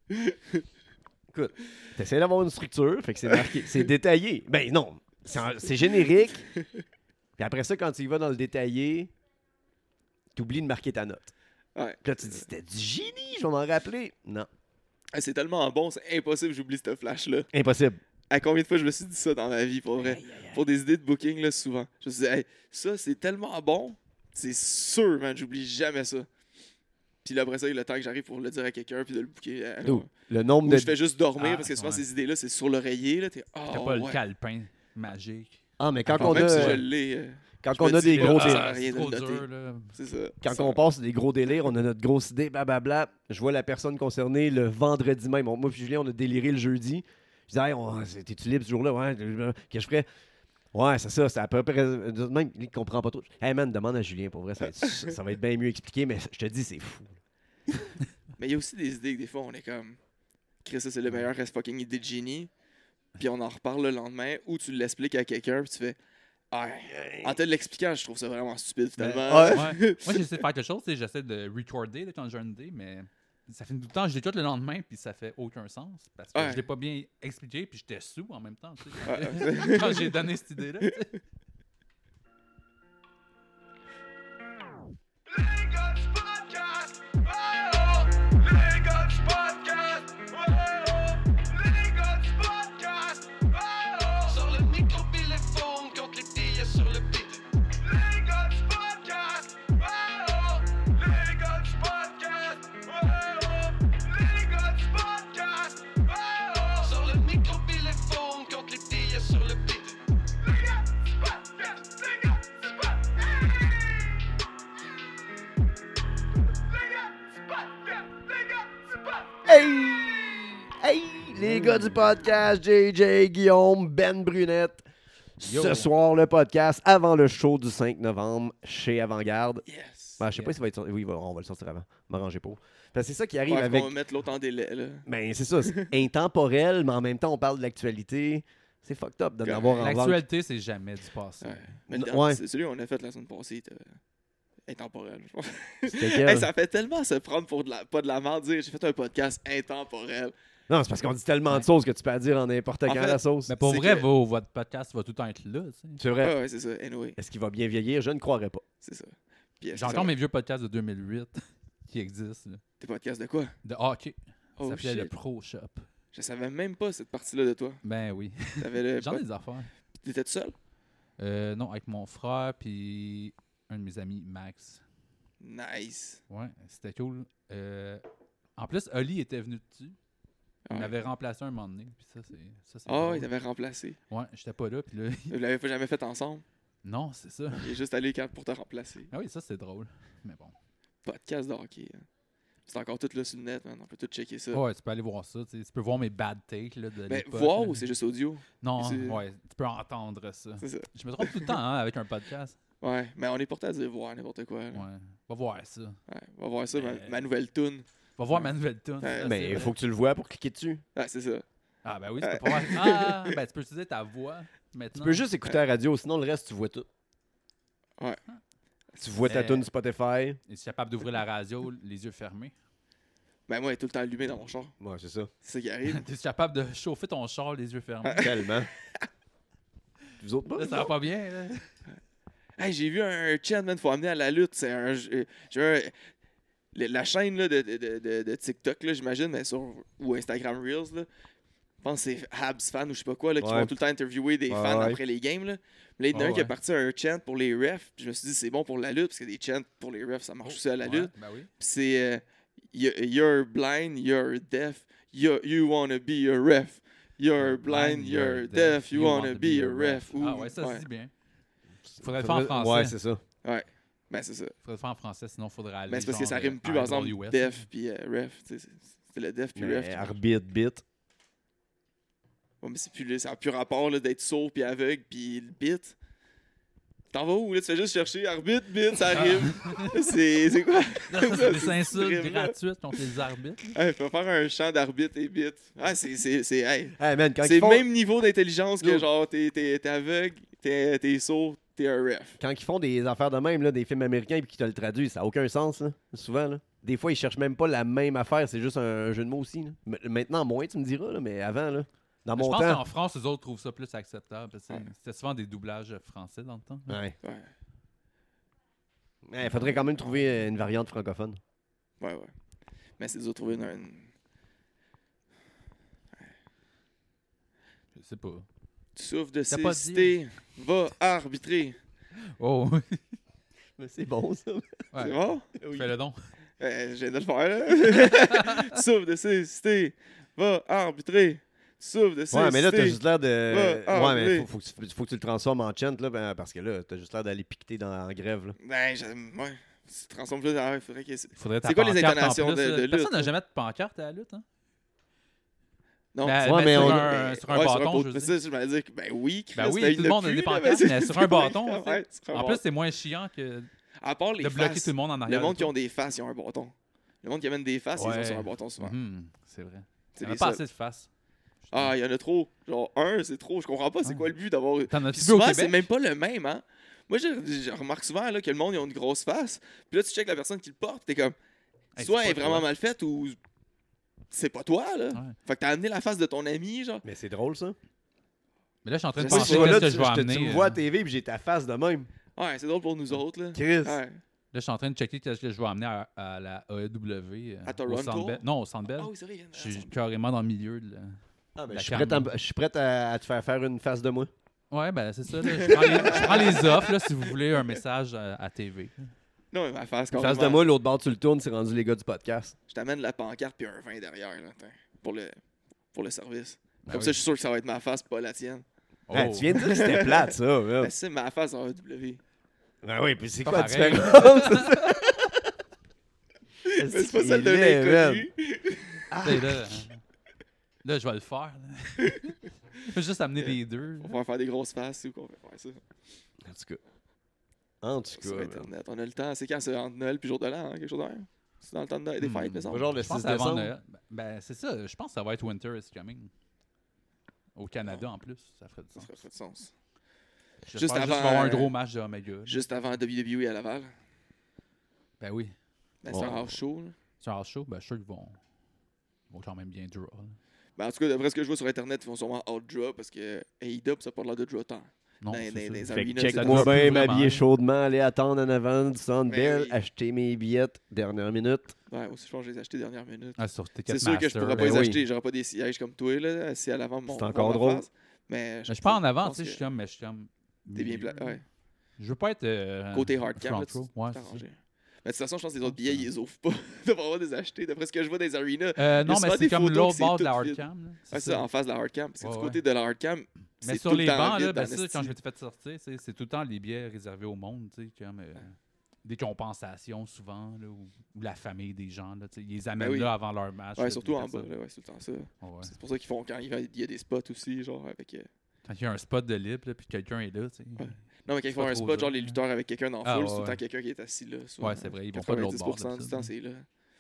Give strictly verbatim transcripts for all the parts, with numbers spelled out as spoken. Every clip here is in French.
Écoute, t'essaies d'avoir une structure, fait que c'est marqué, c'est détaillé. Ben non, c'est, en- c'est générique. Puis après ça, quand tu y vas dans le détaillé, t'oublies de marquer ta note. Ouais. Puis là, tu te dis, c'était du génie, je vais m'en rappeler. Non, Ah, c'est tellement bon, c'est impossible que j'oublie ce flash-là. impossible. À combien de fois je me suis dit ça dans ma vie, pour vrai? Aïe, aïe, aïe. Pour des idées de booking, là, souvent. Je me suis dit, hey, ça, c'est tellement bon, c'est sûr, man, j'oublie jamais ça. Puis là, après ça, il y a le temps que j'arrive pour le dire à quelqu'un, puis de le booker. euh, D'où? Le nombre Ou de... je fais juste dormir, Ah, parce que souvent, ouais. ces idées-là, c'est sur l'oreiller, là, t'es, oh, T'as pas ouais. le calepin magique. Ah, mais quand Quand on même a, si je l'ai, euh, quand je on me a dis des que, gros ah, délires, ça- rien c'est de trop le noter. dur, là. c'est ça. quand Ça- on passe des gros délires, on a notre grosse idée, blablabla. Je vois la personne concernée le vendredi même. Bon, moi et Julien, on a déliré le jeudi. Je dis, hey, on- t'es-tu libre ce jour-là? Ouais, qu'est-ce que je ferais? Ouais, c'est ça, c'est à peu près. Même, il comprend pas trop. Hey man, demande à Julien, pour vrai, ça va être, ça va être bien mieux expliqué, mais je te dis, c'est fou. Mais il y a aussi des idées que des fois, on est comme, Chris, ça, c'est le meilleur fucking idée de génie. Puis on en reparle le lendemain, ou tu l'expliques à quelqu'un, puis tu fais, ah, en te l'expliquant, je trouve ça vraiment stupide, finalement. Ouais. Ouais. Moi, j'essaie de faire quelque chose, tu sais, j'essaie de recorder là, quand j'ai une idée, mais ça fait tout le temps, je l'écoute le lendemain, puis ça fait aucun sens. Parce que Ouais. je l'ai pas bien expliqué, puis j'étais sous en même temps, tu sais, Ouais. quand j'ai donné cette idée-là. tu sais. Les gars du podcast, ouais oh! Les gars du podcast, ouais oh! Les gars du podcast, ouais oh! Sur le micro pis les phones, contre les billets sur le beat. Les gars du podcast, ouais oh! Les gars du podcast, ouais oh! Les gars du podcast, ouais oh! Sur le micro pis les phones, contre les billets sur le beat. Les gars du podcast, les gars du podcast, Hey! Hey! Les gars du podcast, J J, Guillaume, Ben Brunette. Yo. Ce soir, le podcast avant le show du cinq novembre chez Avant-Garde. Yes. Ben, je sais pas Yes. s'il va être sorti. Oui, on va le sortir avant. M'arranger pour. Parce que c'est ça qui arrive Ouais, avec. On va mettre l'autre en délai, là. Ben, c'est ça. C'est intemporel, mais en même temps, on parle de l'actualité. C'est fucked up d'en Comme avoir en vente. L'actualité, c'est jamais du passé. Ouais. Mais N- le ouais. dernier- celui qu'on a fait la semaine passée était intemporel, je pense. C'était Hey, quel? ça fait tellement se prendre pour de la, pas de la merde dire j'ai fait un podcast intemporel. Non, c'est parce qu'on dit tellement de Ouais. choses que tu peux la dire en n'importe En quand fait, la sauce. Mais pour C'est vrai, que- vos- votre podcast va tout le temps être là. tu sais. C'est Ouais, vrai. ouais, c'est ça. Anyway, Est-ce qu'il va bien vieillir? Je ne croirais pas. c'est ça. Puis, J'ai c'est encore ça, mes vieux podcasts de deux mille huit qui existent. là. Tes podcasts de quoi? De hockey. Ça Oh s'appelait le shit. Pro Shop. Je savais même pas cette partie-là de toi. Ben oui. T'avais le J'en ai pod- des affaires. T'étais tout seul? Euh, non, avec mon frère puis un de mes amis, Max. Nice. Ouais, c'était cool. Euh, en plus, Oli était venu dessus. Il Ouais. m'avait remplacé un moment donné. Puis ça, c'est. Ça, c'est Ah, drôle. il t'avait remplacé. Ouais, j'étais pas là. Puis là, il- Vous l'avez pas jamais fait ensemble. non, c'est ça. Il est juste allé quand- pour te remplacer. Ah oui, ça, c'est drôle. Mais bon. Podcast de hockey. hein. C'est encore tout là sur le net, man. On peut tout checker ça. Ouais, tu peux aller voir ça. tu sais. Tu peux voir mes bad takes là, de Mais l'époque, voir là. ou c'est juste audio? Non, c'est- ouais, tu peux entendre ça. C'est ça. Je me trompe tout le temps hein, avec un podcast. Ouais, mais on est porté à dire voir n'importe quoi. là. Ouais. Va voir ça. Ouais, on va voir ça, ma, Mais- ma nouvelle tune. Va voir ma nouvelle tune. Ouais, ça, Mais c'est il vrai. faut que tu le vois pour cliquer dessus. Ah, c'est ça. Ah, ben oui, tu Ouais. peux pas voir. Ah, ben tu peux utiliser ta voix maintenant. Tu peux juste écouter la radio, sinon le reste, tu vois tout. Ouais. Tu vois ta Euh, tune Spotify. Et si capable d'ouvrir la radio, les yeux fermés. Ben, moi, elle est tout le temps allumée dans mon char. Ouais, c'est ça. C'est ça qui arrive. T'es capable de chauffer ton char, les yeux fermés. Tellement. Vous autres pas? Là, ça va pas bien, là. Hey, j'ai vu un chant, man, faut amener à la lutte. C'est un. euh, J'ai un. le- La chaîne là, de, de, de, de- de TikTok, là, j'imagine, mais sur. Ou Instagram Reels, là. Je pense que c'est Habs fan ou je sais pas quoi, là, qui Ouais. vont tout le temps interviewer des Ouais, fans ouais. après les games. Là, mais là, il y en a Ouais, un qui est ouais. parti à un chant pour les refs. Puis je me suis dit, c'est bon pour la lutte, parce que des chants pour les refs, ça marche aussi à la Oh, Ouais, lutte. Ben oui. Puis c'est. euh, y- you're blind, you're deaf, you, you wanna be a ref. You're blind, you're deaf, you wanna be a ref. Ou- Ah ouais, ça ouais. se dit bien. Faudrait le faire en français. Ouais, c'est ça. Ben, c'est ça. Faudrait le faire en français, sinon faudrait aller. Ben, c'est parce que genre, ça rime euh, plus, par exemple, R W S. def puis euh, ref. tu sais, c'est- C'était le def puis Mais ref. qui- arbitre, bit. Ouais, mais c'est plus, là, ça n'a plus rapport là, d'être sourd puis aveugle puis le bit. T'en vas où, là? Tu fais juste chercher arbitre, bit, ça Ah. rime. c'est c'est quoi? Là, ça, c'est des C'est insultes vraiment- gratuites contre les arbitres. Hey, faut faire un chant d'arbitre et bit. Ah, c'est c'est c'est hey. Hey man, quand C'est ils le font... même niveau d'intelligence que Yo. genre t'es t'es- t'es aveugle, t'es t'es sourd, t'es un ref. Quand ils font des affaires de même, là, des films américains et qu'ils te le traduisent, ça n'a aucun sens, là, souvent. Là. des fois, ils cherchent même pas la même affaire. C'est juste un jeu de mots aussi. Là. M- Maintenant, moins, tu me diras, là, mais avant, là, dans Mais je mon pense temps. qu'en France, les autres trouvent ça plus acceptable. Parce que Ouais. c'était souvent des doublages français dans le temps. Ouais. Ouais, Ouais, il faudrait quand même trouver une variante francophone. ouais, ouais. Mais c'est dur de trouver une... une- Je sais pas. Tu souffres de T'as pas dit. cécité, va arbitrer. Oh, Mais c'est bon, ça. ouais. C'est bon? Fais-le donc. Euh, je viens de le faire, là. Tu souffres de cécité, va arbitrer. Tu souffres de cécité. Ouais, mais là, t'as juste l'air de. Ouais, ah, ouais, mais oui. faut, faut, que tu, faut que tu le transformes en chant, là, ben, parce que là, t'as juste l'air d'aller piqueter dans, en grève, là. Ben, j'aime... Ouais. Tu te transformes plus dans... Il faudrait que... Faudrait ta C'est quoi les pancarte en intonations plus, de- là. de lutte, Personne n'a là? jamais de pancarte à la lutte. Hein? Non. Ben, Ouais, mais mais sur, on- un, sur un Ouais, bâton, pot- je veux mais dire. ça, je m'allais dire que, ben oui, Chris, Ben oui, mais il tout le l'a monde a plus, des là, pancartes, mais c'est sur pas un bâton, vrai. tu sais. Ouais, sur un En plus, bâton. c'est moins chiant que À part les de bloquer faces, tout le monde en le arrière. monde de qui toi. ont des faces, ils ont un bâton. Le monde qui amène des faces, ils Ouais. sont sur un bâton souvent. Mhm, c'est vrai. C'est Il n'y en a les pas seuls. assez de face. Ah, il y en a trop. Genre, un, c'est trop. Je comprends pas, c'est Ah. quoi le but d'avoir. T'en Puis as-tu vu au souvent, c'est Québec? même pas le même, hein. Moi, je, je remarque souvent là, que le monde, ils ont une grosse face. Puis là, tu checkes la personne qui le porte, puis t'es comme. Hey, soit c'est elle est pas vraiment toi. mal faite ou. C'est pas toi, là. Ouais. Fait que t'as amené la face de ton ami, genre. Mais c'est drôle, ça. Mais là, je suis en train de Je sais, Moi, penser tu vois, là, qu'est-ce que tu, je vais je te- amener. tu me euh, vois à T V, puis j'ai ta face de même. Ouais, c'est drôle pour nous autres, là. Chris. Ouais. Là, je suis en train de checker qu'est-ce que je vais amener à, à la A E W. euh, À au Toronto? Centre Bell. Non, au Centre Bell. Ah oui, c'est vrai, il y en a Je suis un. carrément dans le milieu. De la... Ah, ben, La je suis prêt, à, cam. je suis prêt à, à te faire faire une face de moi. Ouais, ben c'est ça. Là. Je, prends les, je prends les offres là, si vous voulez un message à, à T V. Non, mais ma face, Une quand face de moi, l'autre bord, tu le tournes, c'est rendu les gars du podcast. Je t'amène la pancarte puis un vin derrière, là, t'in, pour le, pour le service. Ben Comme oui. ça, je suis sûr que ça va être ma face, pas la tienne. Oh. Hey, tu viens de dire que c'était plate, ça. là. Ben, c'est ma face en A E W. Ben oui, puis c'est Pas quoi la pareil. différence? c'est ça? Mais c'est pas celle de Il est, man. l'inconnu. Tu sais, là, euh, là, je vais le faire. là. Je vais juste amener les deux. On va faire des grosses faces ou qu'on va faire ça En tout cas. En tout sur cas. man. Internet. On a le temps. C'est quand c'est entre Noël puis jour de l'an, hein, quelque chose de même? C'est dans le temps de Noël, des Hmm. fêtes, mais ça. Pas genre le Je pense six que c'est avant décembre. Noël. Ben, ben, c'est ça. Je pense que ça va être Winter is Coming. Au Canada, en plus. Ça ferait du Ça sens. ferait pas de sens. J'espère Juste juste qu'il va y avant, avoir un euh, gros match de Omega. là. Juste avant W W E à Laval. Ben oui. Ben, c'est un Oh. house show. Là. C'est un house show. Ben, je suis sûr qu'ils vont, ils vont quand même bien draw. là. Ben, en tout cas, d'après ce que je vois sur Internet, ils vont sûrement out-draw parce que A E W, ça n'a pas l'air de draw tant. Non, Dans- c'est dans- ça. dans les Fait arenas, que c'est check-moi ça. bien, Vraiment. m'habiller chaudement, aller attendre en avant du Centre Ben Bell, oui. acheter mes billettes, dernière minute. Ouais, aussi, je pense que je les ai achetés dernière minute. Ah, sur C'est Ticketmaster. sûr que je pourrais pas ben les oui. acheter. J'aurais pas des sièges comme toi, là, assis à l'avant de mon C'est encore voir ma drôle. face. Mais Mais je suis pas en avant, pense tu sais, je que suis comme, mais je suis comme. T'es bien milieu. pla- ouais. Je veux pas être. euh, Côté hardcam, front là, tu row. Ouais, t'es c'est ça. arrangé. Mais de toute façon, je pense que les autres billets, ils les ouvrent pas. Tu vas avoir des acheter. D'après ce que je vois dans les arenas. Euh, Il y non, a mais souvent c'est des comme photos l'autre que bord c'est de la tout vide. hardcam. là. C'est Ouais, ça, ça. en face de la hardcam. Parce que Ouais, du ouais. côté de la hardcam, Mais c'est sur tout les le temps bancs, là, vide ben dans ça, l'esti. quand je m'étais fait sortir, c'est c'est tout le temps les billets réservés au monde, tu sais, comme euh, des compensations souvent, là, ou, ou la famille des gens, là, tu sais, ils les amènent Ben oui. là avant leur match. Ouais, là, surtout des en bas. personnes. là, Ouais, c'est tout le temps ça. Ouais, ouais. C'est pour ça qu'ils font quand il y a- il y a des spots aussi, genre avec. euh, Quand il y a un spot de libre, là, puis quelqu'un est là, tu sais. Ouais. Non, mais quand ils C'est font pas un trop spot, dur, genre les hein. lutteurs avec quelqu'un dans le Ah, full, ouais, c'est tout le temps ouais. quelqu'un qui est assis là. souvent. Ouais, c'est vrai, ils vont pas de l'autre bord. quatre-vingt-dix pour cent du d'habitude, temps, hein. c'est là.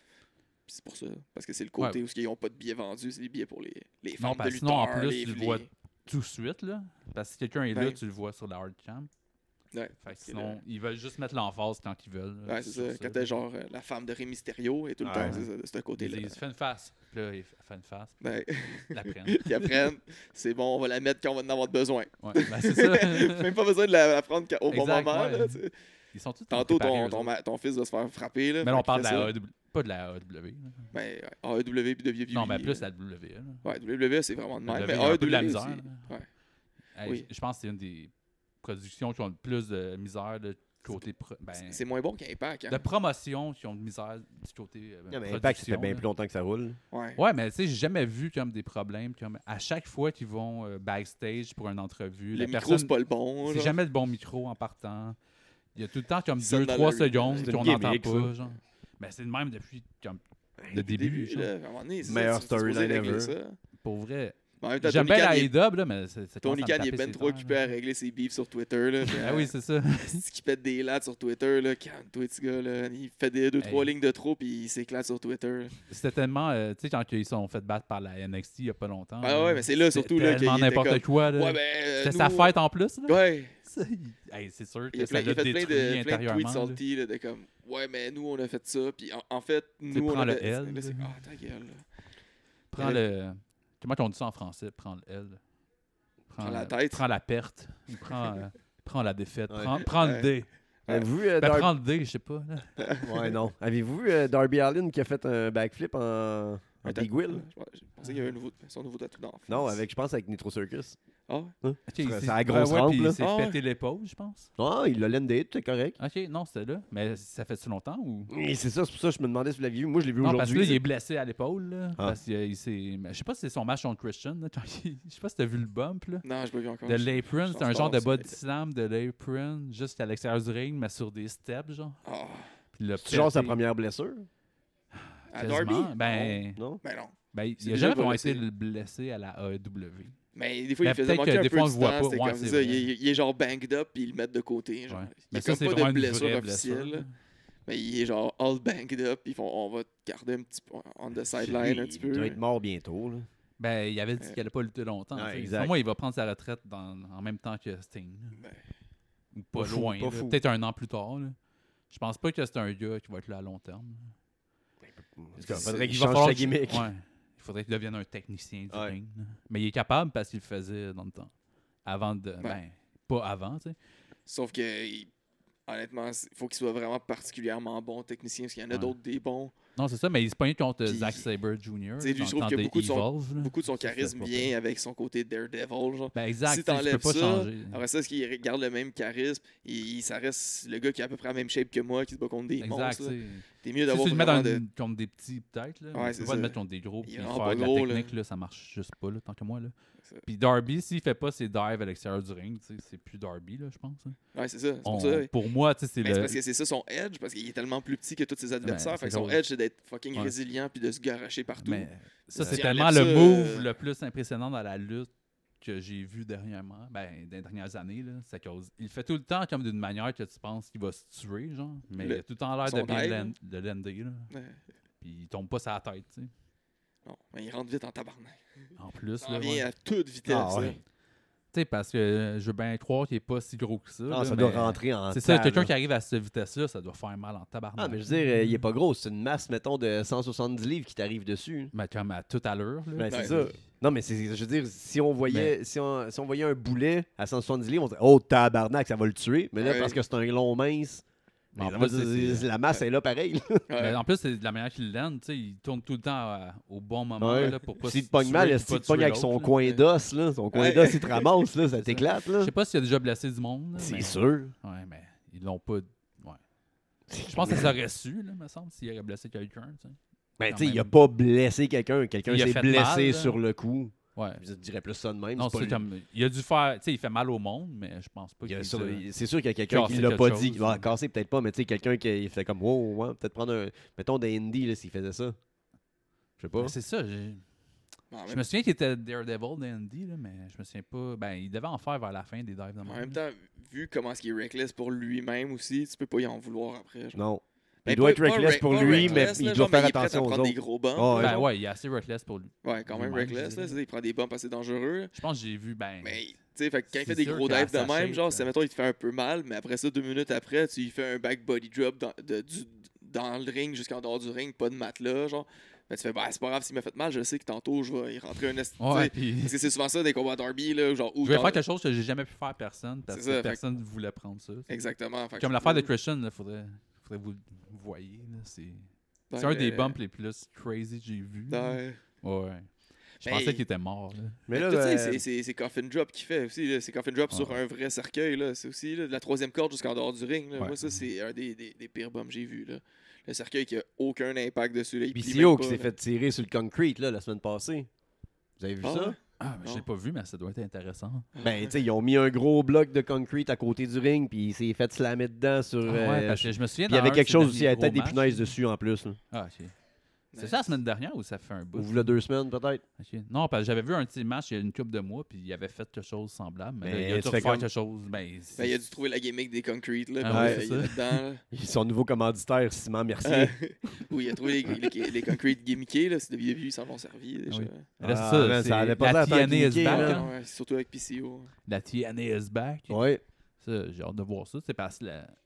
Puis c'est pour ça. Parce que c'est le côté où ils n'ont pas de billets vendus, c'est des billets pour les, les fans Non, de parce que lutteurs. sinon, en plus, les, tu le les- vois tout de suite, là. Parce que si quelqu'un est là, Ouais. tu le vois sur la hardcam. Ouais, Fait que parce que sinon, là- ils veulent juste mettre l'emphase quand ils veulent. là, Ouais, c'est sur ça. Quand t'es genre euh, la femme de Rey Mysterio et tout le Ouais. temps, c'est ça, de ce Ils côté-là. disent, fais une face. Puis là, ils font une face. Ben, Ils la prennent. ils apprennent, c'est bon, on va la mettre quand on va en avoir besoin. Ouais, ben c'est ça. Même pas besoin de la, la prendre au bon Exact, moment. ouais. Là, tu sais. Ils sont tous Tantôt, préparés, ton, eux ton, autres. ma- ton fils va se faire frapper. Là, Mais là, fait on parle de qu'il la fait A E W. Pas de la A E W. là. ça. Ben, A E W puis W W E. Non, mais plus la W. là. Ouais, W W E, c'est vraiment de même. W, Mais il y a un peu de la A E W misère, aussi. là. Ouais. Hey, Oui. Je pense que c'est une des productions qui ont le plus de misère de côté. Pro... Ben, C'est moins bon qu'Impact. Hein? de promotion qui ont de misère du côté. Euh, Non, mais production, Impact, ça fait bien là. plus longtemps que ça roule. Ouais. Ouais, mais tu sais, j'ai jamais vu comme des problèmes. Comme à chaque fois qu'ils vont euh, backstage pour une entrevue, Le la micro, personne. c'est pas le bon. C'est genre. jamais le bon micro en partant. Il y a tout le temps comme Il sonne deux dans trois l'arena. secondes C'est qu'on une n'entend gimmick, pas. ça. Genre. Mais c'est le même depuis comme, le Depuis début. le genre. là, à un moment donné, c'est Meilleur ça, tu- tu es supposé storyline régler ever. ça. Pour vrai. Mais en même temps, J'aime Tony bien Khan, la il est- A E W, là, mais c'est c'est Tony commence à Khan, me il est taper ben ses trop nerfs, occupé là. à régler ses beefs sur Twitter. Là, puis, Ah oui, c'est ça. c'est qui pète des lattes sur Twitter, là. Calme-toi, petit gars, là. Il fait des deux, trois Hey. lignes de trop, puis il s'éclate sur Twitter. C'était tellement. euh, tu sais, quand ils se sont fait battre par la N X T il y a pas longtemps. Ah là, ouais, mais c'est là, c'était surtout, là, tellement qu'il était n'importe comme- quoi. là. Ouais, ben. euh, C'était nous, sa fête en plus. Là. Ouais. Ça, il- hey, c'est sûr Il a, que plein, ça il a l'a fait plein détruit de, plein de tweets intérieurement. là. salty, là, de comme. Ouais, mais nous, on a fait ça. Puis en, en fait, Tu nous, on prends le avait... L, là, c'est- là. Ah, ta gueule. là. Prends Euh, le. Comment on dit ça en français? Prends le L. Prends la tête. Prends la perte. Ou prends, euh, prends la défaite. Ouais. Prends, prends le Ouais. D. Avez-vous vu euh, Ben, Dar- prends le D, je sais pas. là. Ouais, non. Avez-vous vu euh, Darby Allin qui a fait un backflip en, en Un Big tatou. Will? Je je pensais qu'il y avait un nouveau, son nouveau tatou d'enfant. Non, avec, je pense avec Nitro Circus. Ah ouais? Hein? Ok, C'est- il c'est s'est- la grosse ouais, ouais, rampe, puis là. il s'est Ah ouais. pété l'épaule, je pense. Ah, il l'a landé, tout est correct. Ok, non, c'était là. Mais ça fait-tu longtemps ou. Et c'est ça, c'est pour ça que je me demandais si vous l'aviez vu. Moi, je l'ai vu Non, parce que là, aujourd'hui. il est blessé à l'épaule. Là, Ah. Parce qu'il s'est. Je sais pas si c'est son match contre Christian. Là, quand il- Je sais pas si t'as vu le bump. Là. Non, j'ai pas vu encore. De Je- l'apron, je c'est un pense genre pas, de ça. body slam de l'apron, juste à l'extérieur du ring, mais sur des steps, genre. Ah, Puis il a C'est genre sa pété première blessure? à quasiment. Darby? Ben, Non? Ben non. ben, il C'est a déjà jamais pas vraiment blessé. été blessé à la A E W. Mais des fois, Ben, il faisait peut-être manquer que un des peu fois, on du le voit temps. pas. C'était Ouais, comme c'est ça. vrai. Il, est- il est genre banged up, puis ils le mettent de côté. Genre. Ouais. Il Mais y a ça, comme c'est pas vraiment de une blessure vraie officielle. blessure. là. Mais il est genre all banged up, puis ils font on va te garder un petit peu on the sideline un petit Il doit peu. être mort bientôt. Là. Ben, il avait dit Ouais. qu'il allait pas lutter longtemps. Ouais, tu sais. exact. Selon moi, il va prendre sa retraite dans- en même temps que Sting. là. Ben, Ou pas, Pas fou, loin. pas là. fou. Peut-être un an plus tard. Là. Je pense pas que c'est un gars qui va être là à long terme. En tout cas, C'est- faudrait Il qu'il va change falloir sa que- gimmick. Ouais. Il faudrait qu'il devienne un technicien du Ouais. ring. là. Mais il est capable parce qu'il le faisait dans le temps. Avant de. Ben, pas avant, tu sais. Sauf que, il- honnêtement, il faut qu'il soit vraiment particulièrement bon technicien, parce qu'il y en a Ouais. d'autres des bons. Non, c'est ça, mais il se pogne contre Puis, Zack Sabre junior tu sais, lui, dans je le trouve temps que de beaucoup de son- Evolve, là. Beaucoup de son Ça, c'est charisme pas vient pire. avec son côté Daredevil. Genre. Ben, exact. Si tu sais, tu peux t'enlèves pas ça, changer. après ça, est-ce qu'il garde le même charisme? Et ça reste le gars qui a à peu près la même shape que moi, qui se bat contre des Exact. monstres. là. tu sais. T'es mieux Si d'avoir tu le mets dans vraiment de... une- contre des petits, peut-être. Là. Ouais, mais tu c'est peux pas ça. le mettre contre des gros Il est puis vraiment faire pas de la gros, là. technique, là, ça marche juste pas, là, tant que moi. Là. C'est ça. Puis Darby, s'il fait pas ses dives à l'extérieur du ring, tu sais, c'est plus Darby, là, je pense. hein. Ouais, c'est ça. C'est On- pour ça. Pour moi, tu sais, c'est Mais c'est le. parce que c'est ça son edge, parce qu'il est tellement plus petit que tous ses adversaires. Ben, fait que c'est son cause- edge, c'est d'être fucking Ouais. résilient puis de se garocher partout. Mais ça, Si c'est tu tellement enlèves le ça, move euh, le plus impressionnant dans la lutte que j'ai vu dernièrement, ben, dans les dernières années. Là, c'est à cause... Il le fait tout le temps comme d'une manière que tu penses qu'il va se tuer, genre. Mais Le- il a tout le temps l'air son de bien dive, land- de lander, là. Ouais. Puis il tombe pas sa tête, tu sais. Non, mais il rentre vite en tabarnak. En plus, Ça là. vient ouais. à toute vitesse. Ah, ouais. là. Tu sais, parce que euh, je veux bien croire qu'il est pas si gros que ça. Ah, là, ça mais doit rentrer en C'est ça, table, quelqu'un là. qui arrive à cette vitesse-là, ça doit faire mal en tabarnak. Ah, mais je veux dire, euh, il est pas gros. C'est une masse, mettons, de cent soixante-dix livres qui t'arrive dessus. Mais comme à toute allure. Là. Ben, c'est Ouais. ça. Non, mais c'est, je veux dire, si on voyait, si on, si on voyait un boulet à cent soixante-dix livres, on dirait, oh, tabarnak, ça va le tuer. Mais là, Ouais. parce que c'est un long mince, Mais mais en ça plus, va- c'est- c'est- la masse est là pareil. Ouais. Mais en plus, c'est de la manière qu'il l'aime, tu sais, il tourne tout le temps à- au bon moment Ouais. là, pour pas S'il se te pogne tuer, mal, puis s'il pas te pogne tuer avec son l'autre, là. coin d'os, là, son coin Ouais. d'os, il te ramasse, là, ça ça. t'éclate, là. Je sais pas s'il a déjà blessé du monde. là, C'est mais... sûr. Ouais, mais ils l'ont pas. Ouais. Je pense que ça aurait su, là, me semble, s'il aurait blessé quelqu'un. tu sais. Ben, quand tu sais, il a même. pas blessé quelqu'un. Quelqu'un Il a s'est fait blessé mal, là. sur le coup. Ouais. Je dirais plus ça de même. Non, c'est pas c'est lui. comme. Il a dû faire. Tu sais, il fait mal au monde, mais je pense pas Il y a qu'il. ça- se- il- C'est sûr qu'il y a quelqu'un qui Casser l'a quelque pas chose, dit. là. Ouais, casser peut-être pas, mais tu sais, quelqu'un qui fait comme wow, ouais, peut-être prendre un. Mettons des indies, là, s'il faisait ça. Je sais pas. Ouais, c'est ça. j'ai- En Je même- me souviens qu'il était Daredevil d'Andy, là, mais je me souviens pas. Ben, il devait en faire vers la fin des dives de En même. même temps, vu comment est-ce qu'il est reckless pour lui-même aussi, tu peux pas y en vouloir après. genre. Non. Ben, Il doit pas- être pas reckless re- pour pas lui, mais reckless, il là, doit genre, faire mais il est prêt attention à aux prendre des autres. gros bumps. Ah, ouais. là. Ben ouais, il est assez reckless pour lui. Ouais, quand même Lui-même, reckless. je Là, dirais. il prend des bumps assez dangereux. Je pense que j'ai vu, ben. Mais, tu sais, fait que quand il C'est fait des sûr gros qu'à dives de sa même, shape, genre, là. c'est mettons, il te fait un peu mal, mais après ça, deux minutes après, tu lui fais un back body drop dans, de- du- dans le ring jusqu'en dehors du ring, pas de matelas, genre. Ben, tu fais, bah, c'est pas grave s'il m'a fait mal, je sais que tantôt, je vais y rentrer un est. tu Ouais, sais, puis. Parce que c'est souvent ça des combats Derby, là, genre. où Je voulais dans- faire quelque chose que j'ai jamais pu faire à personne parce C'est que ça, fait personne ne voulait prendre ça. tu sais. Exactement. fait que- Comme l'affaire de Christian, il faudrait, faudrait vous vous voyez. là, C'est Ben, c'est un des euh, bumps les plus crazy que j'ai vu. là. ouais. Ouais. Je Ben, pensais qu'il était mort. Là. Mais Mais là, tu sais, euh, c'est- c'est c'est coffin drop qu'il fait aussi. là. C'est coffin drop Ah sur ouais. un vrai cercueil. là. C'est aussi là, de la troisième corde jusqu'en dehors du ring. là. Ouais. Moi, ça, c'est un des, des, des pires bumps que j'ai vu. Là. Le cercueil qui a aucun impact dessus. Là. Il P plie C O même qui pas, s'est là. fait tirer sur le concrete là, la semaine passée. Vous avez vu Ah ça? ouais? Ah, mais je Non. l'ai pas vu, mais ça doit être intéressant. Ben, tu sais, ils ont mis un gros bloc de concrete à côté du ring, puis il s'est fait slammer dedans sur. Ah ouais, euh, parce que je me souviens. puis il y dans avait un quelque de ses chose aussi, il y derniers avait peut-être des gros punaises matchs, dessus en plus. Là. Ah, ok. C'est Nice. ça la semaine dernière ou ça fait un bout? Ou v'là deux semaines peut-être. Ok. Non, parce que j'avais vu un petit match il y a une couple de mois, puis il avait fait quelque chose de semblable. Mais, Mais là, il a tu dû fais refaire comme- quelque chose. Ben, c'est- Ben, il a dû trouver la gimmick des concrete. Là, Ah puis, ouais, euh, c'est il est ça. dedans. Son nouveau commanditaire, Simon Mercier. Où il a trouvé les, les, les concrete gimmickés. Là. C'est W W E, ils s'en ont servi déjà. oui. Mais là, c'est Ah, ça, man, c'est ça allait pas la tant tant T N A is cliquer, back. là. hein. Ouais, surtout avec P C O. La T N A is back. Ouais. Ça, j'ai hâte de voir ça. C'est parce que la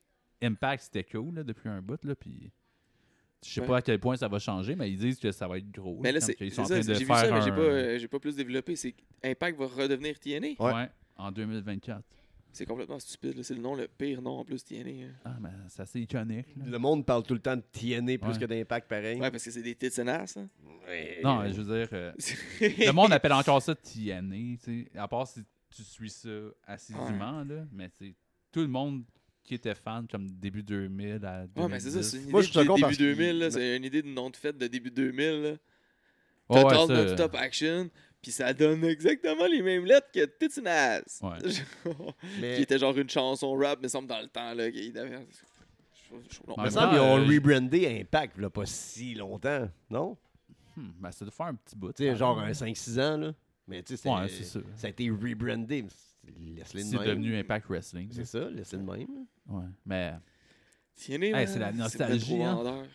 Impact, c'était cool là, depuis un bout. Là, puis je sais Ouais. pas à quel point ça va changer, mais ils disent que ça va être gros. Mais là, comme c'est qu'ils c'est sont en ça, train de j'ai vu faire ça, mais j'ai un- pas, euh, j'ai pas plus développé. C'est Impact va redevenir T N A. Ouais. Ouais, en deux mille vingt-quatre. C'est complètement stupide. là. C'est le nom, le pire nom en plus, T N A. hein. Ah, mais c'est assez iconique. là. Le monde parle tout le temps de T N A plus Ouais. que d'Impact, pareil. Ouais, parce que c'est des tits and ass. Hein. Ouais. Non, je veux dire, euh, le monde appelle encore ça T N A, tu sais, à part si tu suis ça assidûment, là, mais c'est tout le monde qui était fan comme début deux mille à deux mille dix. Ouais, mais c'est ça, c'est une idée Moi, je suis de d'accord début parce qu'il- deux mille. là, C'est une idée de nom de fête de début deux mille. là. Ouais, ouais, Total ça, non-stop action. Puis ça donne exactement les mêmes lettres que Tits and Ass. Ouais. Mais, Qui était genre une chanson rap, mais semble dans le temps. là qu'il avait... Je- je- non, En me même semble temps, qu'ils ont euh, rebrandé Impact il y a pas si longtemps, non? hmm, ben, ça doit faire un petit bout. Tu sais, quand genre même. un cinq six ans, là. Mais tu sais, c'est- Ouais, c'est ça. ça a été rebrandé. Laisse-les de C'est même. devenu Impact Wrestling. C'est ça, laisse-les de même. Ouais. Mais, T N A, Hey, man, c'est la bien nostalgie, trop hein. vendeur.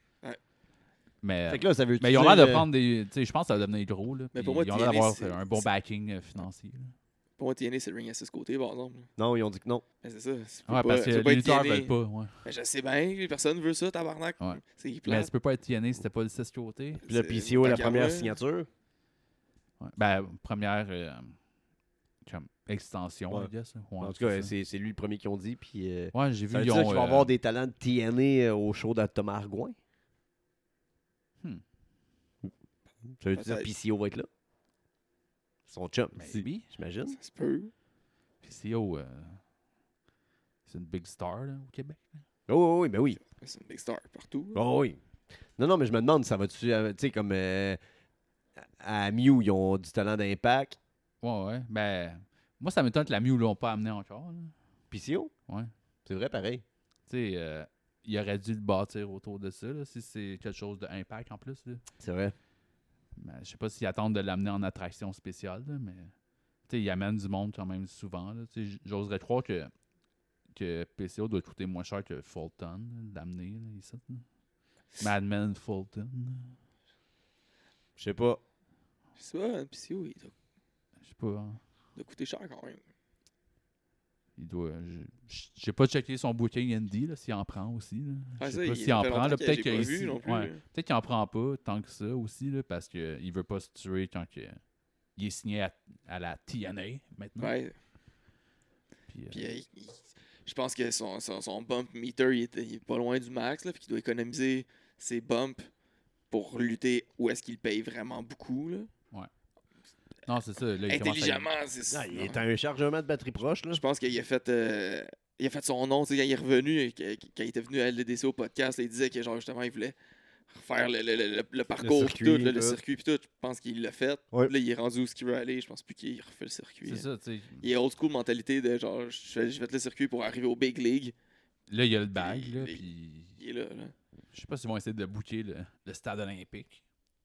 mais, Fait que là, ça veut mais ils ont l'air de prendre des. Tu sais, je pense que ça va devenir gros. Là, Mais puis pour moi, ils ont l'air T N A, d'avoir c'est- un bon c'est- backing euh, financier. là. Pour moi, T N A, c'est le ring à six côtés, par exemple. là. Non, ils ont dit que non. Mais c'est ça. c'est- Ouais, faut parce pas- que faut les pas être lutteurs T N A. veulent pas. Ouais. Mais je sais bien, personne veut ça, tabarnak. Ouais. C'est Mais plate. tu peux pas être T N A si t'as pas le six côtés. Puis le C'est- P C O, la tant qu'à première moi. signature. Ouais. Ben, première euh, comme extension, Ouais. I guess. là. Ouais, En tout c'est cas, ça. c'est c'est lui le premier qu'ils ont dit. Puis, euh, Ouais, j'ai vu. ça veut ils dire ont, qu'il va euh, avoir des talents de T N A euh, au show de Thomas Argoin. Hmm. Ça veut dire que Peut-être. P C O va être là. Son chum, Maybe. j'imagine. Ça se peut. P C O, euh, c'est une big star là, au Québec. là. Oh oui, ben oui. C'est une big star partout. Oh oui. Non, non, mais je me demande, ça va-tu, euh, tu sais, comme euh, à Mew, ils ont du talent d'impact. Ouais, ouais. Ben, moi, ça m'étonne que la Mew l'ont pas amené encore. là. P C O, Ouais. c'est vrai, pareil. Tu sais, euh, il aurait dû le bâtir autour de ça, là, si c'est quelque chose d'impact en plus. Là. C'est vrai. Mais je sais pas s'ils attendent de l'amener en attraction spéciale, là, mais tu sais, il amène du monde quand même souvent. Là, tu sais, j- j'oserais croire que, que P C O doit coûter moins cher que Fulton là, d'amener là, ici. là. Madman Fulton. là. Je sais pas. Je sais pas, un P C O, il doit, Je sais pas. hein. il doit coûter cher quand même. Il doit. je- J'ai pas checké son booking Andy, là, s'il en prend aussi. Là. Ah, Je ça, sais pas il- s'il ça en fait prend. longtemps Là, que peut-être j'ai qu'il pas vu non plus, ouais, là. peut-être qu'il en prend pas tant que ça aussi, là, parce qu'il veut pas se tuer quand que, il est signé à, à la T N A maintenant. Ouais. Puis, euh, Puis euh, il- je pense que son, son, son bump meter, il est, il est pas loin du max, là, puis qu'il doit économiser ses bumps pour lutter où est-ce qu'il paye vraiment beaucoup. Là. non, c'est ça. Là, il commence à- Intelligemment, c'est ça. Ah, il est à un chargement de batterie proche, là. Je pense qu'il a fait euh, il a fait son nom, tu sais, quand il est revenu, euh, quand quand il était venu à L D D C au podcast, là, il disait que genre justement il voulait faire le, le, le, le parcours circuit, puis tout, là, le tout. circuit puis tout. Je pense qu'il l'a fait. Ouais. Là, il est rendu où ce qu'il veut aller. Je pense plus qu'il refait le circuit. C'est ça, tu sais. Il est old school mentalité de genre je fais, je fais le circuit pour arriver au big league. Là, il y a le bag, Il- là, il- puis Il est là. là. je sais pas s'ils vont essayer de booker le, le stade olympique.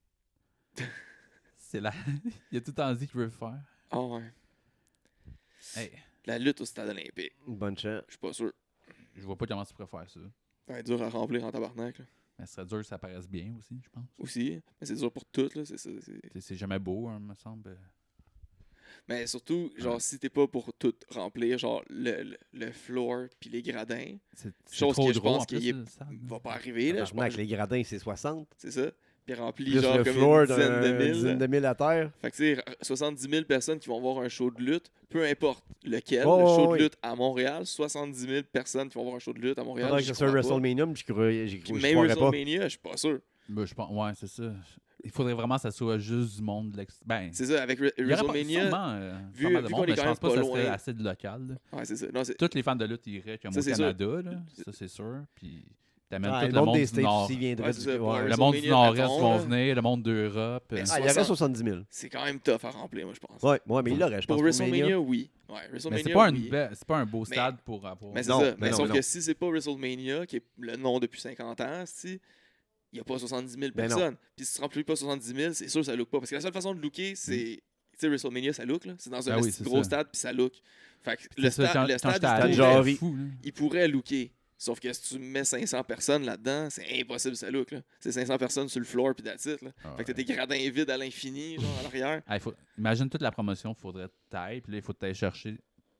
C'est là. il a tout le temps dit qu'il veut le faire. Ah ouais. Hey, La lutte au stade olympique. Bonne chance. Je suis pas sûr. je vois pas comment tu pourrais faire ça. Ça va être dur à remplir en tabarnak. Là. Mais ce serait dur que ça paraisse bien aussi, je pense. Aussi. Mais c'est dur pour tout. Là. C'est, c'est, c'est- Tu sais, c'est jamais beau, hein, me semble. Mais surtout, genre, Ouais. si t'es pas pour tout remplir, genre le, le, le floor puis les gradins, C'est c'est Chose trop que je gros, pense en plus, qu'il est- le stade, là. va pas arriver. Là, je Franchement, pense, avec les gradins, c'est soixante. c'est ça. Puis rempli Plus genre le comme floor une dizaine de d'une mille. dizaine là. de mille à terre. Fait que tu sais, soixante-dix mille personnes qui vont voir un show de lutte, peu importe lequel, Oh, le show oui. de lutte à Montréal, soixante-dix mille personnes qui vont voir un show de lutte à Montréal. Faudrait que j'y ce soit crois pas. WrestleMania, mais j'y crois- j'y Puis j'y même croirais pas. WrestleMania, je suis pas sûr. Ben, je pense, ouais, c'est ça. Il faudrait vraiment que ça soit juste du monde de l'ex. Ben, C'est ça, avec Re- il y aurait pas- WrestleMania. sûrement, euh, vu- pas mal de vu monde, qu'on est mais je quand pense pas même que pas ça serait loin. assez de local. là. Ouais, c'est ça. Non, c'est... Tous les fans de lutte iraient comme Ça, au c'est Canada, là. C'est- Ça, c'est sûr. Puis t'amènes Ah, tout le le monde monde des du States Nord. aussi viendrait. Ouais, c'est du- ça, pour ouais. un Le monde du WrestleMania, Nord-Est mettons, vont là. venir, le monde d'Europe. Mais euh, ça- Ah, il y aurait soixante. soixante-dix mille. c'est quand même tough à remplir, moi, je pense. Ouais, ouais, mais il l'aurait, je pense. Pour WrestleMania, Mania. oui. Ouais, Mais WrestleMania, c'est pas, un oui. be- c'est pas un beau Mais- stade pour avoir. Mais c'est Non, ça. mais Mais non, sauf mais que non. si c'est pas WrestleMania, qui est le nom depuis cinquante ans, si il n'y a pas soixante-dix mille Ben non. personnes. Puis si tu remplis pas soixante-dix mille, c'est sûr que ça look pas. Parce que la seule façon de looker, c'est. Tu sais, WrestleMania, ça look, là. C'est dans un Ben oui, esti c'est gros ça. stade, puis ça look. Fait que C'est le, ça, sta- quand- le quand stade, j'étais il allé, Stade pourrait, Jarry. fou, là. il pourrait looker. Sauf que si tu mets cinq cents personnes là-dedans, c'est impossible ça look, là. C'est cinq cents personnes sur le floor, puis that's it, là. Ah Fait que t'as ouais. des gradins vides à l'infini, genre, à l'arrière. Ah, il faut... Imagine toute la promotion, il faudrait taille, puis là, il faut que tu ailles chercher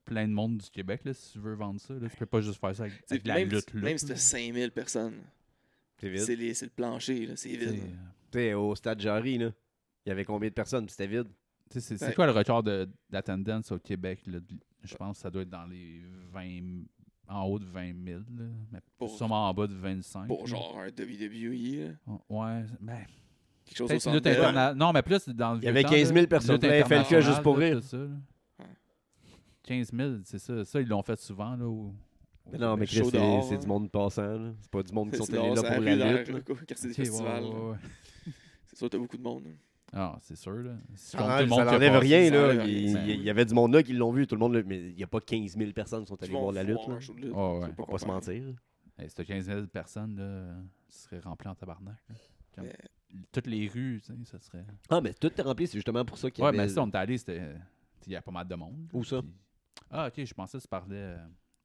plein de monde du Québec, là, si tu veux vendre ça. Là. Tu peux pas juste faire ça avec, T'sais, avec la même, lutte. même lutte, si là. t'as cinq mille personnes, C'est vide. c'est, les, c'est le plancher, là, c'est T'sais, vide. euh, Tu sais, au stade Jarry, là, il y avait combien de personnes? Puis c'était vide. t'sais, c'est, c'est Ouais. quoi le record de, d'attendance au Québec? Là? Je pense que ça doit être dans les vingt... En haut de vingt mille, là, mais Pour- sûrement en bas de vingt-cinq. Pour là. genre un W W E, là. Ouais, ben... Quelque chose au Peut-être centre lutte belle. interna- Non, mais plus dans le Il y avait vieux temps, quinze mille là, personnes. lutte La F L Q, internationale, juste pour là, rire. tout ça, là. Ouais. quinze mille, c'est ça. Ça, ils l'ont fait souvent. Là, au- Mais non, mais Chaud Chris, c'est, dehors, c'est hein. du monde passant. Là. C'est pas du monde qui sont C'est allés dehors, là c'est pour la la rue lutte. dans là. le quartier des Ok, ouais, festivals. ouais, là. ouais. C'est sûr, t'as beaucoup de monde. là. Ah, c'est sûr. Là. Si tu Ah, comptes tout ça le monde qui a n'enlève passé, rien. ça Là. enlève Il, rien. il- il y avait du monde là qui l'ont vu. Tout le monde, l'a- mais il n'y a pas quinze mille personnes qui sont Qui allées vont voir la lutte. voir Là. un show de lutte. Ah, ouais. Je peux On va pas se comparer. mentir. Hey, cette quinze mille personnes, là, ce serait rempli en tabarnak. Là. Comme- Mais- Toutes les rues, tu sais, ça serait... Ah, mais tout est rempli. C'est justement pour ça qu'il y Ouais, avait... mais si on est allé, c'était... Il y a pas mal de monde. Où ça? Puis- Ah, ok, je pensais que tu parlais euh,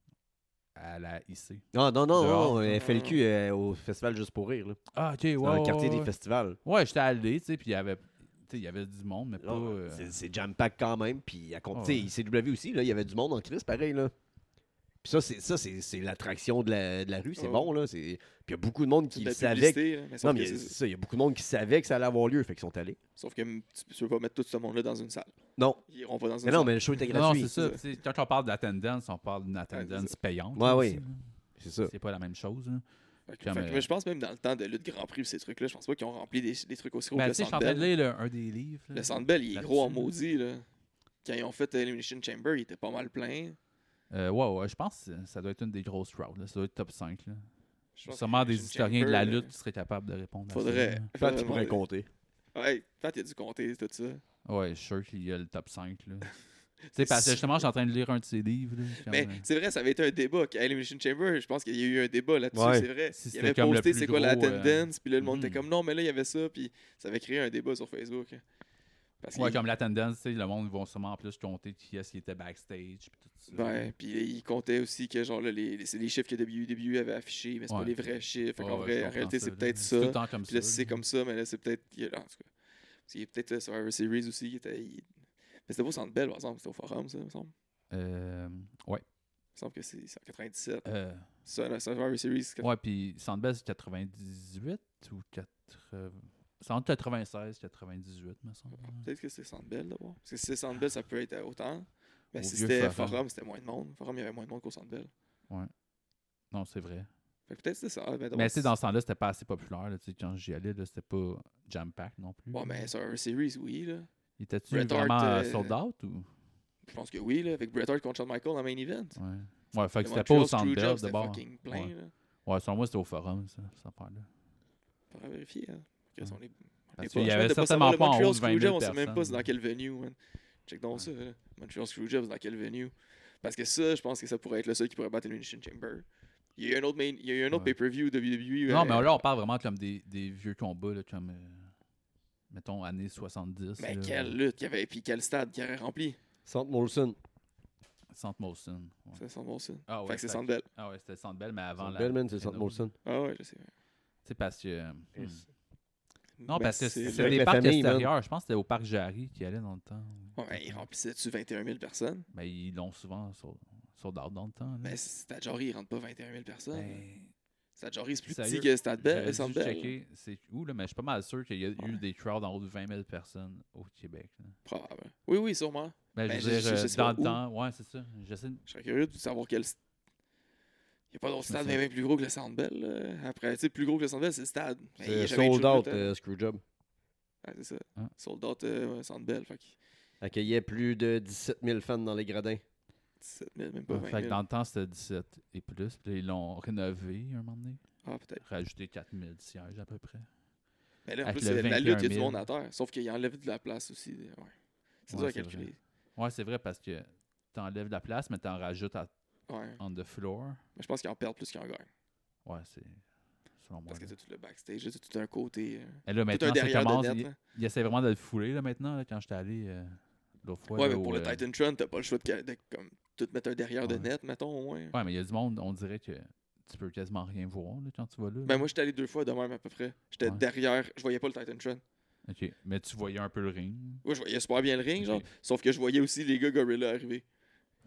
à la I C. Ah, non, non, Dehors. non. euh, F L Q euh, au Festival Juste pour rire. Là. Ah, ok, ouais, Dans le ouais, quartier ouais, des ouais. festivals. Ouais, j'étais allé, tu sais, puis il y avait... tu sais, il y avait du monde, mais pas... Non, euh, c'est, c'est jam-pack quand même. Puis à compte, Ah, tu sais, ouais. I C W aussi, là, il y avait du monde en crise, pareil. Là. Puis ça, c'est, ça c'est, c'est l'attraction de la, de la rue. C'est Oh. bon. Là. C'est... Puis il y a beaucoup de monde C'est qui de la savait. Que... publicité, là, mais sauf Non, mais que c'est c'est- ça. Il y a beaucoup de monde qui savait que ça allait avoir lieu. Fait qu'ils sont allés. Sauf que tu tu peux pas mettre tout ce monde-là dans une salle. Non. Ils iront pas dans une Mais salle. non, mais le show était Non, non, gratuit. c'est ça. c'est tu sais, Quand on parle d'attendance, on parle d'une attendance c'est payante. Ouais, là, oui. aussi, là. C'est ça. C'est pas la même chose. Là. Fait que- Comme, fait que- euh, mais je pense même dans le temps de lutte Grand Prix pis ces trucs-là, je pense pas qu'ils ont rempli des, des trucs aussi gros Ben, que tu sais, le je suis en Centre train de Bell. lire le- un des livres. là. Le Centre Bell, il est Là-dessus, gros en là. maudit. Là. Quand ils ont fait Elimination Chamber, il était pas mal plein. Euh, ouais, ouais, je pense que ça doit être une des grosses crowds. Là. Ça doit être top cinq. Là. Je pense Sûrement que des Elimination historiens de la Chamber, lutte qui seraient capables de répondre à Faudrait. ça. Pat, faudrait tu pourrais demander. compter. Ouais, Pat, il a dû compter tout ça. là. Ouais, je suis sûr qu'il y a le top cinq. Là. Tu sais, parce que justement, je suis en train de lire un de ses livres. Là, comme, Mais euh, c'est vrai, ça avait été un débat. À Elimination Chamber, je pense qu'il y a eu un débat là-dessus, Ouais. c'est vrai. Si il c'était avait comme le posté plus c'est quoi la gros, euh, attendance, puis là, le monde mhm. était comme non, mais là, il y avait ça, puis ça avait créé un débat sur Facebook. Parce ouais, qu'il- comme la tendance, tu sais, le monde va sûrement en plus compter qui est-ce qui était backstage. Puis tout ça. Ouais, puis il comptait aussi que genre là, les, les- c'est les chiffres que W W E avait affichés, mais c'est pas Ouais. les vrais chiffres. Fait Ouais, qu'en ouais, vrai, je en comprends réalité, c'est là. peut-être C'est tout le ça. temps comme Puis là, ça. si c'est là. comme ça, mais là, c'est peut-être. il y a- En tout cas. Parce qu'il y a peut-être euh, Survivor Series aussi qui était. il- Mais c'était pas au Centre Bell, par exemple, c'était au Forum, ça, il me semble. Euh, ouais. Il me semble que c'est c'est en quatre-vingt-dix-sept. Euh, Ça, la Survivor Series, c'est ouais, puis Sandbell, c'est quatre-vingt-dix-huit ou quatre-vingts. C'est entre quatre-vingt-seize et quatre-vingt-dix-huit, me semble. peut-être que c'est Centre Bell d'abord. Parce que si c'est Centre Bell, ça peut être euh, autant. Mais Au si vieux c'était Forum. Forum, c'était moins de monde. Forum, il y avait moins de monde qu'au Centre Bell. Non, c'est vrai. Fait que peut-être que c'était ça. Ah, ben, d'abord, Mais tu sais, dans ce temps-là, c'était pas assez populaire. Là, tu sais, quand j'y allais, là, c'était pas jam-pack non plus. Ouais, mais Survivor Series, oui, là. Il était-tu Bret Hart, vraiment euh, sold out ou. Je pense que oui, là, avec Bret Hart contre Shawn Michaels en main event. Ouais. Ouais, fait que Le c'était pas au Montreal Centre Bell Screwjob, c'était d'abord. fucking plein, Ouais. là. Ouais, sur moi, c'était au Forum, ça, cette affaire-là. Faudra vérifier, hein. Quels sont les. Parce les qu'il y poches, avait man, de certainement savoir pas en le Montreal haut de vingt mille Screwjob, on sait même pas c'est personnes. dans quel venue, man. Check donc ça, là. Montreal Screwjob, c'est dans quel venue. Parce que ça, je pense que ça pourrait être le seul qui pourrait battre Elimination Chamber. Il y a eu un autre, main... il y a eu un autre Ouais. pay-per-view W W E. Non, euh, mais là, on parle vraiment comme des, des vieux combats, là, comme. euh, mettons, années soixante-dix. Mais là. quelle lutte qu'il y avait, puis quel stade qui aurait rempli. Centre Molson. Centre Molson. Ouais. C'est Centre Molson. Ah ouais, Fait que c'est fait- Centre Bell. Ah ouais, c'était Centre Bell, mais avant Centre la. Bell, man, c'est Centre Keno. Molson. Ah ouais, je sais. Tu sais, parce que. euh, hmm. Non, Mais parce que c'est- c'est avec des la parcs famille, man. extérieurs. Je pense que c'était au parc Jarry qui allait dans le temps. Ouais, mais ils remplissaient-tu vingt et un mille personnes? Mais ils l'ont souvent sold sold out dans le temps. là. Mais Stade Jarry, il rentre pas vingt et un mille personnes. Ben, Stade Jarry, c'est plus sérieux, petit que Stade j'aurais Bell, dû Centre Bell. checker c'est où, là, mais je suis pas mal sûr qu'il y a eu Ouais. des crowds en haut de vingt mille personnes au Québec. là. Probable. Oui, oui, sûrement. Ben, Ben, je veux je- dire, je- je euh, sais dans pas le où. temps, ouais, c'est ça. J'essaie de- Je serais curieux de savoir quel. st- Il n'y a pas d'autre C'est stade ça. même plus gros que le Centre Bell. là. Après, tu sais, plus gros que le Centre Bell, c'est le stade. Mais il y a C'est jamais eu de sold show de out, lutte, hein. euh, Screwjob. Ouais, c'est ça. Hein? Sold out euh, ouais, Centre Bell. Fait que Accueillait plus de dix-sept mille fans dans les gradins. dix-sept mille, même pas vingt Fait que mille. dans le temps, c'était dix-sept et plus. Puis là, ils l'ont rénové un moment donné. Ah, peut-être. Rajouté quatre mille sièges à peu près. Mais là, en Avec plus, le c'est- la vingt et lutte, il y un a du mille. monde à terre. Sauf qu'il enlève de la place aussi. Ouais. C'est Ouais, dur à c'est calculer. Ouais, c'est vrai parce que t'enlèves de la place, mais t'en rajoutes à Ouais. on the floor. Mais je pense qu'ils en perdent plus qu'ils en gagnent. Ouais, c'est. Selon moi. Parce que là. t'as tout le backstage, t'as tout un côté. euh, Et là, Tout maintenant, un ça derrière commence. de net. il, là. il essaie vraiment de le fouler là, maintenant, là, quand j'étais allé euh, l'autre fois. Ouais, là, mais pour au, le euh, Titan Tron, t'as pas le choix de, ca- de comme, tout mettre un derrière de Ouais. net, mettons, au moins. Ouais, mais il y a du monde, on dirait que tu peux quasiment rien voir là, quand tu vas là. Ben, moi, j'étais allé deux fois de même à peu près. J'étais Ouais. derrière, je voyais pas le Titan Tron. Ok, mais tu voyais un peu le ring. Ouais, je voyais super bien le ring, genre. Ok. Sauf que je voyais aussi les gars Gorilla arriver.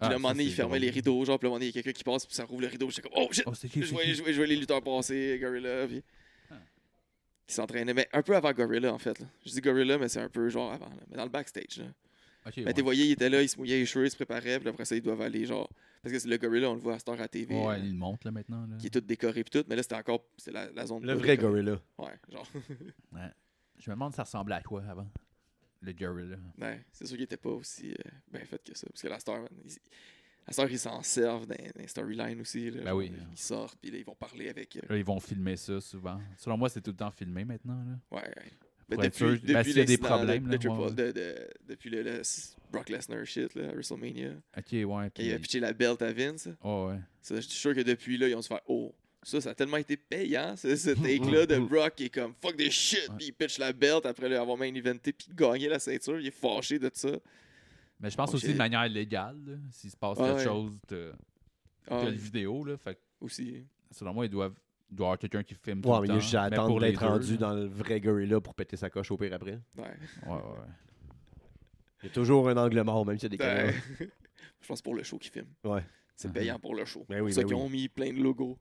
Puis là, à un ça, moment donné, c'est il fermait drôle. les rideaux, genre, puis là, à un moment donné, il y a quelqu'un qui passe, puis ça rouvre le rideau. J'étais comme, oh shit! Oh, c'est qui, Je c'est voyais, qui? je voyais- je voyais les lutteurs passer, Gorilla, puis. Ah. Ils s'entraînaient, mais un peu avant Gorilla, en fait. Là. Je dis Gorilla, mais c'est un peu genre avant, là. Mais dans le backstage, là. Ok, Mais ouais. tu voyais, il était là, il se mouillait les cheveux, il se préparait, puis après ça, ils doivent aller, genre. Parce que c'est le Gorilla, on le voit à Star à T V. Ouais, euh, il monte là maintenant. Là. qui est tout décoré, puis tout. Mais là, c'était encore. C'est la, la zone. Le pas vrai décorée. gorilla. Ouais, genre. Ouais. Je me demande si ça ressemblait à quoi avant. Le gorilla. Ouais, c'est sûr qu'il était pas aussi euh, bien fait que ça. Parce que la Star, man, ils, la Star, ils s'en servent dans, dans les storylines aussi. Là, Ben genre, oui. Ils sortent, puis là, ils vont parler avec. Euh, Là, ils vont filmer ça souvent. Selon moi, c'est tout le temps filmé maintenant. Là. ouais, ouais. Mais Pour être depuis, sûr- depuis ben, s'il y a des l'incident de- problèmes, de, là, Triple- ouais. de- de- depuis le, le Brock Lesnar shit, là, à WrestleMania. Ok, ouais. Quand Puis... il a pitché la belt à Vince. Oh, ouais. Ça, je suis sûr que depuis là, ils ont se fait oh, ça, ça a tellement été payant, ce, ce take-là de Brock qui est comme fuck this shit, Ouais. puis il pitch la belt après l'avoir main eventé, puis gagner la ceinture, il est fâché de ça. Mais je pense Oh, aussi shit. de manière légale. là, S'il se passe Ah, quelque ouais. chose, de Ah, de la vidéo. Là, fait que, aussi. selon moi, ils doivent, il doit y avoir quelqu'un qui filme tout Ouais, le mais temps. il y a juste à mais attendre pour les d'être deux, rendu là. dans le vrai gorilla pour péter sa coche au pire après. Ouais. Ouais, ouais, ouais. Il y a toujours un angle mort, même s'il y a des Ben, caméras. je pense pour le show qu'ils filment. Ouais. C'est Mhm. payant pour le show. Ben C'est oui, pour ça ben qu'ils oui. ont mis plein de logos.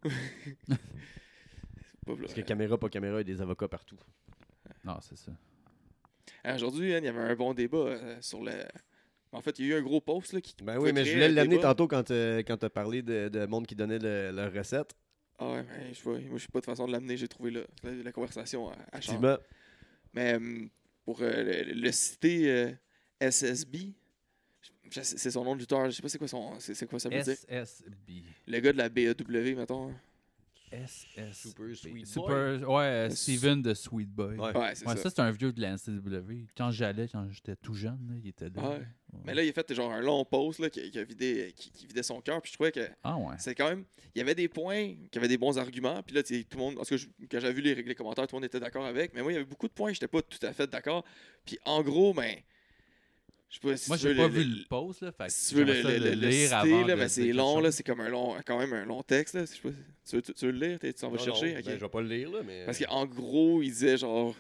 C'est pas Parce que vrai. caméra, pas caméra, il y a des avocats partout. Non, c'est ça. Ah, Aujourd'hui, hein, il y avait un bon débat euh, sur le. En fait, il y a eu un gros post là, qui. Ben pouvait oui, mais je créer voulais un l'amener débat. tantôt quand, euh, quand tu as parlé de, de monde qui donnait le- leur recette. Ah ouais, mais je vois, moi, je sais pas de façon de l'amener, j'ai trouvé là, la, la conversation à, à changer. Effectivement. Mais euh, pour euh, le, le citer euh, S S B, je- je- c'est son nom de lutteur, je sais pas c'est quoi son c'est c'est quoi ça veut dire. S S B. Le gars de la B A W, mettons. hein. S S B. Super Sweet Super, ouais, euh, Le Steven de Sweet Boy. Ouais. Ouais, c'est Ouais, ça. ça, c'est un vieux de la N C W. Quand j'allais, quand j'étais tout jeune, là, il était là. Ouais. Ouais. Mais là, il a fait genre un long post là, qui, qui a vidé, qui, qui vidait son cœur, puis je trouvais que Ah ouais. c'est quand même. Il y avait des points, qui avaient des bons arguments, puis là, tu sais, tout le monde. Parce que je- quand j'avais vu les, les commentaires, tout le monde était d'accord avec, mais moi, il y avait beaucoup de points, j'étais pas tout à fait d'accord. Puis en gros, ben. Je sais pas si Moi, tu j'ai veux pas le- vu le- le post, là. Fait que Si tu veux le, j'aimerais ça le- le- le lire citer, avant là, de mais dire c'est quelque long, là, chose. c'est comme un long, quand même un long texte. Là. Je sais pas, tu, veux, tu, tu veux le lire? T'es- Tu t'en vas Non, chercher? non, Ok. ben, je vais pas le lire, là, mais... Parce qu'en gros, il disait genre.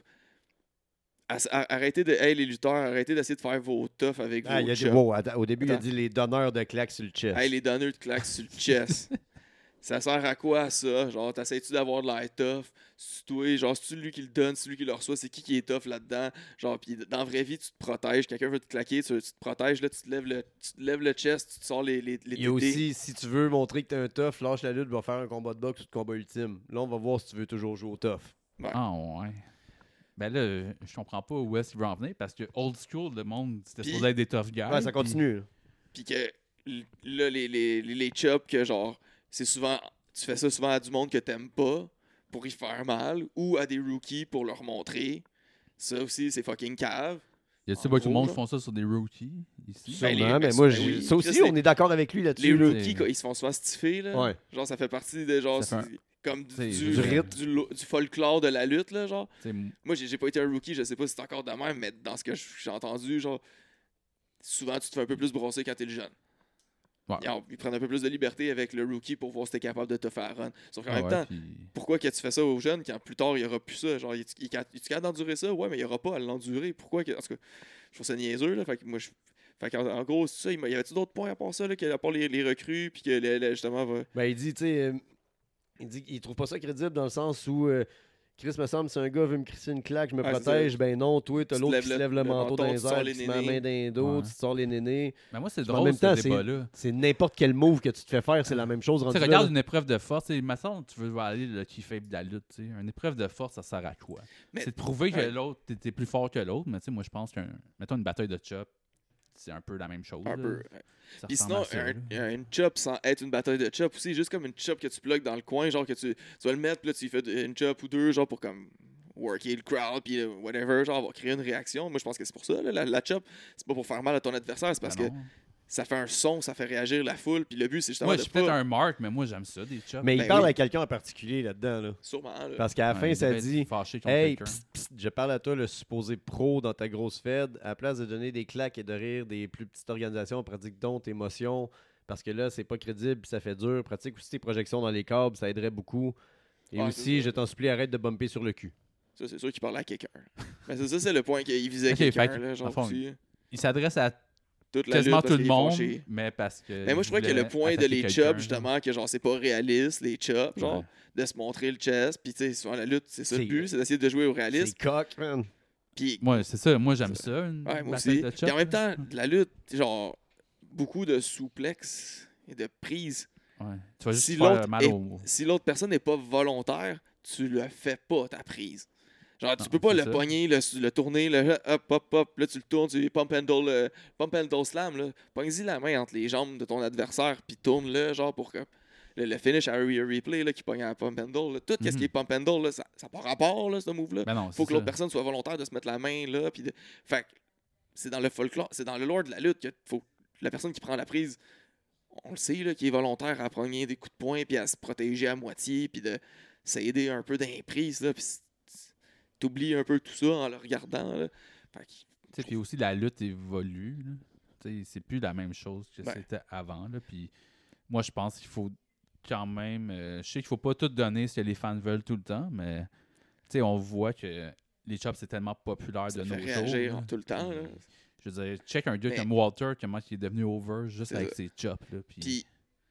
Ass- a- Arrêtez de. Hey, les lutteurs, arrêtez d'essayer de faire vos toughs avec Ah, vos il a dit, chops. wow, attends, au début, il a Attends. dit les donneurs de claques sur le chest. Hey, les donneurs de claques sur le chest. Ça sert à quoi, ça? Genre, t'essayes-tu d'avoir de l'air tough? C'est toi, genre, c'est-tu lui qui le donne, c'est lui qui le reçoit, c'est qui qui est tough là-dedans? Genre, pis dans la vraie vie, tu te protèges. Quelqu'un veut te claquer, tu, tu te protèges, là, tu te lèves le, tu te lèves le chest, tu te sors les, les, les Il y tétés. a aussi, si tu veux montrer que t'es un tough, lâche la lutte, va faire un combat de boxe ou de combat ultime. Là, on va voir si tu veux toujours jouer au tough. Ah ouais. Ben là, je comprends pas où est-ce qu'il veut en venir parce que old school, le monde, c'était Puis- supposé être des tough guys. Ouais, ça puis- continue. là. Puis que l- là, les, les, les, les chops, que genre, c'est souvent. Tu fais ça souvent à du monde que t'aimes pas pour y faire mal ou à des rookies pour leur montrer. Ça aussi, c'est fucking cave. Y a-tu en beaucoup de gros, monde là. qui font ça sur des rookies ici? Ben, les- Sûrement, mais ben, moi, ben j'ai- oui. ça aussi, Chris, on les- est d'accord avec lui Les là-dessus. là. rookies, quand ils se font souvent stiffer, là, Ouais. genre, ça fait partie de genre. Ça fait c'est Comme du, c'est- du, du rythme. du lo- du folklore de la lutte, là, genre. T'sais, m- Moi, j'ai j'ai pas été un rookie, je sais pas si c'est encore de même, mais dans ce que j'ai entendu, genre, souvent, tu te fais un peu plus brosser quand t'es le jeune. Ouais. Ils, en- ils prennent un peu plus de liberté avec le rookie pour voir si t'es capable de te faire run. Sauf qu'en ah même ouais, temps, puis- pourquoi que tu fais ça aux jeunes quand plus tard, il y aura plus ça? Genre, es-tu capable d'endurer ça? Ouais, mais il y aura pas à l'endurer. Pourquoi? Que... En tout cas, je trouve ça niaiseux, là. Fait que moi, je... Fait qu'en en gros, c'est ça. Il y avait-tu d'autres points à part ça, là, qu'à part les, les recrues, puis que, le- le- justement, va... Ben, il dit, tu sais, euh, il dit qu'il trouve pas ça crédible dans le sens où euh, Chris me semble, si un gars veut me crisser une claque, je me Ouais, c'est protège, ça. ben non, toi, t'as Tu te l'autre lèves qui se le- lève le, le manteau menton, dans tu les sors airs, les tu te mets la main nénés. dans les dos, Ouais. tu te sors les nénés. Mais moi, c'est En drôle, même temps, ce c'est- débat-là. C'est n'importe quel move que tu te fais faire, c'est la même chose. Tu rendu sais, là, regarde là. une épreuve de force. Il me semble que tu veux aller le qui fait de la lutte. tu sais. Une épreuve de force, ça sert à quoi? Mais- C'est de prouver que ouais. l'autre, t'es t'es plus fort que l'autre. Mais tu sais, moi, je pense qu'un. Mettons une bataille de chop, c'est un peu la même chose. Un là. peu. Ça Puis ressemble sinon, à ça, un- là. une chop sans être une bataille de chop aussi, juste comme une chop que tu plugues dans le coin, genre que tu, tu vas le mettre, puis là tu y fais une chop ou deux, genre pour comme worker le crowd, puis euh, whatever, genre va créer une réaction. Moi je pense que c'est pour ça, là, la, la chop, c'est pas pour faire mal à ton adversaire, c'est parce Ben que non. ça fait un son, ça fait réagir la foule, puis le but c'est justement Moi, je de suis peut-être pas... un mark, mais moi, j'aime ça, des chops. Mais il Ben parle oui. à quelqu'un en particulier là-dedans. Là. Sûrement, là. Parce qu'à la Ouais, fin, il ça devait être dit fâché contre Hey, quelqu'un. psst, psst, je parle à toi, le supposé pro dans ta grosse fed. À la place de donner des claques et de rire des plus petites organisations, pratique donc tes émotions. Parce que là, c'est pas crédible puis ça fait dur. Pratique aussi tes projections dans les câbles, ça aiderait beaucoup. Et Ouais, c'est aussi, ça. je t'en supplie, arrête de bumper sur le cul. Ça, c'est sûr qu'il parlait à quelqu'un. Mais c'est ça, c'est le point qu'il visait Ok, quelqu'un, fait que, là, genre dans le fond, aussi. Il s'adresse à toute la quasiment lutte parce tout le qu'ils font monde, chier. mais parce que. Mais moi, je crois que le point de les chops, justement, que genre, c'est pas réaliste, les chops, genre, Ouais. de se montrer le chest. Puis, tu sais, souvent, la lutte, c'est ça le C'est- but, c'est d'essayer de jouer au réalisme. C'est coq, man. Puis, Moi, c'est ça. Moi, j'aime ça. Une ouais, moi bataille aussi. de Puis chop, en même là. temps, la lutte, genre, beaucoup de souplex et de prise. Ouais. Tu vas juste Si faire l'autre mal est- au. Si l'autre personne n'est pas volontaire, tu le fais pas, ta prise. Genre, tu Non, peux pas c'est le ça. pogner, le, le tourner, le hop, hop, hop, là, tu le tournes, tu pump handle, euh, pump handle slam, là. Pogne-y la main entre les jambes de ton adversaire, puis tourne-le, genre, pour que le, le finish à re- replay, là, qui pogne à pump handle, là. Tout ce Mhm. qui est pump handle, là, ça n'a pas rapport, là, ce move-là. Ben non, Faut c'est que l'autre ça. personne soit volontaire de se mettre la main, là, puis de... Fait que c'est dans le folklore, c'est dans le lore de la lutte que faut que la personne qui prend la prise, on le sait, là, qui est volontaire à prendre des coups de poing, puis à se protéger à moitié, puis de s'aider un peu d'imprise, là, puis t'oublies un peu tout ça en le regardant, là. Fait que, Tu sais, puis aussi, la lutte évolue. là. Tu sais, c'est plus la même chose que Ouais. c'était avant. Là. Puis moi, je pense qu'il faut quand même... euh, je sais qu'il faut pas tout donner ce que les fans veulent tout le temps, mais tu sais, on voit que les chops, c'est tellement populaire ça de fait nos réagir jours. là. tout le temps, là. Puis, je veux dire, check un gars Mais- comme Walter, comment il est devenu over juste C'est avec ça. ses chops. Là, puis... Puis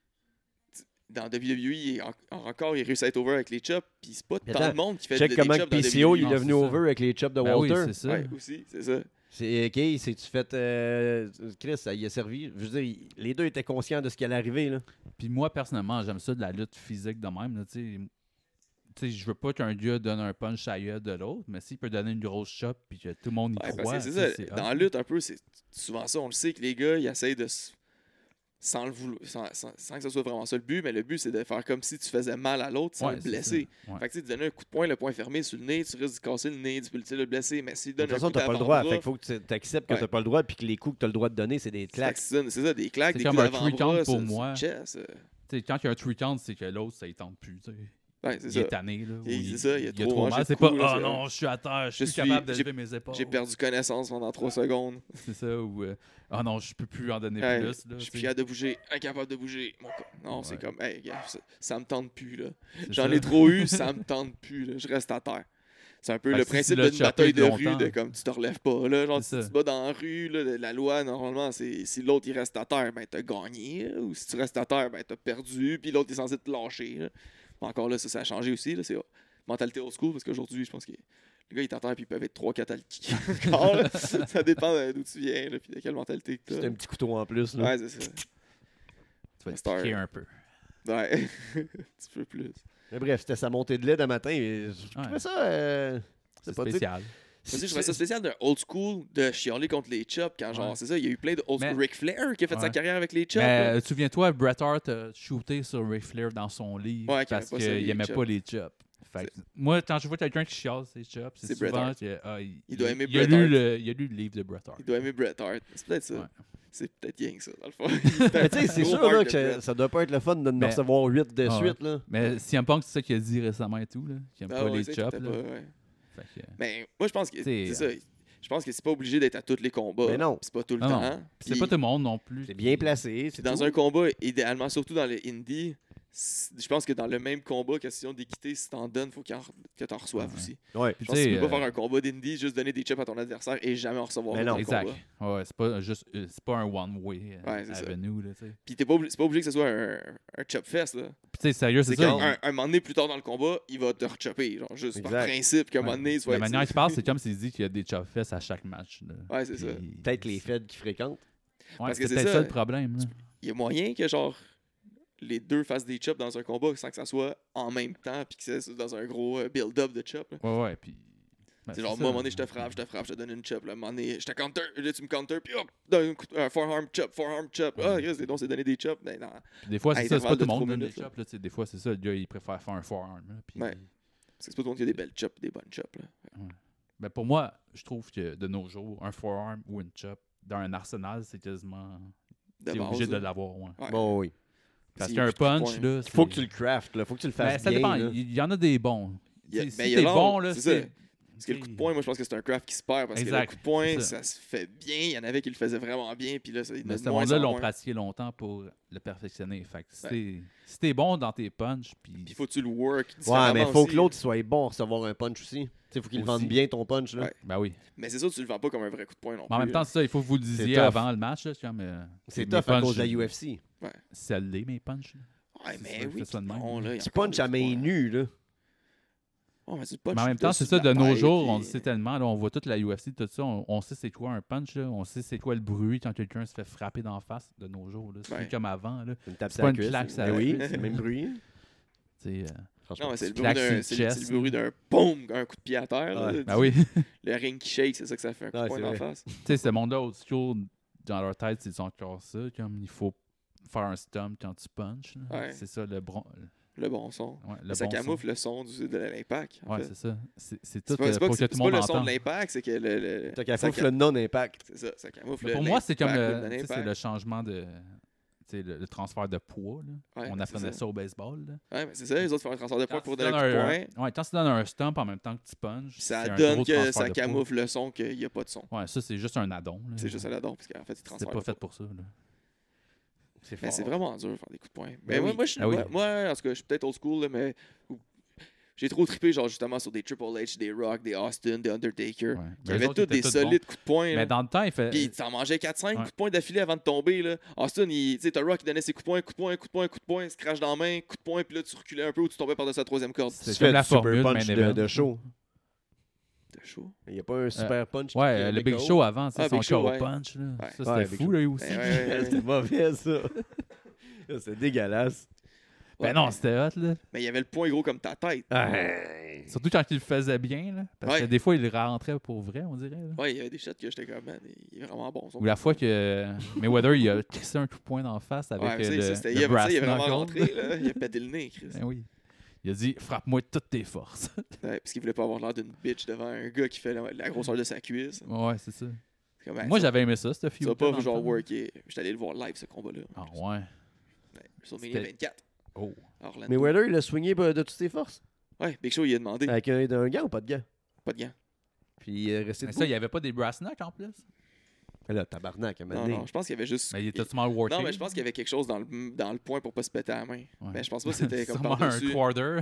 t- dans W W E, il est en- encore, il réussit à être over avec les chops, puis c'est pas Mais tant de attends, monde qui fait Check des comment chops dans P C O il est Non, devenu c'est ça. over avec les chops de Ben oui, Walter. c'est ça. Ouais, aussi, c'est ça. C'est OK, c'est-tu fait. Euh, Chris, ça y a servi. Je veux dire, il- les deux étaient conscients de ce qui allait arriver, là. Puis moi, personnellement, j'aime ça de la lutte physique de même. Là, tu sais. Tu sais, je veux pas qu'un gars donne un punch à la gueule de l'autre, mais s'il peut donner une grosse chop puis que tout le monde y Ouais, parce croit, que c'est tu sais, ça. c'est Dans hot. la lutte, un peu, c'est souvent ça. On le sait que les gars, ils essayent de se- sans, le vouloir, sans, sans- sans que ce soit vraiment ça le but, mais le but, c'est de faire comme si tu faisais mal à l'autre sans Ouais, le c'est blesser. ça. Ouais. Fait que tu sais, tu donnes un coup de poing, le poing fermé sur le nez, tu risques de casser le nez, tu peux tu sais, le blesser, mais s'il De donne toute un façon, coup t'as pas le droit. d'avant-bras, Fait qu'il faut que tu acceptes que Ouais. t'as pas le droit, puis que les coups que t'as le droit de donner, c'est des fait que claques. c'est ça, c'est ça, des claques, C'est des comme coups un three count d'avant-bras, pour sur- moi. sur le chest, euh. Tu sais, quand il y a un three count, c'est que l'autre, ça ne tente plus. tu sais. Ouais, c'est Il ça. est tanné. Là, ou Et il, c'est ça, il a trop mangé mal. de C'est coups, pas là, « Ah c'est- non, je suis à terre, je suis Je plus capable de suis- lever mes épaules. » J'ai perdu connaissance pendant trois secondes. C'est ça, ou euh, Ah non, je peux plus en donner Ouais, plus. Là, Je suis tu sais. plus capable de bouger, incapable de bouger. Mon co- Non, c'est Ouais. comme, hey, gars, ça, ça me tente plus, là. C'est J'en ça. ai trop eu, ça me tente plus, là. Je reste à terre. C'est un peu Fait le que si principe tu l'as d'une chopé bataille de longtemps- rue, de comme tu te relèves pas, là. Genre, C'est si tu ça. te bats dans la rue, là, la loi, normalement, c'est si l'autre il reste à terre, ben t'as gagné. là. Ou si tu restes à terre, ben t'as perdu, puis l'autre est censé te lâcher. Là. Mais encore là, ça, ça a changé aussi, là. C'est oh, mentalité old school, parce qu'aujourd'hui, je pense que le gars, il est à terre, puis ils peuvent être trois quatre à le kicker encore, là. Ça dépend de- d'où tu viens, là, puis de quelle mentalité que C'est t'as. un petit couteau en plus, là. Ouais, c'est ça. Tu vas te Star. piquer un peu. Ouais, un petit peu plus. Mais bref, c'était sa montée de lait de matin. Et je trouvais Ouais. ça. euh, C'est pas, tu sais, spécial. Moi aussi, je trouvais ça spécial d'un old school de chialer contre les chops quand, genre, Ouais. c'est ça, il y a eu plein de old school. Mais- Ric Flair qui a fait sa Ouais. carrière avec les chops. Mais là. euh, souviens-toi, Bret Hart a shooté sur Ric Flair dans son livre Ouais, qu'il parce aimait pas ça, qu'il les aimait chops. pas les chops. Fait que moi, quand je vois quelqu'un qui chiale ses chops, c'est C'est Bret souvent Hart. que, ah, il, Il doit aimer il a Bret lu Hart. le, il a lu le livre de Bret Hart. Il doit aimer Bret Hart. C'est peut-être ça. Ouais. C'est peut-être rien que ça, dans le fond. Mais tu sais, c'est Gros sûr heart là, de que Bret. ça doit pas être le fun de ne Mais- recevoir huit de Ah ouais. suite. Là. Mais C M Punk, c'est ça qu'il a dit récemment et tout, là, qu'il aime Ah pas ouais, les c'est chops. peut-être là. pas, ouais. Fait que, Mais moi, je pense que T'sais, c'est ça. Je pense que c'est pas obligé d'être à tous les combats. Mais non. Puis C'est pas tout le Non, temps. non. Puis c'est pas tout le monde non plus. C'est bien placé. C'est dans tout. un combat, idéalement, surtout dans le indie, c'est- je pense que dans le même combat, question d'équité, si t'en donnes, faut qu'il en- que t'en reçoives Ouais. aussi. Ouais. Je pense que tu T'sais, peux pas euh, faire un combat d'indie, juste donner des chips à ton adversaire et jamais en recevoir Mais d'autres non. dans le Exact. combat. Ouais, c'est pas juste euh, c'est pas un one way euh, Ouais, c'est ça. avenue là, tu sais. Puis t'es pas obli- c'est pas obligé que ce soit un, un chop fest, là. Puis tu sais sérieux, c'est C'est ça. qu'un il- un, un moment donné plus tard dans le combat, il va te rechopper. Genre, juste par Exact. principe qu'à un ouais. moment donné, tu vas La être- manière qu'il parle, c'est comme s'il dit qu'il y a des chop fests à chaque match. là. Ouais, c'est ça. Puis- Peut-être les Feds qui fréquentent. Ouais, Parce que c'est c'est peut-être ça. ça le problème. là. Il y a moyen que, genre, les deux fassent des chops dans un combat sans que ça soit en même temps puis que c'est dans un gros euh, build-up de chops. là. Ouais, ouais. Puis. ben, C'est genre, ça. moi, à un moment donné, je te frappe, je te frappe, je te donne une chop. Là. À un moment donné, je te counter, là, tu me counter, puis hop, d'un coup, un forearm chop, forearm chop. Ah, Ouais. yes, c'est donc, c'est donné des chops. Ben, non. Puis des fois, à c'est ça, c'est pas intervalle tout le de monde trois qui donne des minutes, là. chops. Là, tu sais, des fois, c'est ça, le gars, il préfère faire un forearm. là, puis- Ouais. Parce que c'est pas tout le monde qui a des belles chops des bonnes chops. Là. Ben, pour moi, je trouve que de nos jours, un forearm ou une chop dans un arsenal, c'est quasiment. De T'es base, obligé de là. l'avoir. Ouais. Ouais. Bon, oui. Parce S'il y a qu'un plus de coups de punch, poing. là. Il faut c'est- que tu le craftes. Il faut que tu le Ben, fasses ça bien. dépend. là. Il y, en a des bons. Il y a- Tu sais, ben, si il y a t'es l'art, bon, là, c'est c'est. ça. Parce que le coup de poing, moi, je pense que c'est un craft qui se perd. Parce que Exact, le coup de poing, c'est ça. ça. se fait bien. Il y en avait qui le faisaient vraiment bien. Puis là, ça, il y en a Mais de ce moins monde-là en l'ont moins. pratiqué longtemps pour le perfectionner. Fait que si Ouais. t'es si t'es bon dans tes punches, Puis puis il faut que tu le work. Ouais, différemment mais il faut aussi. que l'autre soit bon à recevoir un punch aussi. sais, faut qu'ils le Aussi. vendent bien, ton punch, là. Ouais. Ben oui. Mais c'est sûr que tu le vends pas comme un vrai coup de poing non Mais en plus. même temps, c'est ça, il faut que vous le disiez tough. avant le match. Là, c'est comme, euh, C'est mes tough à punchs, cause de la U F C. Ça l'est, mes punchs. là. Ouais, C'est mais ça, oui. fais ça de même. non, là, il y a Tu encore punches des à coups de main poing. nue, là. Oh, mais tu punches Mais en même temps, c'est dessus ça, de la nos tête, jours, puis- on le sait tellement. Là, on voit toute la U F C, tout ça. On, on sait c'est quoi un punch. Là, on sait c'est quoi le bruit quand quelqu'un se fait frapper d'en face de nos jours. là. C'est Ouais. plus comme avant. Là. Une tape C'est sur pas la une cuisse. claque sur Ben la oui, cuisse, c'est le même bruit. Tu sais, euh, Franchement. Non, mais c'est le Tu bruit claques sur d'un le c'est le- chest, c'est le bruit là. d'un boum, un coup de pied à terre. là. Ouais. Ben oui. Le ring qui shake, c'est ça que ça fait un coup Ouais, de poing c'est d'en vrai. face. Tu sais, ce monde-là, old school, dans leur tête, ils ont encore ça. Comme il faut faire un stomp quand tu punches. là. Ouais. C'est ça, le, bron... Le bon son. ouais, le ça bon camoufle le son du, de l'impact. en Ouais, fait. c'est ça. C'est c'est C'est tout pas, euh, c'est pas pour que que c'est tout c'est le pas monde le son de entende. l'impact, c'est que le. le T'as qu'à ça camoufler le non-impact. C'est ça, ça camoufle Mais le pour moi, c'est comme l'impact, le, tu sais, c'est l'impact. le changement de. tu sais, Le, le transfert de poids. Là. Ouais, On c'est apprenait ça. ça. au baseball. Là. Ouais, mais c'est ça, les autres font un transfert de poids Quand pour tu donner un donnes coup de un- poing. Ouais, quand tu donnes un stump en même temps que tu punches, Puis ça c'est un donne gros que transfert ça de poids. camoufle le son qu'il n'y a pas de son. Ouais, ça, c'est juste un addon. là. C'est juste un addon, parce qu'en fait, il C'est transfère. pas de fait poids. pour ça. Là. C'est Mais fort. c'est vraiment dur de faire des coups de poing. Mais Ben moi, oui. moi, je, Ah oui. moi, moi, en tout cas, je suis peut-être old school, là, mais ou- j'ai trop trippé, genre, justement, sur des Triple H, des Rock, des Austin, des Undertaker. Ouais. Il y Mais avait eux autres, tous ils des étaient tous bons. solides coups de poing. Mais là. dans le temps, il fait. Puis t'en mangeais quatre cinq Ouais. coups de poing d'affilée avant de tomber. Là. Austin, il- tu sais, t'as Rock qui donnait ses coups de poing, coup de poing, coup de poing, coup de poing, il se crache dans la main, coup de poing, puis là, tu reculais un peu ou tu tombais par-dessus la troisième corde. C'est Tu comme fais la du super formule punch main de, event. de show. C'était chaud. Il n'y a pas un super punch. qui Ouais, fait euh, le le Big K O. Show avant, tu sais, Ah, son Big Show, K O ouais. punch. Là. Ouais. Ça, Ouais, c'était Big fou, Show. là, aussi. Ben ouais, ouais, ouais. C'était mauvais, ça. C'est dégueulasse. Ben Ouais. non, c'était hot, là. Mais il y avait le poing gros comme ta tête. Ouais. Surtout quand il le faisait bien, là. Parce que Ouais. des fois, il rentrait pour vrai, on dirait. là. Ouais, il y avait des shots que j'étais comme, man, il est vraiment bon. son Ou la coup de fois poing. que Mayweather, il a crissé un coup de poing d'en face avec Ouais, mais euh, ça, le, ça, c'était- le il a- ça, brass il est vraiment knuckle. rentré, là. Il a pété le nez, Chris. Ben oui. Il a dit, frappe-moi de toutes tes forces. Ouais, parce qu'il voulait pas avoir l'air d'une bitch devant un gars qui fait la, la grosseur de sa cuisse. ouais, c'est ça. C'est comme, hey, Moi, ça- j'avais aimé ça, ce Ça feud. va pas genre worker. J'étais allé le voir live, ce combat-là. Ah ouais. Ouais, WrestleMania C'était- vingt-quatre. Oh. à Orlando. Mais Weller, il a swingé de toutes ses forces. Ouais, Big Show, il a demandé. Avec un, un gant ou pas de gant? Pas de gants. Puis il est resté Mais debout. ça, il n'y avait pas des brass knucks en plus. Mais là, tabarnak, à un moment Non, donné. non, je pense qu'il y avait juste. Mais il était mal worké. Non, mais je pense qu'il y avait quelque chose dans le, dans le point pour pas se péter la main. Ouais. Mais je pense pas que c'était comme Sûrement un par-dessus. quarter.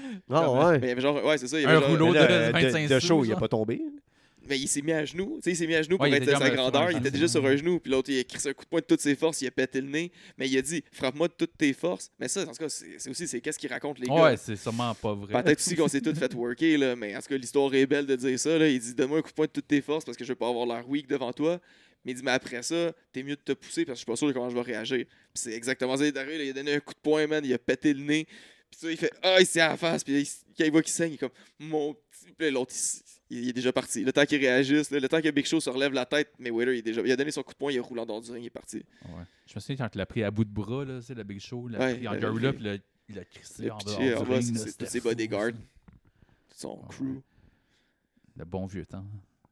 Ah ouais. Mais il y avait genre. Ouais, c'est ça. Il y Un avait genre- rouleau Mais là, de vingt-cinq de, de sous, show, il a genre. pas tombé. Mais il s'est mis à genoux. Tu sais, il s'est mis à genoux pour Ouais, il être était à sa comme sur un grandeur. Il genou. était déjà sur un genou. Puis l'autre, il a crissé un coup de poing de toutes ses forces. Il a pété le nez. Mais il a dit, frappe-moi de toutes tes forces. Mais ça, en tout cas, c'est c'est aussi, c'est qu'est-ce qu'ils racontent les gars. Ouais, c'est sûrement pas vrai. Peut-être aussi qu'on s'est tous fait worker, là, mais en tout cas, l'histoire est belle de dire ça. Là. Il dit donne-moi un coup de poing de toutes tes forces parce que je veux pas avoir l'air weak devant toi. Mais il dit mais après ça, t'es mieux de te pousser parce que je suis pas sûr de comment je vais réagir. Puis c'est exactement ça. Il est arrivé, là, il a donné un coup de poing, man. Il a pété le nez. Puis ça, il fait ah, il s'est à la face. Puis il- quand il voit qu'il saigne, il est comme mon petit. Puis là, l'autre, il, il est déjà parti. Le temps qu'il réagisse, là, le temps que Big Show se relève la tête, mais Wader, il, est déjà, il a donné son coup de poing, il a roulé en dehors du ring, il est parti. Ouais. Je me souviens quand il l'a pris à bout de bras, là, c'est le Big Show, il l'a Ouais, pris en il gorilla, avait puis là, il a crissé Le en pitché dehors en du bas, ring, c'est- là, c'est c'était tous ses fou, bodyguards. ça. Son Ouais. crew. Le bon vieux temps.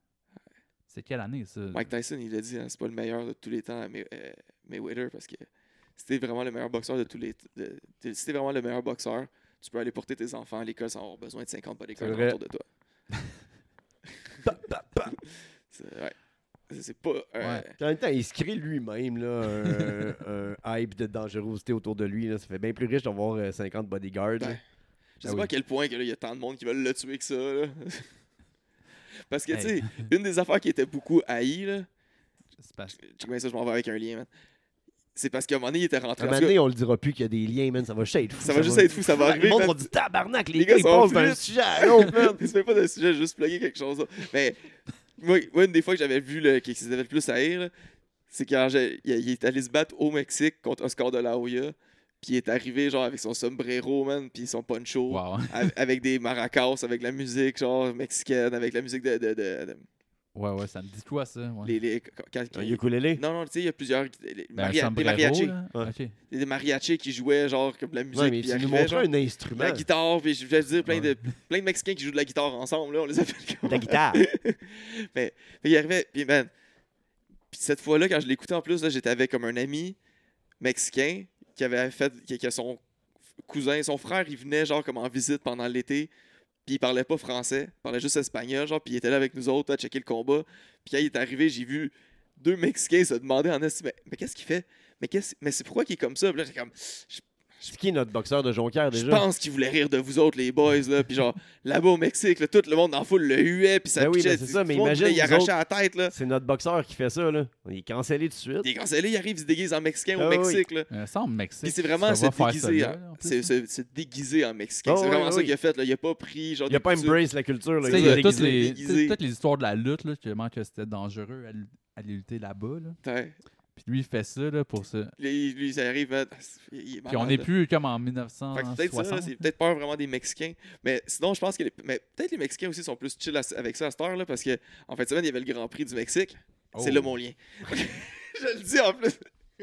C'est quelle année, ça? Mike Tyson, il a dit, hein, c'est pas le meilleur de tous les temps, mais euh, Mayweather, parce que c'était vraiment le meilleur boxeur de tous les. De, de- si t'es vraiment le meilleur boxeur, tu peux aller porter tes enfants à l'école sans avoir besoin de cinquante bodyguards C'est vrai. autour de toi. C'est, ouais. C'est- C'est pas. euh, Ouais. En même temps, il se crée lui-même là, un, un hype de dangerosité autour de lui. Là. Ça fait bien plus riche d'avoir euh, cinquante bodyguards. là. Ouais. Je Ah sais oui. pas à quel point que là, il y a tant de monde qui veulent le tuer que ça. Là. Parce que, Hey. tu sais, une des affaires qui était beaucoup haïe, là, C'est pas- check bien ça, je m'en vais avec un lien, man. C'est parce qu'à un moment donné, il était À rentré. un en moment tout cas, donné, on le dira plus qu'il y a des liens, man. Ça va juste être fou. Ça va juste être fou, ça va Ah, arriver, Le monde man. va dire tabarnak, les, Les gars, gars ils sont passent d'un vite. sujet à l'autre, man. c'est pas d'un sujet, juste plugger quelque chose. là. Mais moi, moi, une des fois que j'avais vu le, qui s'était fait le plus haïr, là, c'est quand j'ai- il, il est allé se battre au Mexique contre Oscar de la Hoya. Puis il est arrivé genre avec son sombrero, man, puis son poncho, Wow. av- avec des maracas, avec la musique genre mexicaine, avec la musique de... de, de- de- Ouais, ouais, ça me dit quoi, ça? Ouais. les, les, quand- quand- Un ukulélé. non, non, tu sais, il y a plusieurs... les Ben, un maria- des sombrero, mariachis. là? Ouais. Ok. Des mariachis qui jouaient genre comme de la musique. Ouais, mais puis tu ils nous arrivaient, montres genre, un instrument. la guitare, puis je vais te dire plein, Ouais. de, plein de Mexicains qui jouent de la guitare ensemble, là, on les appelle comme La guitare. mais fait, il arrivait, puis man, puis cette fois-là, quand je l'écoutais en plus, là, j'étais avec comme un ami mexicain qui avait fait, qui, qui a son cousin, son frère, il venait genre comme en visite pendant l'été, puis il parlait pas français, il parlait juste espagnol, genre, puis il était là avec nous autres à checker le combat, puis quand il est arrivé, j'ai vu deux Mexicains se demander en esti, mais, mais qu'est-ce qu'il fait? Mais, qu'est-ce, mais c'est pourquoi qu'il est comme ça? Puis là, j'ai comme, je- C'est qui notre boxeur de Jonquière Je déjà? pense qu'ils voulaient rire de vous autres, les boys, là. Puis genre, là-bas au Mexique, là, tout le monde dans la foule le huait, puis ça Ben oui, pitchait. mais c'est ça, mais tout le monde imagine, voulait y nous arracher autres- la tête, là. C'est notre boxeur qui fait ça, là. Il est cancellé tout de suite. Il est cancellé, il arrive, il se déguise en Mexicain Ah au oui. Mexique, là. Euh, ça, en Mexique. Puis c'est vraiment ça se va faire déguiser, ça en- là, en plus, c'est là. se se déguiser en Mexicain. Ah c'est oui, vraiment oui, ça oui. qu'il a fait, là. Il a pas pris, genre, Il a des pas coutumes. embrace la culture, là. Tu sais, Il il y est a toutes déguisé. les, déguisé. tu sais, toutes les histoires de la lutte, là, comment que c'était dangereux à, l- aller lutter là-bas. Là. Ouais. Puis lui, il fait ça là, pour ça. Lui, lui, ça arrive, man, il il est Puis on malade, n'est là. plus comme en mille neuf cent Fait que peut-être ça, là, soixante. c'est peut-être peur vraiment des Mexicains. Mais sinon, je pense que les... mais peut-être les Mexicains aussi sont plus chill à- avec ça à cette heure-là, parce que en fin de semaine, il y avait le Grand Prix du Mexique. C'est Oh. là mon lien. Je le dis en plus.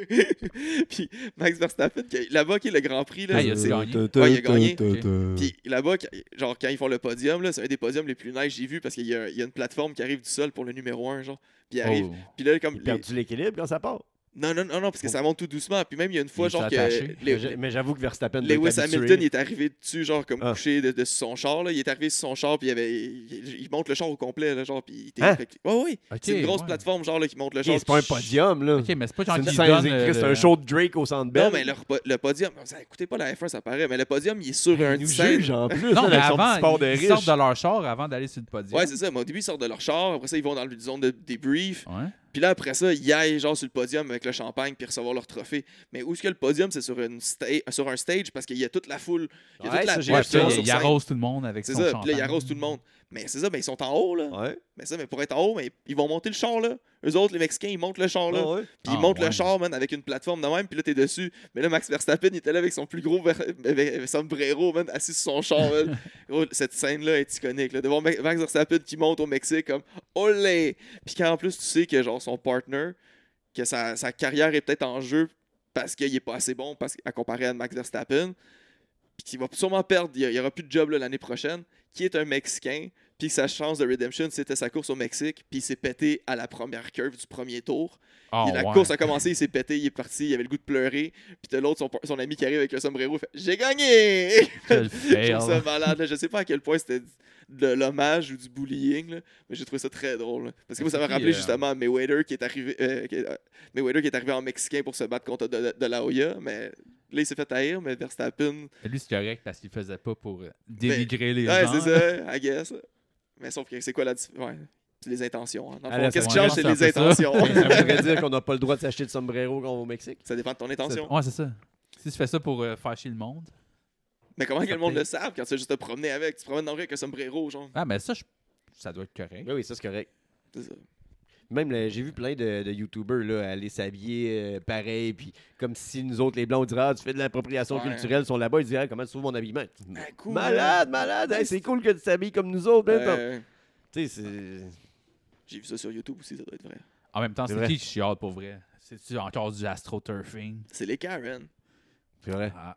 Puis Max Verstappen, qui- là-bas, qui est le Grand Prix, là, Ah, il a c'est- gagné. Ouais, il a gagné. Ok. Puis là-bas, quand- genre quand ils font le podium, là, c'est un des podiums les plus nice que j'ai vu parce qu'il y, a- il y a une plateforme qui arrive du sol pour le numéro un, genre. Puis il arrive. Oh. Puis là, comme. Il a les- perdu l'équilibre quand ça part. Non, non, non, non, parce que ça monte tout doucement. Puis même, il y a une fois, Il genre, s'est que. attaché. les- Mais j'a- Mais j'avoue que Verstappen doit Lewis être habitué. Hamilton, il est arrivé dessus, genre, comme Ah. couché de, de son char, là. Il est arrivé sur son char, puis il, avait, il, il monte le char au complet, là, genre, puis il était. Hein? fait que- Ouais, ouais. Ok, C'est une grosse ouais. plateforme, genre, là, qui monte le Ok, char. c'est pas un podium, là. Ok, mais c'est pas genre C'est une qu'il scène donne, écrite, euh, c'est un le- show de Drake au centre belle. Non, mais le, repo- le podium, ça, écoutez pas la F un, ça paraît, mais le podium, il est sur un Ils nous scène. jugent en plus, Non, là, mais avec son petit sport avant, de ils riche. sortent de leur char avant d'aller sur le podium. Ouais, c'est ça. Mais au début, ils sortent de leur char. Après ça, ils vont dans la zone de débrief. Ouais. Puis là, après ça, ils aillent genre sur le podium avec le champagne puis recevoir leur trophée. Mais où est-ce que le podium, c'est sur, une sta- sur un stage parce qu'il y a toute la foule. Il y a Ouais, toute la ça, j'ai Ouais, vu puis ça là, population sur il sur scène. arrose tout le monde avec C'est son ça. champagne. Puis là, ils arrosent tout le monde. Mais c'est ça, mais ils sont en haut, là. Ouais. Mais ça, mais pour être en haut, mais ils vont monter le char, là. Eux autres, les Mexicains, ils montent le char, là. Ah ouais. Puis ils Ah, montent ouais. le char, man, avec une plateforme de même, puis là, t'es dessus. Mais là, Max Verstappen, il était là avec son plus gros ver- avec sombrero, man, assis sur son char, man. Gros, cette scène-là est iconique, là. De voir Ma- Max Verstappen qui monte au Mexique, comme, olé! Puis quand en plus, tu sais que, genre, son partner, que sa, sa carrière est peut-être en jeu parce qu'il est pas assez bon parce, à comparer à Max Verstappen, puis qu'il va sûrement perdre, il n'y aura plus de job là, l'année prochaine, qui est un Mexicain, puis sa chance de redemption, c'était sa course au Mexique, puis il s'est pété à la première curve du premier tour. Ah, Et la ouais. course a commencé, il s'est pété, il est parti, il avait le goût de pleurer. Puis t'as l'autre, son, son ami qui arrive avec le sombrero, il fait « J'ai gagné! » Quel Je fail. trouve ça malade. Là. Je sais pas à quel point c'était de l'hommage ou du bullying, là, mais j'ai trouvé ça très drôle. là. Parce que moi, ça m'a Puis, rappelé euh, justement Mayweather qui est arrivé euh, qui est, euh, Mayweather qui est arrivé en Mexicain pour se battre contre de, de, de la Hoya, mais là, il s'est fait haïr, mais Verstappen... Lui, c'est correct parce qu'il faisait pas pour euh, dénigrer les Ouais, gens. c'est ça, I guess. Mais sauf que c'est quoi la différence? Ouais. C'est les intentions. hein. Dans le Ah, là, fond, Qu'est-ce ça qui va, change, c'est c'est un les peu ça. intentions. Ça voudrait dire qu'on n'a pas le droit de s'acheter de sombrero quand on va au Mexique. Ça dépend de ton intention. Ouais, c'est ça. Si tu fais ça pour euh, fâcher le monde. Mais comment que le monde peut- le savent quand tu fais juste te promener avec? Tu te promènes dans le rue avec un sombrero, genre. Ah, mais ça, je- ça doit être correct. Oui, oui, ça c'est correct. C'est ça. Même, là, j'ai vu plein de, de YouTubers là, aller s'habiller euh, pareil, puis comme si nous autres, les Blancs, on dirait ah, tu fais de l'appropriation Ouais. culturelle, ils sont là-bas, ils diraient ah, comment tu trouves mon habillement? Ah, cool, Malade, malade, hey, c'est cool que tu t'habilles comme nous autres. même temps. Euh, Tu sais, c'est. J'ai vu ça sur YouTube aussi, ça doit être vrai. En même temps, C'est c'est vrai. qui qui chiale pour vrai? C'est-tu encore du astroturfing? C'est les Karen. C'est vrai. Ah.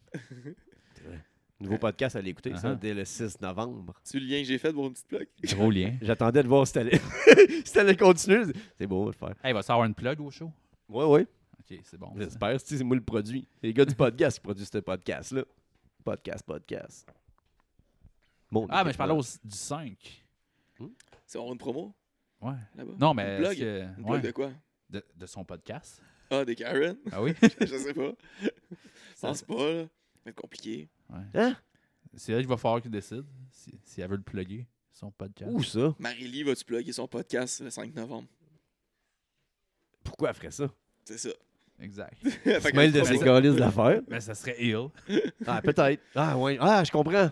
Nouveau podcast à l'écouter, ça, Uh-huh. dès le six novembre. C'est le lien que j'ai fait pour une petite plug. Gros lien. J'attendais de voir si t'allais si t'allais continuer. C'est beau, on va le faire. Hey, il va savoir une plug au show? Ouais, ouais. Ok, c'est bon. ça. J'espère. Si c'est moi le produit. C'est les gars du podcast qui produisent ce podcast-là. Podcast, podcast. Mon Ah, mais je parlais équipement. au- du cinq. C'est avoir une promo Ouais. là-bas. Non, mais. Une plug? est-ce que- Une ouais, plug de quoi? de, de son podcast. Ah, des Karen? Ah oui? Je sais pas. Je pense pas, là. C'est compliqué. Ouais. Hein? C'est là qu'il va falloir qu'il décide si, si elle veut le plugger, son podcast. Où ça? Marie-Lie, vas-tu plugger son podcast le cinq novembre? Pourquoi elle ferait ça? C'est ça. Exact. Fait Se que- mêle de ses galices d'affaires. Mais ça serait ill. Ah, peut-être. Ah, ouais. Ah, je comprends.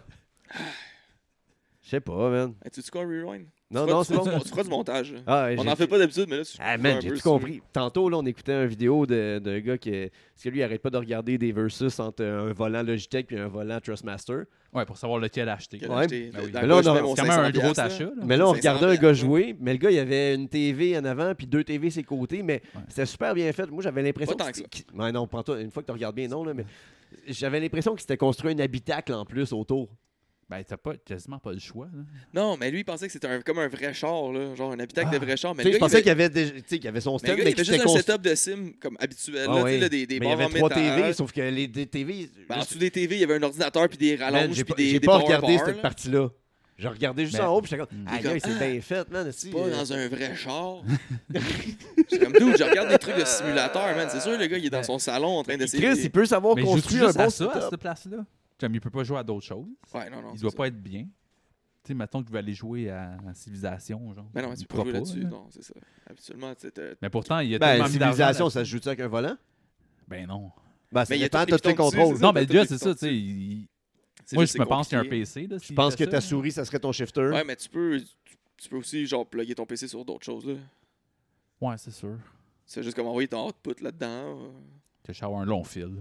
Je sais pas, man. Hey, tu sais quoi, Rewind? Non, tu non, feras, c'est tu bon. feras- tu feras du montage. là. Ah, On j'ai- n'en fait pas d'habitude, mais là, tu Ah, feras man, un j'ai peu, tout si tu veux. compris. Tantôt, là, on écoutait une vidéo de- d'un gars qui. Parce que lui, il arrête pas de regarder des versus entre un volant Logitech et un volant Trustmaster. Ouais, pour savoir lequel acheter. Quel Ouais. acheter? Ben oui. Dans Mais quoi là, je on a- mets mon C'est quand même un cinq cents gros piastres, là? achat. là. Mais là, on cinq cents regardait un gars piastres, jouer, mais le gars, il avait une T V en avant, puis deux T V ses côtés, mais Ouais. c'était super bien fait. Moi, j'avais l'impression. Pas tant que que c'était- Ouais, non, prends-toi. Une fois que tu regardes bien, non, là, mais j'avais l'impression qu'il s'était construit un habitacle en plus autour. Ben, t'as pas, quasiment pas le choix. Là. Non, mais lui, il pensait que c'était un- comme un vrai char, là, genre un habitacle Ah. de vrai char. Mais Tu sais, le je gars, pensais il qu'il y avait, déjà- tu sais, qu'il y avait son mais stand, le gars, mais il qu'il fait juste s'était un construit. setup de sim comme habituel. Ah là, tu sais, ouais. là, des, des Mais il y barres avait en trois métal. T V, sauf que les des T V. Ben, en juste- dessous des T V, il y avait un ordinateur puis des Man, rallonges J'ai puis pas, des, j'ai des pas power regardé bars, cette là. partie-là. Je regardais juste Mais- en haut, puis j'étais comme, Mm. aïe, comme, aïe, c'est ah, bien fait, man. Si, Pas euh, dans un vrai char. C'est comme dude, je regarde des trucs de simulateur, man. C'est sûr, le gars, il est dans Mais- son salon en train d'essayer. Chris, il peut savoir Mais il joue construire un juste bon à ça, à setup. cette place-là. Comme il peut pas jouer à d'autres choses. Ouais, non, non. Il c'est doit ça. pas être bien. Tu sais, mettons que je vais aller jouer à, à Civilisation, genre. Mais non, mais tu Il peux pourra jouer pas, là-dessus. là. Non, c'est ça. Habituellement, tu sais, t'as- Mais pourtant, il y a Ben, tellement mis d'argent civilisation, là-dessus. ça se joue-tu avec un volant? Ben non. Ben, ça Mais il y a dépend, tous t'as les tous les pitons dessus, contrôles. c'est ça? Non, mais t'as déjà, tous c'est les ça, pitons tu sais. il- c'est Moi, juste, je me c'est pense qu'il y a un compliqué. P C. Là, Je pense que ta souris, ça serait ton shifter. Ouais, mais tu peux, tu, tu peux aussi, genre, plugger ton P C sur d'autres choses, là. Ouais, c'est sûr. C'est juste comme envoyer ton output là-dedans. euh. Que je vais avoir un long fil.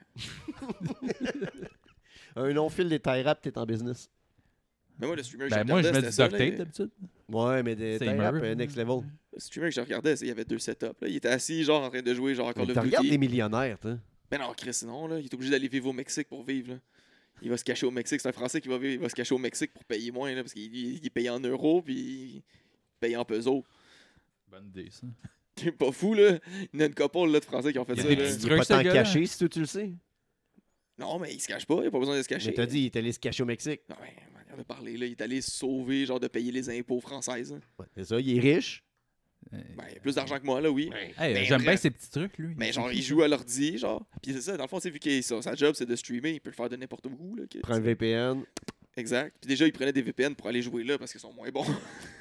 Un long fil des tie wraps, t'es en business. Mais moi, le streamer que Ben, je moi, je regardais, mets c'était du ça, duct là, tape il- d'habitude. Ouais, mais des C'est tie wraps, meur. euh, next level. Le streamer que je regardais, c'est- il y avait deux setups. Là. Il était assis, genre, en train de jouer, genre, Mais Call of tu regardes Duty. des millionnaires, toi. Mais non, Chris, sinon, là, il est obligé d'aller vivre au Mexique pour vivre. Là. Il va se cacher au Mexique. C'est un Français qui va, vivre, il va se cacher au Mexique pour payer moins, là, parce qu'il il est payé en euros, puis il paye en pesos. Bonne idée, ça. C'est pas fou, là. Il y en a une couple là, de Français qui ont fait Il y a ça. des Là. petits Il est trucs, pas ce tant gars-là. caché, si toi, tu le sais. Non, mais il se cache pas. Il a pas besoin de se cacher. Mais t'as dit, il est allé se cacher au Mexique. Non, mais manière de parler, là. Il est allé se sauver, genre, de payer les impôts françaises. hein. Ouais, c'est ça, il est riche. Euh, Ben, il a plus d'argent que moi, là, oui. hey, mais J'aime bien bref. ces petits trucs, lui. Mais genre, il joue à l'ordi, genre. Puis c'est ça, dans le fond, c'est vu que sa, sa job, c'est de streamer, il peut le faire de n'importe où, là. que- Prends un V P N. Exact. Puis déjà, il prenait des V P N pour aller jouer là parce qu'ils sont moins bons.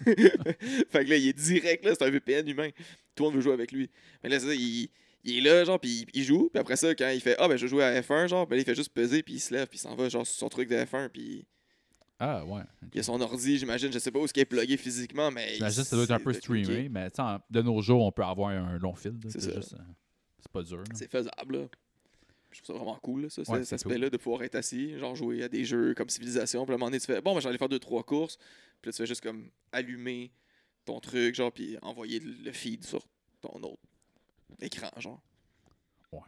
Fait que là, il est direct, là, c'est un V P N humain. Tout le monde veut jouer avec lui. Mais là, c'est ça, il, il est là, genre, puis il, il joue. Puis après ça, quand il fait Ah, ben, je vais jouer à F un, genre, ben, là, il fait juste peser, puis il se lève, puis il s'en va, genre, sur son truc de F un, puis Ah, ouais. il a son ordi, j'imagine. Je sais pas où est-ce qu'il est plugué physiquement, mais. J'imagine que ça doit être un peu c'est- streamé, mais tu sais, en- de nos jours, on peut avoir un long fil. là. C'est C'est ça. juste, euh, c'est pas dur. là. C'est faisable, là. Je trouve ça vraiment cool, là, ça, Ouais, cet c'est aspect-là de pouvoir être assis, genre jouer à des jeux comme Civilisation. Puis à un moment donné, tu fais bon, ben, j'allais faire deux, trois courses. Puis là, tu fais juste comme allumer ton truc, genre, puis envoyer le le feed sur ton autre écran, genre. Ouais.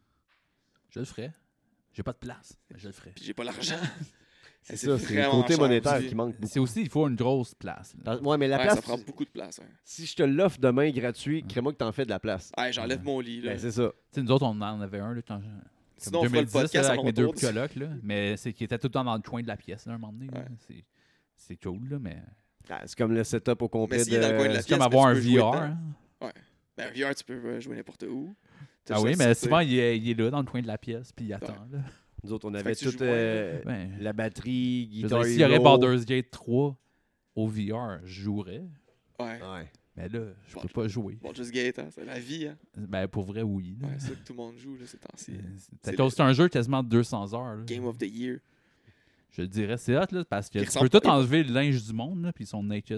Je le ferais. J'ai pas de place, mais je le ferais. Puis j'ai pas l'argent. C'est C'est ça, c'est le vraiment côté cher monétaire aussi. qui manque beaucoup. C'est aussi, il faut une grosse place. là. Parce- Ouais, mais la Ouais, place, ça prend beaucoup de place. Hein. si je te l'offre demain gratuit, crée-moi que t'en fais de la place. Ouais, j'enlève mon lit, là. Ben, c'est ça. Tu sais, nous autres, on en avait un là, quand je- Sinon, on comme fera le deux mille dix, podcast là, à avec mes deux l'entour. colocs, là, mais c'est qui était tout le temps dans le coin de la pièce, là, un moment donné. là. Ouais. C'est- C'est cool, là, mais Ah, c'est comme le setup au complet Mais s'il est dans le coin de la c'est comme pièce, avoir mais un tu peux jouer V R. dedans. hein. Ben, V R, tu peux euh, jouer n'importe où. T'as Ah juste oui, à mais sortir. souvent, il est, il est là, dans le coin de la pièce, puis il attend. Là. Nous autres, on Fait avait que tu toute joues moins, euh, Ben, la batterie, je veux guitare dire, s'il y aurait Hero. Baldur's Gate trois au V R, je jouerais. Ouais. Ouais. Mais là, je Bon, peux pas jouer. Bon, Just Gate, hein, c'est la vie, hein. Ben, pour vrai, oui. là. Ouais, c'est ça que tout le monde joue, là, ces temps-ci. C'est- C'est C'est le- cause- c'est un jeu quasiment de deux cents heures. là. Game of the Year. Je le dirais, c'est hot, là, parce que Il tu ressemble peux tout pas- enlever le linge du monde, là, puis ils sont naked.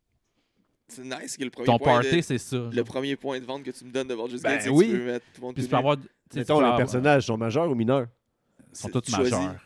C'est nice que le premier Ton point de- party, c'est ça. le genre. premier point de vente que tu me donnes de Baldur's Ben Gate, c'est oui. que tu peux mettre tout le monde Puis tu tout peux nu. avoir. tu sais, Mettons, tu peux les avoir- personnages sont majeurs ou mineurs? Ils sont C'est- tous tu choisis. majeurs.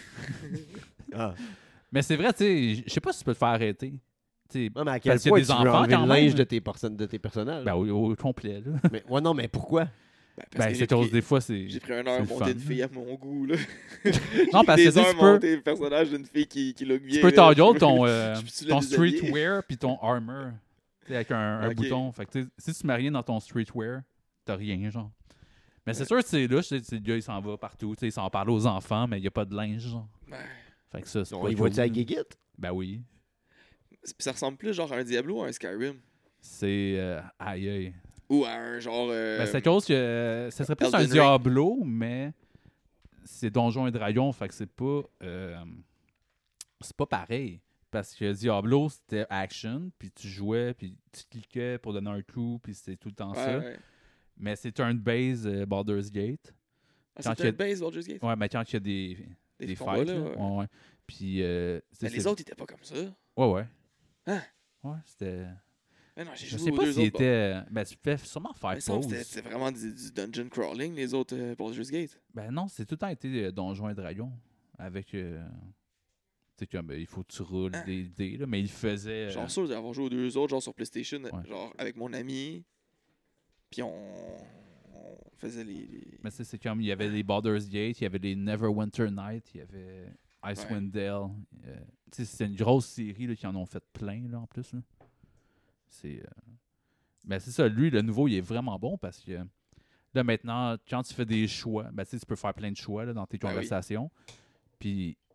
Ah. Mais c'est vrai, tu sais, je sais pas si tu peux te faire arrêter. Tu sais, Non, mais à quel Parce qu'il y a point des tu veux enfants, enlever quand le même. linge de tes, perso- de tes personnages? ben, au, au complet, là. Mais, ouais, non, mais pourquoi? Ben, parce Ben, que c'est j'ai cause pris- des fois, c'est. J'ai pris une c'est heure à le monter fun, une fille à mon goût, là. Non, parce que Des tu sais, heures tu peux. monter le personnage d'une fille qui, qui look bien. Tu peux là. toggle ton, euh, je peux-tu le ton déshabiller? streetwear puis ton armor. Tu sais, avec un, un Ok. bouton. Fait que tu sais, si tu mets rien dans ton streetwear, t'as rien, genre. Mais c'est Ouais. sûr que c'est là, je sais, c'est le gars, il s'en va partout. Tu sais, il s'en parle aux enfants, mais il n'y a pas de linge, genre. Ouais. Fait que ça, c'est On pas y cool, va-tu à là. Guiguette? Ben oui. Puis ça ressemble plus genre à un Diablo ou à un Skyrim. C'est. euh, aïe aïe. Ou à un genre. euh, Ben, c'est à cause que. euh, ça serait plus Elden un Ring. Diablo, mais. C'est Donjons et Dragons, fait que c'est pas. euh, c'est pas pareil. Parce que Diablo, c'était action, puis tu jouais, puis tu cliquais pour donner un coup, puis c'était tout le temps ouais, ça. ouais. Mais c'est turn-based euh, Baldur's Gate. Ah, Quand c'était il y a- le base Baldur's Gate. Ouais, mais quand il y a des, Des, des combats, fights, là. là, ouais. ouais, ouais. Puis, euh, c'est- Mais les c'est- autres, ils étaient pas comme ça. Ouais, ouais. Hein? Ouais, c'était... Mais non, j'ai Je joué sais aux pas deux s'il autres. était... Ben, tu peux sûrement faire Mais ça, pause. c'était c'était vraiment du, du dungeon crawling, les autres euh, Baldur's Gate. Ben non, c'est tout le temps été euh, Donjons et Dragons. Avec... euh, tu sais, comme, ben, il faut que tu roules Hein? des dés, là, mais il faisait... euh, Genre sûr d'avoir joué aux deux autres, genre sur PlayStation, Ouais. genre avec mon ami. Puis on, on faisait les. les- Mais c'est c'est comme, il y avait les Baldur's Gate, il y avait les Neverwinter Night, il y avait Icewind Dale. euh, tu sais, c'est une grosse série là, qui en ont fait plein, là, en plus. Là. C'est... euh, Ben, c'est ça, lui, le nouveau, il est vraiment bon parce que là, maintenant, quand tu fais des choix, ben, tu sais, tu peux faire plein de choix là, dans tes Ben oui. conversations. Puis,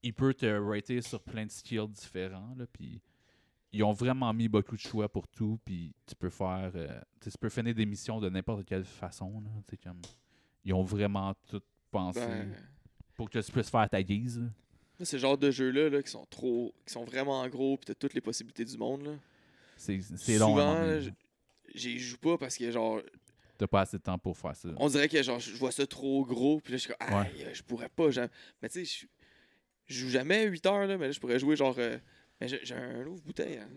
il peut te rater sur plein de skills différents. Là, puis ils ont vraiment mis beaucoup de choix pour tout. Puis tu peux faire. Euh, tu peux finir des missions de n'importe quelle façon. Là, comme, ils ont vraiment tout pensé Ben, pour que tu puisses faire ta guise. Là. là, c'est le genre de jeux-là là, qui sont trop. qui sont vraiment gros, puis t'as toutes les possibilités du monde. Là. C'est, c'est long. Souvent, à un moment là, donné. j- j'y joue pas parce que, genre, T'as pas assez de temps pour faire ça. on dirait que, genre, je vois ça trop gros, puis là, je suis comme, Ouais. aïe, je pourrais pas. jamais. Mais tu sais, je je joue jamais huit heures, là, mais là, je pourrais jouer, genre. euh, Mais j'ai j'ai un ouvre bouteille. Hein.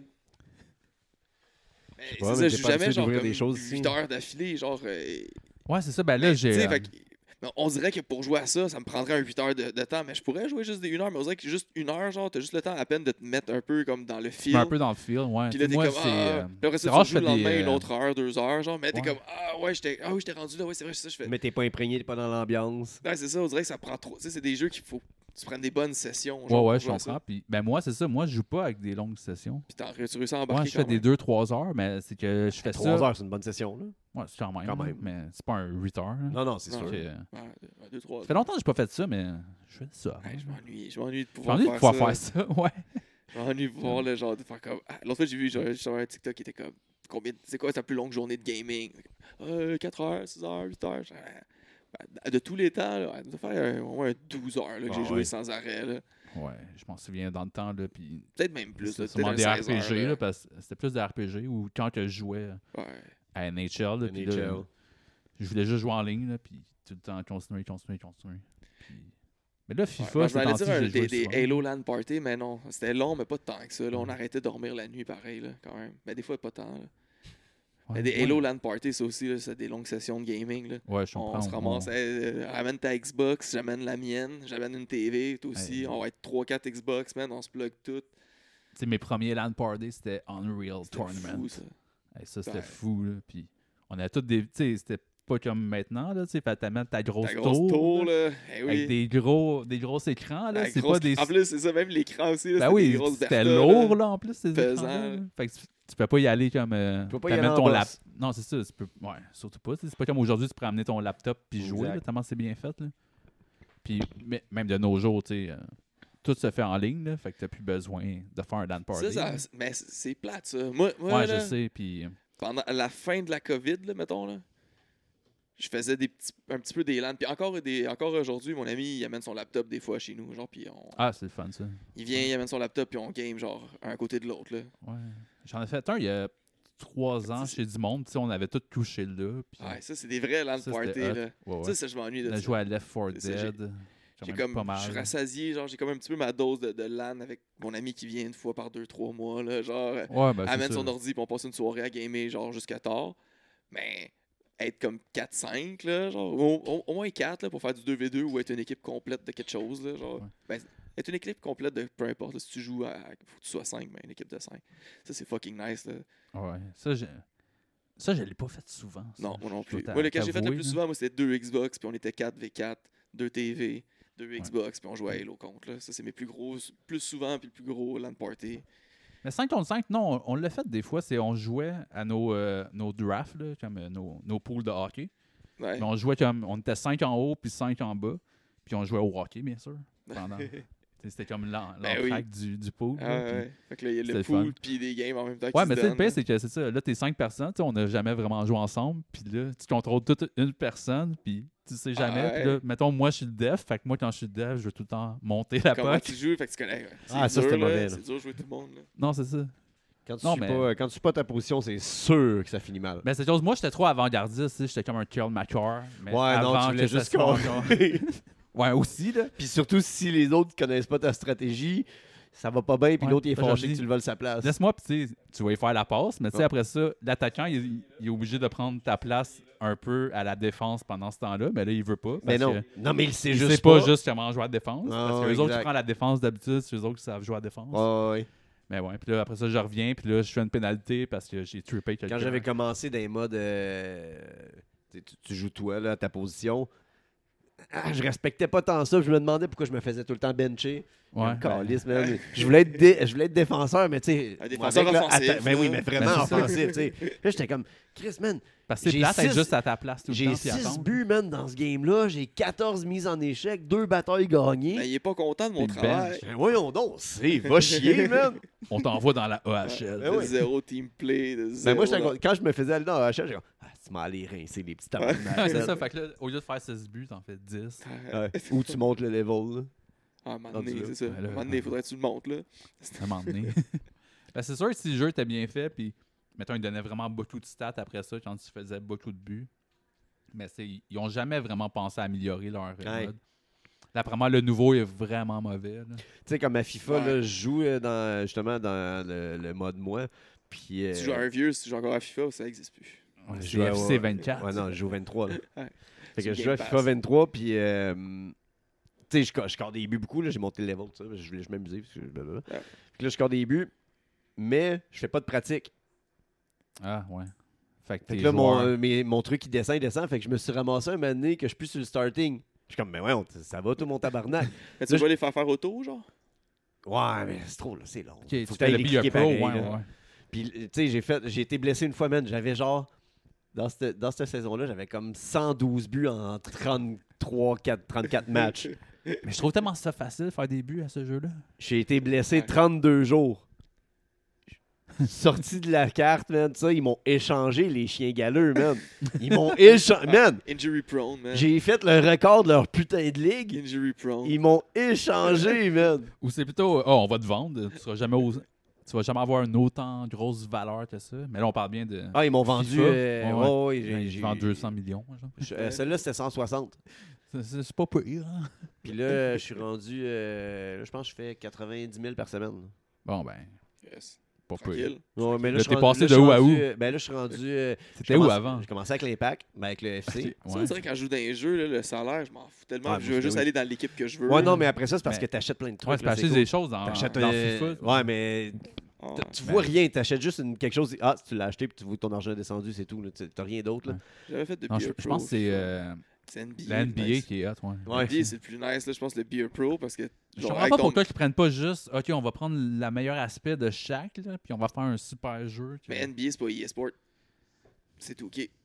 Mais sais c'est pas, ça, mais je t'es joue pas jamais, habitué genre, d'ouvrir comme des choses ici. huit heures d'affilée, genre. euh, Ouais, c'est ça. Ben là, mais, j'ai. tu sais, euh, fait que- mais on dirait que pour jouer à ça, ça me prendrait un huit heures de, de temps, mais je pourrais jouer juste des une heure, mais on dirait que juste une heure, genre, t'as juste le temps à peine de te mettre un peu comme dans le tu fil. mets un peu dans le feel, ouais. Puis là, t'es Moi, comme, c'est. ah, euh, puis après c'est ça, rare, tu je joues fais le lendemain des, une euh, autre heure, deux heures, genre, mais t'es Ouais. comme, ah ouais, j'étais ah, oui, j'étais rendu là, ouais, c'est vrai, c'est ça, je fais. Mais t'es pas imprégné, t'es pas dans l'ambiance. Ouais, c'est ça, on dirait que ça prend trop. Tu sais, c'est des jeux qu'il faut que tu prennes des bonnes sessions. Ouais, genre, ouais, pour je jouer à ça. comprends. Puis, ben moi, c'est ça. Moi, je joue pas avec des longues sessions. Puis t'as tu réussis à Moi, embarquer je fais quand des même. deux trois heures, mais c'est que je fais Trois ça. heures, c'est une bonne session, là. Ouais, c'est quand même. Quand là, même. Mais c'est pas un huit heures. là. Non, non, c'est Non, sûr. Fait que, Ouais, deux- deux, trois. ça fait longtemps que j'ai pas fait ça, mais je fais ça. Ouais, hein. je m'ennuie. Je m'ennuie de J'ai pouvoir, envie de faire, pouvoir ça. faire ça. Ouais. Je m'ennuie de pouvoir le genre de faire comme. Ah, l'autre fois, j'ai vu genre, sur un TikTok qui était comme. Combien... C'est quoi ta plus longue journée de gaming? Euh, quatre heures, six heures, huit heures. Je- Ben, de tous les temps, là, ça doit faire euh, au moins douze heures là, que Ah, j'ai joué ouais. sans arrêt. Là. Ouais, je m'en souviens dans le temps. Là, puis Peut-être même plus. c'est là, sûrement peut-être des un R seize P G, heures, là, parce que c'était plus des R P G ou quand que je jouais Ouais. à N H L. Là, puis là, N H L. je voulais juste jouer en ligne, là, puis tout le temps continuer, continuer, continuer. Puis... Mais là, Ouais, FIFA, ben, je ces m'allais temps-ci, dire un- j'ai des, joué des souvent. Halo LAN Party, mais non. C'était long, mais pas tant que ça. Là. On Ouais. arrêtait de dormir la nuit pareil, là, quand même. Mais des fois, pas tant. Là. Ouais, Mais des ouais. Halo LAN Party, ça aussi, là, c'est des longues sessions de gaming. Là. Ouais, je comprends. On se ramasse, hey, euh, ramène ta Xbox, j'amène la mienne, j'amène une T V, toi aussi. Hey. On va être trois quatre Xbox, man, on se plug tout. Tu sais, mes premiers LAN parties, c'était Unreal C'était Tournament. fou, ça. Hey, ça, c'était Ouais. fou, là. Puis on a tous des. Tu sais, c'était pas comme maintenant, là. Tu sais, fait t'amènes ta grosse Ta grosse tour. tour, là, là. Eh oui. Avec des gros, des gros écrans, là. La C'est grosse- pas des. En plus, c'est ça, même l'écran aussi. Là, Ben c'était oui, des grosses c'était Bertha, lourd, là, en plus, ces Pesant, écrans-là. là. Fait que tu, tu peux pas y aller comme. euh, Tu peux pas y aller t'amènes en ton lap. boss. Non, c'est ça. Tu peux... Ouais, surtout pas. tu sais, C'est pas comme aujourd'hui, tu peux amener ton laptop puis jouer, Exact. là, tellement c'est bien fait, là. Puis mais- même de nos jours, tu sais. euh, tout se fait en ligne, là. Fait que t'as plus besoin de faire un LAN party. Ça, là. ça- mais c'est c'est plate, ça. Moi, moi Ouais, là, je sais. Puis. euh, pendant la fin de la COVID, là, mettons, là, je faisais des petits, un petit peu des LAN. Puis encore, des, encore aujourd'hui, mon ami, il amène son laptop des fois chez nous. Genre, puis on, Ah, c'est le fun, ça. il vient, il amène son laptop, puis on game, genre, un à côté de l'autre. Là. Ouais. J'en ai fait un il y a trois ans C'est- chez du monde. Tu sais, on avait tout couché là. Puis... Ouais, ça, c'est des vrais LAN Ça, party. c'était hot. Là. Ouais, ouais. Ça, ça, je m'ennuie de On a ça. joué à Left four C'est ça, j'ai- Dead. Quand J'ai même comme, pas mal. je suis là. rassasié, genre, j'ai comme un petit peu ma dose de, de LAN avec mon ami qui vient une fois par deux, trois mois, là, genre, euh, Ouais, ben, c'est amène ça. son ordi puis on passe une soirée à gamer, genre, jusqu'à tard. Mais être comme quatre cinq, là, genre, au, au- au moins quatre, là, pour faire du deux v deux ou être une équipe complète de quelque chose, là, genre. Ouais. Ben, être une équipe complète de peu importe, là, si tu joues à, faut que tu sois cinq, mais une équipe de cinq. Ça, c'est fucking nice, là. Ouais. Ça, je... ça, je l'ai pas fait souvent. ça. Non, moi non Je dois plus. t'a- Moi, le que j'ai fait le t'avouer, plus là. souvent, moi, c'était deux Xbox, puis on était quatre v quatre, deux T V, deux Xbox, puis on jouait à Halo contre, là. Ça, c'est mes plus gros, plus souvent, puis le plus gros LAN party. Mais cinq contre cinq, non, on, on l'a fait des fois. C'est on jouait à nos, euh, nos drafts, là, comme euh, nos, nos pools de hockey. Ouais. Mais on jouait comme. On était cinq en haut puis cinq en bas. Puis on jouait au hockey, bien sûr. Pendant. T'sais, C'était comme l'en- Ben l'entraque du, du pool. Ah, là, puis- ouais. Fait que là, il y a c'était le le fun. pool puis des games en même temps. qui Ouais, se mais tu sais, le donnent, pire, là. c'est que c'est ça. Là, t'es cinq personnes, tu sais, on n'a jamais vraiment joué ensemble. Puis là, tu contrôles toute une personne, puis tu sais jamais. Ah, Puis ouais. là, mettons, moi, je suis le def. Fait que moi, quand je suis le def, je veux tout le temps monter la Comment poque. tu joues, fait que tu connais. C'est Ah, ça, dur, c'était là. mauvais, là. C'est dur de jouer tout le monde. Là. Non, c'est ça. Quand tu Non, suis mais- pas, quand tu suis pas ta position, c'est sûr que ça finit mal. Mais c'est chose, moi, j'étais trop avant-gardiste. tu sais, J'étais comme un Curl McCar. Mais Ouais, non, avant tu voulais que ça juste soit scorer. encore- Ouais, aussi, là. Puis surtout, si les autres connaissent pas ta stratégie, ça va pas bien, puis Ouais, l'autre il est ça, je fâché dis. que tu le voles sa place. Laisse-moi, puis tu sais, tu vas y faire la passe, mais tu sais, Ouais. après ça, l'attaquant, il, il est obligé de prendre ta place un peu à la défense pendant ce temps-là, mais là, il veut pas. Mais parce non. que Non, mais il sait il juste sait pas, juste comment jouer à la défense. Non, parce que les autres exact. qui prennent la défense d'habitude, c'est eux autres qui savent jouer à la défense. Ouais, ouais. Mais ouais, puis là, après ça, je reviens, puis là, je fais une pénalité parce que j'ai trippé quelqu'un. Quand j'avais commencé dans les modes, euh, tu, tu joues toi là, à ta position, ah, je respectais pas tant ça. Je me demandais pourquoi je me faisais tout le temps bencher. Ouais. Comme, calisse, man. Je voulais être dé- je voulais être défenseur, mais tu sais. Un défenseur avec, là, offensif, atta- Ben oui, mais vraiment Ben, c'est ça. offensif, tu sais. Là, j'étais comme, Chris, man. Parce que c'est J'ai plate d'être six- juste à ta place tout le J'ai temps. puis six attendre. buts, man, dans ce game-là. J'ai quatorze mises en échec, deux batailles gagnées. Ben, il est pas content de mon T'es travail. Ben voyons donc, c'est va chier, man. On t'envoie dans la A H L. Ben De oui. zéro team play, de Ben zéro. moi, j'étais là. con- quand je me faisais aller dans la H L, j'ai comme, ah, tu m'as allé rincer les petits tabarnak. Ouais, c'est man. ça. Fait que là, au lieu de faire six buts, t'en fais dix. Ouais. Ou tu montes le level, là. Ah, à un moment Rendu donné, là. c'est ça. Ben À là, un moment donné, il faudrait que tu le montes, là. À un moment donné. Ben, c'est sûr que si le jeu était bien fait, puis mettons, il donnait vraiment beaucoup de stats après ça quand tu faisais beaucoup de buts. Mais c'est, ils ont jamais vraiment pensé à améliorer leur euh, Ouais. mode. D'après moi, le nouveau est vraiment mauvais. là. Tu sais, comme à FIFA, Ouais. là, je joue euh, dans, justement dans le, le mode moi. Puis, euh, Si tu joues à un vieux, si tu joues encore à FIFA, ça n'existe plus. Ouais, je c'est joue à- F C vingt-quatre. Ouais, non, je joue au vingt-trois. Là. Ouais. Fait C'est que je Game joue à Pass. FIFA vingt-trois, puis euh, tu sais, je, score- je score des buts beaucoup. Là, j'ai monté le level, tout ça. Je voulais je m'amuser. Parce que, blablabla. Ouais. Puis là, je score des buts, mais je fais pas de pratique. Ah, ouais. Fait que, Fait tes que là, mon, joueurs- euh, mes- mon truc, il descend, il descend. Fait que je me suis ramassé un moment donné que je suis plus sur le starting. Je suis comme, mais ouais, on- ça va tout mon tabarnak. Mais tu Là, vas les faire faire auto, genre? Ouais, mais c'est trop, là, c'est long. Ok, Faut tu que fais t'ailles le les Be a cliquer Pro, pareil, ouais, là. ouais. Puis, tu sais, j'ai fait, j'ai été blessé une fois, man. J'avais genre, dans cette, dans cette saison-là, j'avais comme cent douze buts en trente-trois, quatre, trente-quatre matchs. Mais je trouve tellement ça facile de faire des buts à ce jeu-là. J'ai été blessé Ouais. trente-deux jours. Sorti de la carte, man, ça, ils m'ont échangé, les chiens galeux, man. Ils m'ont échangé, man. Injury prone, man. J'ai fait le record de leur putain de ligue. Injury prone. Ils m'ont échangé, man. Ou c'est plutôt, oh, on va te vendre, tu seras jamais aux- tu vas jamais avoir une autant grosse valeur que ça. Mais là, on parle bien de. Ah, ils m'ont vendu. FIFA? euh, Ouais, ouais, ouais. ouais, j'ai- Ben, j'ai je vends deux cents millions. genre. Je- euh, Celle-là, c'était cent soixante. C'est, c'est- c'est pas pire. Hein? Puis là, je suis rendu. euh, là, je pense que je fais quatre-vingt-dix mille par semaine. Bon, ben, Yes. pas pire. Tranquille. Ouais, mais là, Là, je suis t'es rendu- passé là, de je suis où à rendu, où? euh, Ben là, je suis rendu. euh, C'était je où commence- avant? J'ai commencé avec l'Impact, ben avec le F C. Ok, Ça, ouais. on dirait que quand je joue dans les jeux, là, le salaire, je m'en fous tellement. Ouais, je moi, veux juste oui. aller dans l'équipe que je veux. Ouais, non, mais après ça, c'est parce Mais- que t'achètes plein de trucs. Ouais, c'est là, parce c'est que cool. des choses dans, T'achètes, dans euh, FIFA. Ouais, mais Ah, t- tu Ben- vois rien. T'achètes juste une- quelque chose. Ah, si tu l'as acheté puis tu vois que ton argent est descendu, c'est tout. là. Tu- T'as rien d'autre. là. Ouais. J'avais fait de Non, je, Beer je Pro. pense que c'est euh, C'est N B A. la N B A nice. qui est hot. Ouais. Ouais. N B A, c'est le plus nice, là, je pense, le Beer Pro, parce que. Je genre, comprends avec pas ton- pourquoi ils prennent pas juste, ok, on va prendre le meilleur aspect de chaque, là, puis on va faire un super jeu. que- Mais N B A, c'est pas E A Sport. C'est two K.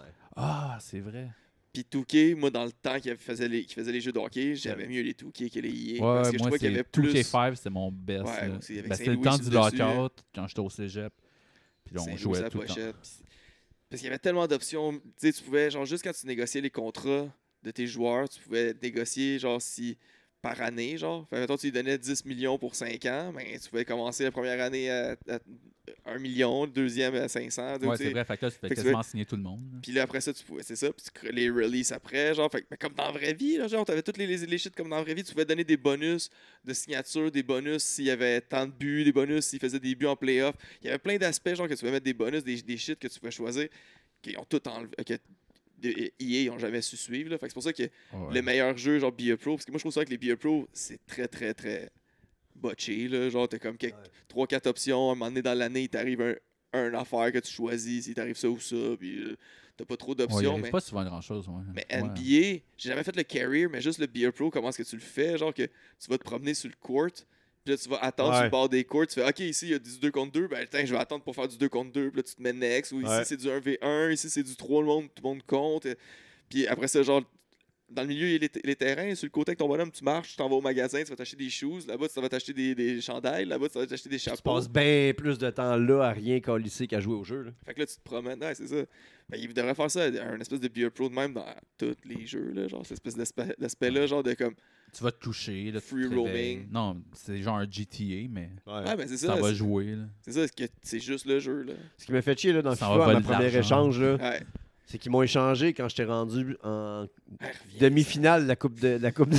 Ah, c'est vrai. Puis two K, moi, dans le temps qu'il faisait les, qu'il faisait les jeux de hockey, j'aimais mieux les two K que les E A. Ouais, parce que je moi, trouvais qu'il y c'est avait deux plus. K cinq, c'est mon best. Ouais, là. aussi, avec Ben, c'était le Saint-Louis temps sur du le dessus. lockout, quand j'étais au cégep. Puis là, on Saint-Louis jouait à la tout le temps. pochette. Puis- Parce qu'il y avait tellement d'options. Tu sais, tu pouvais, genre, juste quand tu négociais les contrats de tes joueurs, tu pouvais négocier, genre, si par année, genre. Fait, mettons, tu lui donnais dix millions pour cinq ans, ben, tu pouvais commencer la première année à, à un million, le deuxième à cinq cents. Ouais, tu c'est sais. vrai. Fait que là, tu fais Fait que tu quasiment signer tout le monde. là. Puis là, après ça, tu pouvais, c'est ça, puis tu crées les releases après, genre, fait que, mais comme dans la vraie vie, là, genre, t'avais toutes les, les, les shit comme dans la vraie vie, tu pouvais donner des bonus de signature, des bonus s'il y avait tant de buts, des bonus s'il faisait des buts en playoff. Il y avait plein d'aspects, genre, que tu pouvais mettre des bonus, des, des shit que tu pouvais choisir, qui ont tout enlevé, que de- E A, ils ont jamais su suivre, là. Fait que c'est pour ça que Ouais. le meilleur jeu, genre Be A Pro, parce que moi, je trouve ça que les Be A Pro, c'est très, très, très botché, là, genre, t'as comme trois quatre options, à un moment donné dans l'année, il t'arrive un, un affaire que tu choisis, s'il t'arrive ça ou ça, puis euh, t'as pas trop Ouais, il d'options, arrive mais... pas souvent grand-chose. Ouais. Mais Ouais. N B A, j'ai jamais fait le carrier, mais juste le Beer Pro, comment est-ce que tu le fais? Genre que tu vas te promener sur le court, puis là tu vas attendre Ouais. sur le bord des courts, tu fais OK, ici il y a du deux contre deux, ben tiens, je vais attendre pour faire du deux contre deux, puis là tu te mets next, ou ici Ouais. c'est du un v un, ici c'est du trois, le monde, tout le monde compte. Puis après ça, genre, dans le milieu, il y a les, les terrains, sur le côté avec ton bonhomme, tu marches, tu t'en vas au magasin, tu vas t'acheter des shoes, là-bas tu vas t'acheter des, des chandails, là-bas tu vas t'acheter des Tu chapeaux. passes bien plus de temps là à rien colisser qu'à jouer au jeu. Là. Fait que là, tu te promènes. Ouais, c'est ça. Ben, il devrait faire ça, un espèce de Beer Pro de même dans tous les jeux, là, genre, cette espèce d'aspect- d'aspect-là, genre de comme. Tu vas te toucher. Là, tu te Free réveilles. roaming. Non, c'est genre un G T A, mais Ouais. Ouais, ben c'est ça ça. va c'est- jouer. Là. C'est ça, c'est que c'est juste le jeu, là. Ce qui m'a fait chier là, dans Ça FIFA, va à voler ma de premier l'argent. échange, là, Ouais. c'est qu'ils m'ont échangé quand j'étais rendu en Ouais, reviens. demi-finale de la Coupe de, de la Coupe de... de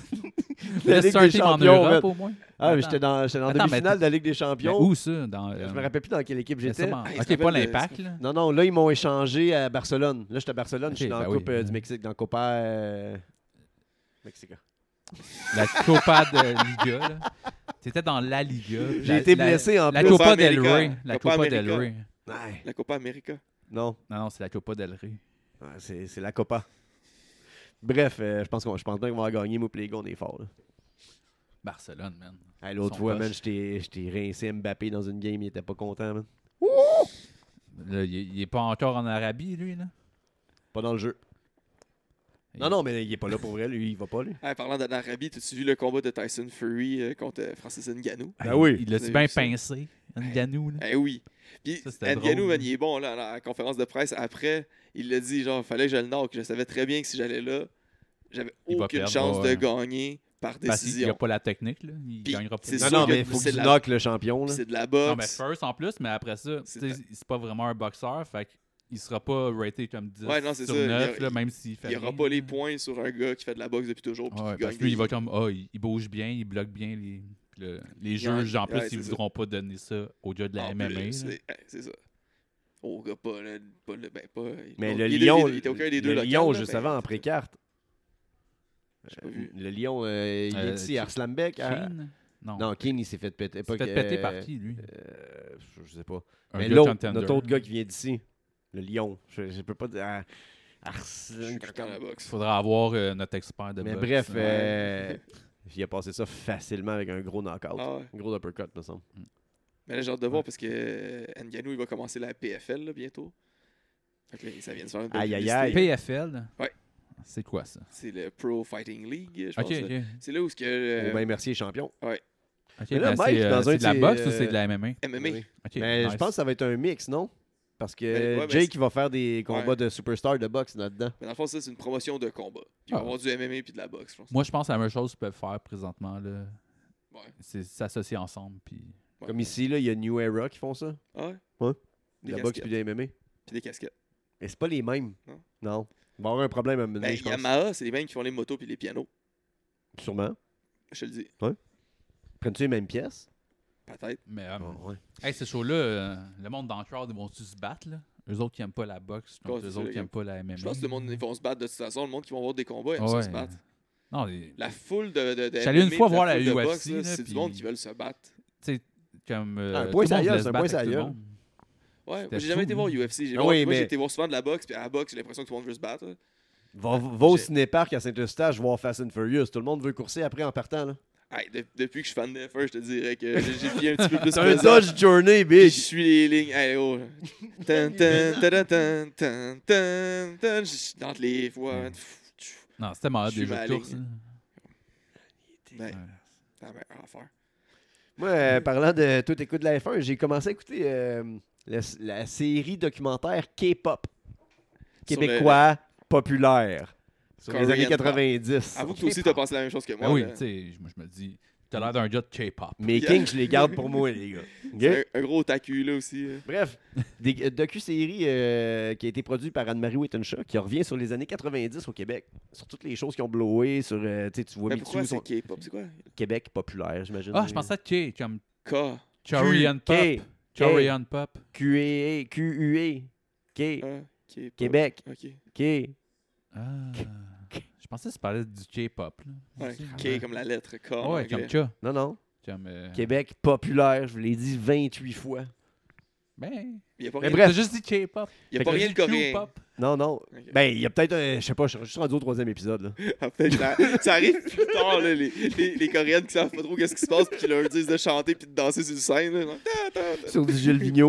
Là, la Ligue c'est un des team en Champions. Europe, man. au moins. Ah, mais Attends. j'étais dans, j'étais dans Attends, mais demi-finale de la Ligue des Mais Champions. où ça? Dans, Je euh, me rappelle plus dans quelle équipe mais j'étais. sûrement- Ah, il Ok, se pas rappelle de- l'impact. là. Non, non, là, ils m'ont échangé à Barcelone. Là, j'étais à Barcelone, je suis Ok, dans la ben oui. Coupe euh, du Mexique, dans Copa euh... Mexica. La Copa de Liga. là. T'étais dans la Liga. J'ai La- été la- blessé en La plus. Copa Copa del América. Rey. La Copa Copa del América. Rey. Ouais. La Copa América. Non, Non, non, c'est la Copa del Rey. ouais, c'est, c'est la Copa. Bref, euh, je pense qu'on, je pense bien qu'on va gagner, moi, pis les gars, on est forts. Là. Barcelone, man. Hey, l'autre Ils sont fois, poches. man, j'étais, j'étais rincé Mbappé dans une game, il était pas content, man. Là, il, est, il est pas encore en Arabie, lui, là. Pas dans le jeu. Non, non, mais il est pas là pour vrai, lui, il va pas, lui. Hey, parlant d'Arabie, t'as-tu vu le combat de Tyson Fury euh, contre euh, Francis Ngannou? Ben oui. Il Vous l'a-tu avez bien vu ça? pincé, Ngannou, là? Eh oui. Puis Ça, c'était Ngannou, drôle. man, il est bon, là, à la conférence de presse. Après, il l'a dit, genre, fallait que je le knock. Je savais très bien que si j'allais là, j'avais Il va aucune perdre, chance ouais. de gagner par Parce qu'il décision. n'a pas la technique, là. Il Puis, gagnera pas. c'est Non, sûr non, que mais il faut c'est que tu de la- knock le champion, là. C'est de la Non, mais boxe. first en plus, mais après ça, C'est tu sais, c'est pas vraiment un boxeur, fait qu'il sera pas raté comme dix Ouais, non, c'est sur ça, il y a- neuf, là, même s'il fait Il n'y aura rien, pas les là. points sur un gars qui fait de la boxe depuis toujours. Puis Ouais, qui parce gagne que lui, il des- va comme, ah, il, il bouge bien, il bloque bien les, le- les Il juges. En plus, ouais, ils c'est voudront pas donner ça au gars de la En M M A. plus, là. c'est ouais, c'est ça. Au gars, pas le. Pas le ben, pas, Mais il- le il- Lion, il était aucun des deux le locales, Lion là, juste mais- avant, en pré-carte. J'ai pas vu. Le Lion, euh, il Euh, est ici, Ke- Arslanbek. à- Keane? Non. Non, Keane, il s'est fait péter. il Pas s'est fait que- péter euh, par qui, lui? euh, je sais pas. Un Mais gars l'autre, contender. notre autre gars qui vient d'ici, le Lion. Je, je peux pas dire. ah, Je suis Arslan- pas dans la boxe. Faudra avoir euh, notre expert de Mais boxe. bref, Ouais. euh, il a passé ça facilement avec un gros knockout. Ah ouais. Un gros uppercut, me semble. Mais là, j'ai hâte de voir parce que euh, Ngannou, il va commencer la P F L là, bientôt. Fait que là, ça vient de se faire une belle Aïe, aïe, publicité. aïe. P F L? Ouais. C'est quoi ça? C'est le Pro Fighting League, je Ok, pense. là. ok. C'est là où ce que euh, Aubin Mercier est champion. Ok, Mais là, ben, Mike, c'est euh, dans un c'est de la de ses, boxe ou euh, c'est de la M M A? M M A. Oui. Ok, Mais je nice. pense que ça va être un mix, non? Parce que Mais- ouais, mais Jake c'est- il va faire des combats Ouais. de superstars de boxe là-dedans. Mais dans le fond, ça, c'est une promotion de combat. Puis il va y Ah. avoir du M M A puis de la boxe, je pense. Moi, je pense que la même chose qu'ils peuvent faire présentement. Là. Ouais. C'est s'associer ensemble. Puis... Ouais. Comme ici, là, il y a New Era qui font ça. Ah ouais? Ouais. Des De la boxe casquettes. puis de M M A. Puis des casquettes. Et c'est pas les mêmes. Non. Non. Il va y avoir un problème à mener, Ben, je pense. Yamaha, c'est les mêmes qui font les motos puis les pianos. Sûrement. Je te le dis. Prennent-tu les mêmes pièces? Peut-être. Mais euh, Ah, ouais. hey, ces shows-là, euh, le monde dans le crowd, ils vont-tu se battre? Là? Eux autres qui n'aiment pas la boxe, Ouais, contre c'est eux ça, autres les qui n'aiment gars. pas la M M A. Je pense que le monde, ils vont se battre de toute façon. Le monde qui va voir des combats, ils Ah aiment ça ouais. se battre. Non, les- La foule de, de, de J'étais allé M M A, une fois puis voir la foule de U F boxe, C, là, là, c'est puis- du monde qui veulent se battre. tu sais, comme. euh, Ah, un tout point le sur la monde gueule, voulait c'est se un battre point sur avec la tout le gueule. monde. Ouais, C'était moi, j'ai jamais fou, été voir hein. U F C. J'ai Ah voir- oui, moi, mais- j'ai été voir souvent de la boxe, puis à la boxe, j'ai l'impression que tout le monde veut se battre. là. Va, va au J'ai- cinéparc à Saint-Eustache voir Fast and Furious. Tout le monde veut courser après en partant. Là. Hey, de- depuis que je suis fan de F un, je te dirais que j'ai j'ai pris un petit peu plus C'est un pesant. Dodge Journey, Puis bitch. je suis les lignes. Hey, oh. Tan, tan, tan, tan, tan, tan, tan. Je suis dans les voies. Non, c'était malade Je des suis jeux de ma course. ligne. là. Ben, Ouais. c'est la meilleure affaire. Moi, euh, parlant de tout écoute de la F un, j'ai commencé à écouter euh, la, la série documentaire K-pop. Sur Québécois populaire. Sur les Korean années pop. quatre-vingt-dix. Avoue que toi aussi, t'as pensé la même chose que moi. Ben oui, là. tu sais, moi je me dis, t'as l'air d'un gars de K-pop. Mes Yeah. kings, je les garde pour moi, les gars. Ok? C'est un, un gros otaku, là, aussi. là. Bref, des euh, docu-série euh, qui a été produite par Anne-Marie Wittenshaw, qui revient sur les années quatre-vingt-dix au Québec. Sur toutes les choses qui ont blowé, sur, euh, tu sais, tu vois Mais Mitsu, pourquoi son- c'est K-pop? C'est quoi? Québec populaire, j'imagine. Ah, je pensais à K, comme K. Korean Pop. K. Korean Pop. Q A A, Q U A, K, Ah, K-pop. Québec, Ok. K. Ah. Je pensais que tu parlais du K-pop. là. Ouais, Aussi. K comme la lettre K. en Ouais, anglais. comme K. Non, non. Comme, euh, Québec populaire, je vous l'ai dit vingt-huit fois. Ben, Il n'y a pas Mais rien, bref. t'as juste dit K-pop. il y a fait pas que rien de T'as dit coréen. Q-pop. Non, non. Ok. Ben, il y a peut-être, un- je sais pas, je suis juste rendu au troisième épisode. Là. En fait, ça, ça arrive plus tard, là, les, les, les Coréennes qui savent pas trop qu'est-ce qui se passe, puis qui leur disent de chanter puis de danser sur scène. Là. Genre, ta, ta, ta. Sur du Gilles Vigneault.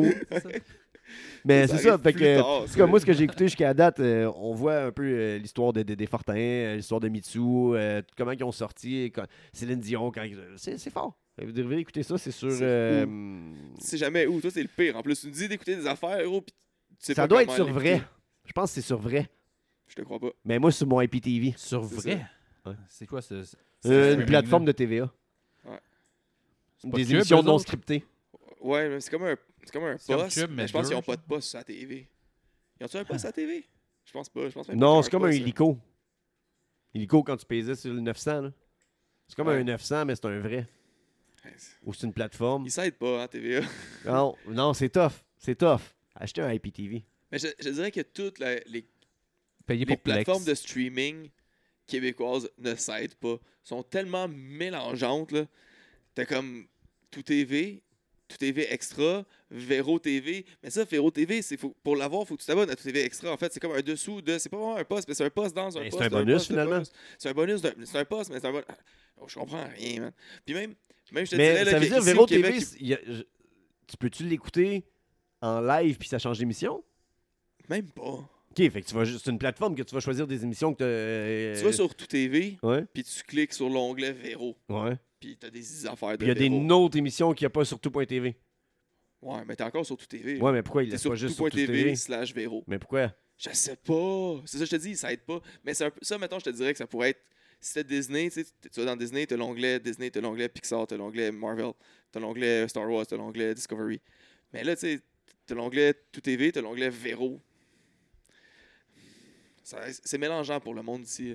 Mais Ça c'est ça, arrive fait plus que, tard, en tout ça. cas, moi, ce que j'ai écouté jusqu'à date, euh, on voit un peu euh, l'histoire de Dédé Fortin, euh, l'histoire de Mitsu, euh, comment ils ont sorti, quand- Céline Dion, quand ils- c'est, c'est fort. Vous devriez écouter ça, c'est sur... C'est euh, Tu sais jamais où. Toi, c'est le pire. En plus, tu nous dis d'écouter des affaires, gros, puis tu sais ça pas doit être comment sur l'écouter. vrai. Je pense que c'est sur vrai. Je te crois pas. Mais moi, sur mon I P T V. Sur C'est vrai. Ouais. C'est quoi ce. ce- ce Euh, une streaming, plateforme là? de T V A. C'est pas Des Cube, émissions eux non autres? scriptées. Ouais, mais c'est comme un, c'est comme un C'est comme poste. Cube, mais mais je pense qu'ils dur, ont pas de genre. poste sur la T V. Ils ont-tu un poste à la T V? Je pense pas. Je pense même pas Non, qu'ils ont c'est comme un poste, hélico. Hélico, quand tu pèsais sur le neuf cents, là. C'est comme Ouais. un neuf cents, mais c'est un vrai. là. Ou c'est une plateforme. Ils s'aident pas, hein, T V A. Non, non, c'est tough. C'est tough. Achetez un I P T V. Mais je, je dirais que toutes la- les, Payé les pour Plex. plateformes de streaming québécoises ne s'aident pas. Sont tellement mélangeantes, là. T'as comme Tout T V, Tout T V Extra, Véro T V. Mais ça, Véro T V, c'est faut, pour l'avoir, il faut que tu t'abonnes à Tout T V Extra. En fait, c'est comme un dessous de. C'est pas vraiment un poste, mais c'est un poste dans un Ben, poste. c'est un bonus, poste, finalement. poste. C'est un bonus, d'un- c'est un poste, mais c'est un bonus. Oh, je comprends rien, man. Puis même, même je te Mais dirais. Là, ça veut que dire, ici, Véro au Québec, T V, il y a- je- tu peux-tu l'écouter en live puis ça change d'émission? même pas. OK, fait que tu vas juste- c'est une plateforme que tu vas choisir des émissions que tu euh, Tu vas sur Tout T V, Ouais, puis tu cliques sur l'onglet Véro. ouais. Puis t'as des affaires de Puis il y a des Véro. autres émissions qu'il n'y a pas sur tout point T V. Ouais, mais t'es encore sur Tout T V. Ouais, mais pourquoi il T'es laisse sur pas juste sur tout tout point T V T V? slash Véro. Mais pourquoi? Je sais pas. C'est ça que je te dis, ça aide pas. Mais c'est un peu- ça, mettons, je te dirais que ça pourrait être. Si t'as Disney, tu sais, tu vas dans Disney, t'as l'onglet Disney, t'as l'onglet Pixar, t'as l'onglet Marvel, t'as l'onglet Star Wars, t'as l'onglet Discovery. Mais là, tu sais, t'as l'onglet Tout T V, t'as l'onglet Véro. Ça- C'est mélangeant pour le monde ici.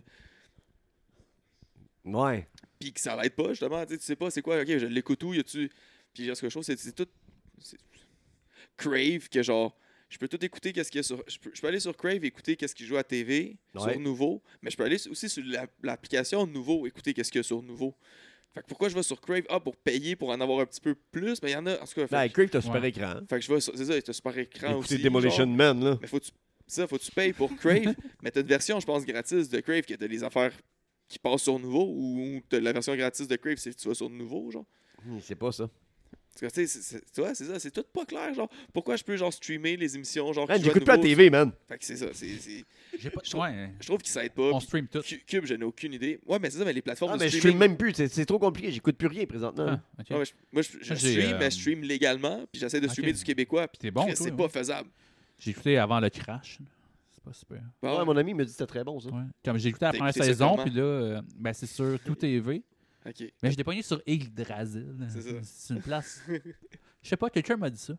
Ouais. Puis que ça l'aide pas, justement. Tu sais, tu sais pas c'est quoi, ok, je l'écoute où, y a-tu. Puis quelque chose, c'est c'est tout. c'est- Crave, que genre. Je peux tout écouter qu'est-ce qu'il y a sur. Je peux, je peux aller sur Crave et écouter qu'est-ce qui joue à T V, Ouais. sur Nouveau. Mais je peux aller aussi sur la- l'application Nouveau, écouter qu'est-ce qu'il y a sur Nouveau. Fait que pourquoi je vais sur Crave? Ah, pour payer, pour en avoir un petit peu plus. Mais il y en a. En tout cas, fait, Ben, que- Crave, t'as super Ouais. écran. fait que je vais sur. C'est ça, t'as super écran Écoutez aussi. Demolition genre. Man, là. Mais faut que tu. Ça, faut que tu payes pour Crave. Mais t'as une version, je pense, gratis de Crave, que t'as les affaires qui passent sur Nouveau. Ou t'as la version gratis de Crave, c'est que tu vas sur Nouveau, genre. Hum, C'est pas ça. Parce que, tu sais, c'est- c'est- tu vois, c'est ça, c'est tout pas clair, genre. Pourquoi je peux, genre, streamer les émissions, genre. Man, qui jouent à j'écoute pas la Nouveau? T V, man. Fait que c'est ça, c'est. c'est- J'ai pas... Je trouve- Ouais, Je trouve qu'ils s'aident pas. on Puis stream tout. Cu- Cube, je n'ai aucune idée. Ouais, mais c'est ça, mais les plateformes Ah, de mais je streaming. stream même plus. C'est c'est trop compliqué. J'écoute plus rien présentement. Ah, ok. Ouais, mais je- moi, je, je Moi, j'ai, stream, euh, mais je stream légalement, puis j'essaie de ok. streamer du québécois, puis T'es bon, Chris, toi, c'est ouais. pas faisable. J'ai écouté avant le crash. C'est pas super. Bon, Ouais, mon ami me dit que c'était très bon, ça. Ouais. Comme j'ai écouté la T'as première écouté ça saison, comment? puis là, euh, ben, c'est sur Tout T V. Ok. Mais je l'ai pogné sur Yggdrasil. C'est ça. C'est une place. Je sais pas, quelqu'un m'a dit ça.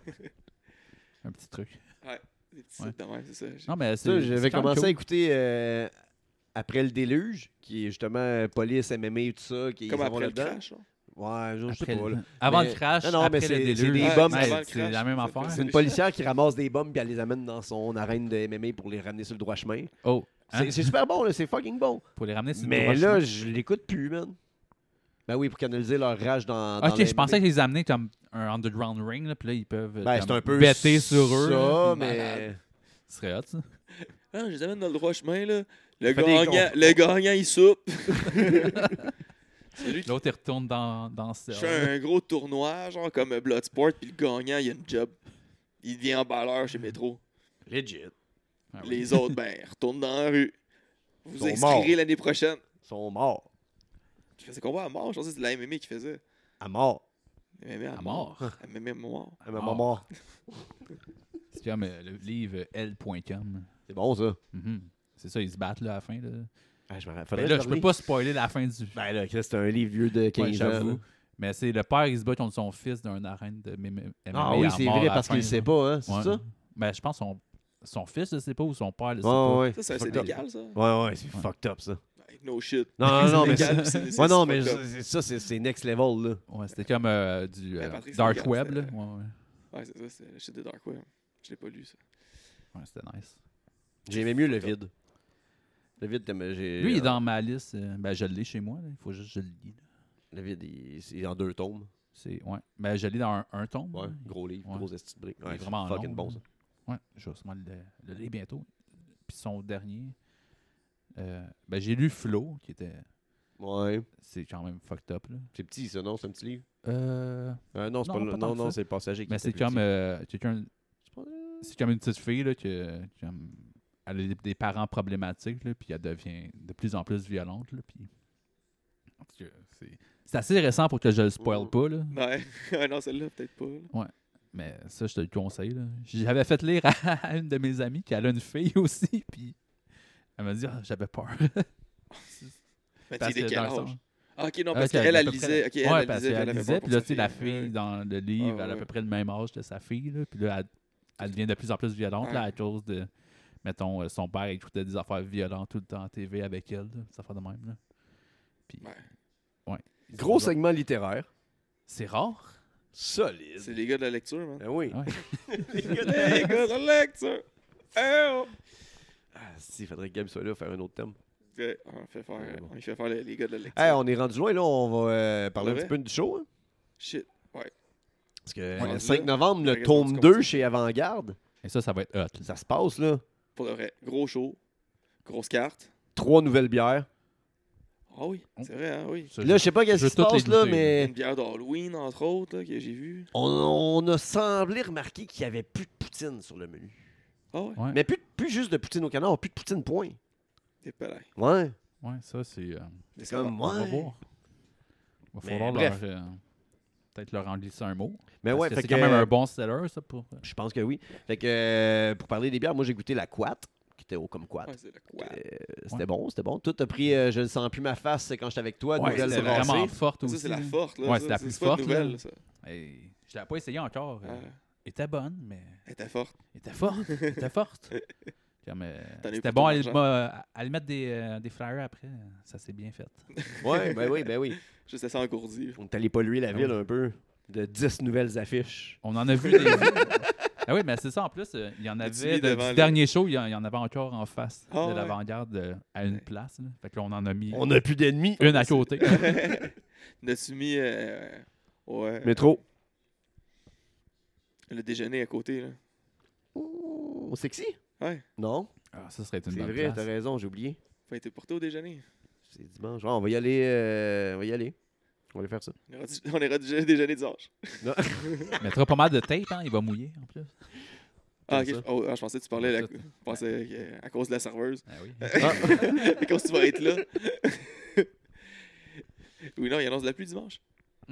Un petit truc. Des petits Ouais. sites de même, c'est ça. J'ai- Non, mais c'est. Ça, c'est j'avais quand même commencé à cool. écouter euh, Après le déluge, qui est justement euh, police, M M A, tout ça. Qui Comme ils s'en vont après le là-dedans. crash, genre. Ouais, je sais Après pas. le- là. Avant Mais- le crash, Non, non, après mais le c'est- c'est déluge. des Ouais, bombes. c'est avant le c'est crash, la même ça affaire. fait- C'est une policière qui ramasse des bombes puis elle les amène dans son arène de M M A pour les ramener sur le droit chemin. Oh, hein? C'est c'est super bon, là, c'est fucking bon. Pour les ramener sur le Mais droit là, chemin. je l'écoute plus, man. Ben oui, pour canaliser leur rage dans. dans Ok, le je M M A. pensais qu'ils les amenaient comme un underground ring, là, puis là, ils peuvent euh, Ben, c'est comme un peu bêter sur eux. ça, là. mais. Ce serait hot, ça. Ah, je les amène dans le droit chemin, là. Le Fait des gagnant, cons. le gagnant, il soupe. Celui qui L'autre, il retourne dans, dans ce Je fais un gros tournoi, genre comme Bloodsport, puis le gagnant, il a une job. Il devient emballeur chez Métro. Legit. Ah oui. Les autres, ben, ils retournent dans la rue. Vous Sont inscrirez morts. l'année prochaine. Ils sont morts. Je faisais combat à mort, je pensais que c'était la M M A qui faisait. À mort. M M A à, À mort. mort. M M A à mort. À ma Mort. mort. C'est comme euh, le livre L point com. C'est bon, ça. Mhm. C'est ça, ils se battent là, à la fin. Là. Ah, je me Ben rappelle. là, je peux pas spoiler la fin du. Ben là, Chris, c'est un livre vieux de quinze Ouais, ans. j'avoue. là. Mais c'est le père, il se bat contre son fils dans une arène de M M A. Ah oui, à c'est mort à vrai, la parce fin, qu'il le sait là. pas, hein. C'est Ouais. ça? Ben, je pense son, son fils, je sais pas, ou son père, je sais Ouais, pas. ouais. Ça, c'est assez Fucked up. légal, ça. Ouais, ouais, c'est Ouais. fucked up, ça. Hey, no shit. Non, non, non, mais légal, c'est- puis c'est- c'est- Ouais, non, c'est mais fucked up. c'est- ça, c'est c'est next level, là. Ouais, c'était comme euh, du Ben, euh, Patrick, c'est Dark légal, Web. Là. c'était- Ouais, ouais. Ouais, c'est ça, c'est le shit de Dark Web. Je l'ai pas lu, ça. Ouais, c'était nice. J'aimais mieux le Fucked up. vide. Le vide, t'aimais- j'ai. Lui, il est dans ma liste. euh, ben, je l'ai chez moi. là. Il faut juste que je le lis. là. Le vide, il il est en deux tomes. C'est, ouais. Ben, je l'ai dans un, un tome. Ouais, là. gros livre, Ouais. gros esti de briques. Il est Ouais, c'est vraiment fucking long, bon, là. ça. Ouais, je vais sûrement le, le lire bientôt. Puis son dernier, euh, ben, j'ai lu Flo, qui était. Ouais. C'est quand même fucked up. Là. C'est petit, ça, non? C'est un petit livre? Euh, Euh, non, c'est Non, pas, pas le- tant non, que non, ça. c'est le passager qui mais était c'est plus comme petit. euh, quelqu'un. C'est pas- C'est comme une petite fille là, que, qui a, elle a des, des parents problématiques, là, puis elle devient de plus en plus violente. Là, puis... En tout cas, c'est, c'est assez récent pour que je le spoil Mm. pas. Là. Ouais, ouais non, celle-là, peut-être pas. là. Mais ça, je te le conseille. Là. J'avais fait lire à une de mes amies qui a une fille aussi, puis elle m'a dit ah, j'avais peur. Mais Parce tu sais, que de quel dans le âge? sens- Ah, ok, non, Ah, parce qu'elle- qu'elle, à elle peu près- lisait. Ok, elle, ouais, elle parce lisait, qu'elle elle avait lisait, peur puis pour là, sa tu sais, la fille, fille ouais. dans le livre, Ouais, elle a à ouais. peu près le même âge que sa fille, là, puis là, elle, elle devient de plus en plus violente, là, Ouais. à cause de, mettons, euh, son père écoutait des affaires violentes tout le temps à T V avec elle, là, ça fait de même, là. Puis, Ouais. Gros c'est segment littéraire. C'est rare. Solide. C'est les gars de la lecture, man. Ben oui. Ouais. Les gars de la lecture! Oh! Ah, si, il faudrait que Gab soit là faire un autre thème. Ok, on fait faire, Ouais, bon. on fait faire les, les gars de la lecture. Hey, on est rendu loin, là. On va euh, parler un Ouais. petit peu du show. hein. Shit. Ouais. Parce que Ouais, le cinq là, novembre, la le raison tome du deux concert. chez Avant-Garde, Et ça, ça va être hot. là. ça se passe, là. Pour de vrai. Gros show. Grosse carte. Trois nouvelles bières. Ah oui, c'est vrai, hein, oui. Ça, Là, je sais pas qu'est-ce je qui veux se toutes les passe, là, goûter, mais Une bière d'Halloween, entre autres, là, que j'ai vu. on, on a semblé remarquer qu'il y avait plus de poutine sur le menu. Ah ouais, Ouais, Mais plus, plus juste de poutine au canard, plus de poutine point. t'es pas là. Ouais. ouais, ça, c'est. euh, C'est comme, On va ouais. voir. Il va Mais falloir bref. leur, euh, peut-être leur en glisser un mot. Mais Parce ouais, que fait c'est que, quand même un bon seller, ça, pour... je pense que oui. Fait que, euh, pour parler des bières, moi, j'ai goûté la Quat, qui était au comme Quat. Ouais, c'est le quoi. Euh, c'était Ouais. bon, c'était bon. Tout a pris, euh, je ne sens plus ma face c'est quand j'étais avec toi, Ouais, nouvelle c'était brassée. vraiment forte Ça, aussi. c'est la là. forte, là. Ouais, ça, c'est la plus pas une forte, nouvelle, là. ça. Hey, je l'avais pas essayé encore. euh, Ah, Elle était bonne, mais elle était forte. elle était forte. Elle était forte. Comme, euh, T'en as eu c'était pour bon ton à, argent. à- à aller mettre des, euh, des flyers après. Ça s'est bien fait. Ouais, ben oui, ben oui. Juste assez engourdi. On est allé polluer la Ah ville oui. un peu de dix nouvelles affiches. On en a vu des. Ah oui, mais c'est ça en plus. euh, Il y en T'as-tu avait mis de- devant du le- dernier show, il y en, il y en avait encore en face Ah de ouais. l'avant-garde euh, à une Ouais. place. Là. Fait que là, on en a mis On n'a plus d'ennemis. une à côté. N'as-tu mis euh, ouais, Métro. le déjeuner à côté, là? Oh, sexy? Ouais, Non. Ah, ça serait une C'est bonne vrai, place. t'as raison, j'ai oublié. faut être porté au déjeuner. C'est dimanche. Ah, on va y aller. euh, on va y aller. On va aller faire ça. On ira, du- on ira du déjeuner dimanche. Non. Il mettra pas mal de tape, hein? Il va mouiller en plus. Ah, ok. ça. Je, oh, ah, je pensais que tu parlais la- Tout. je pensais que- à cause de la serveuse. Ah oui. À cause que tu vas être là. Oui, non, il annonce de la pluie dimanche.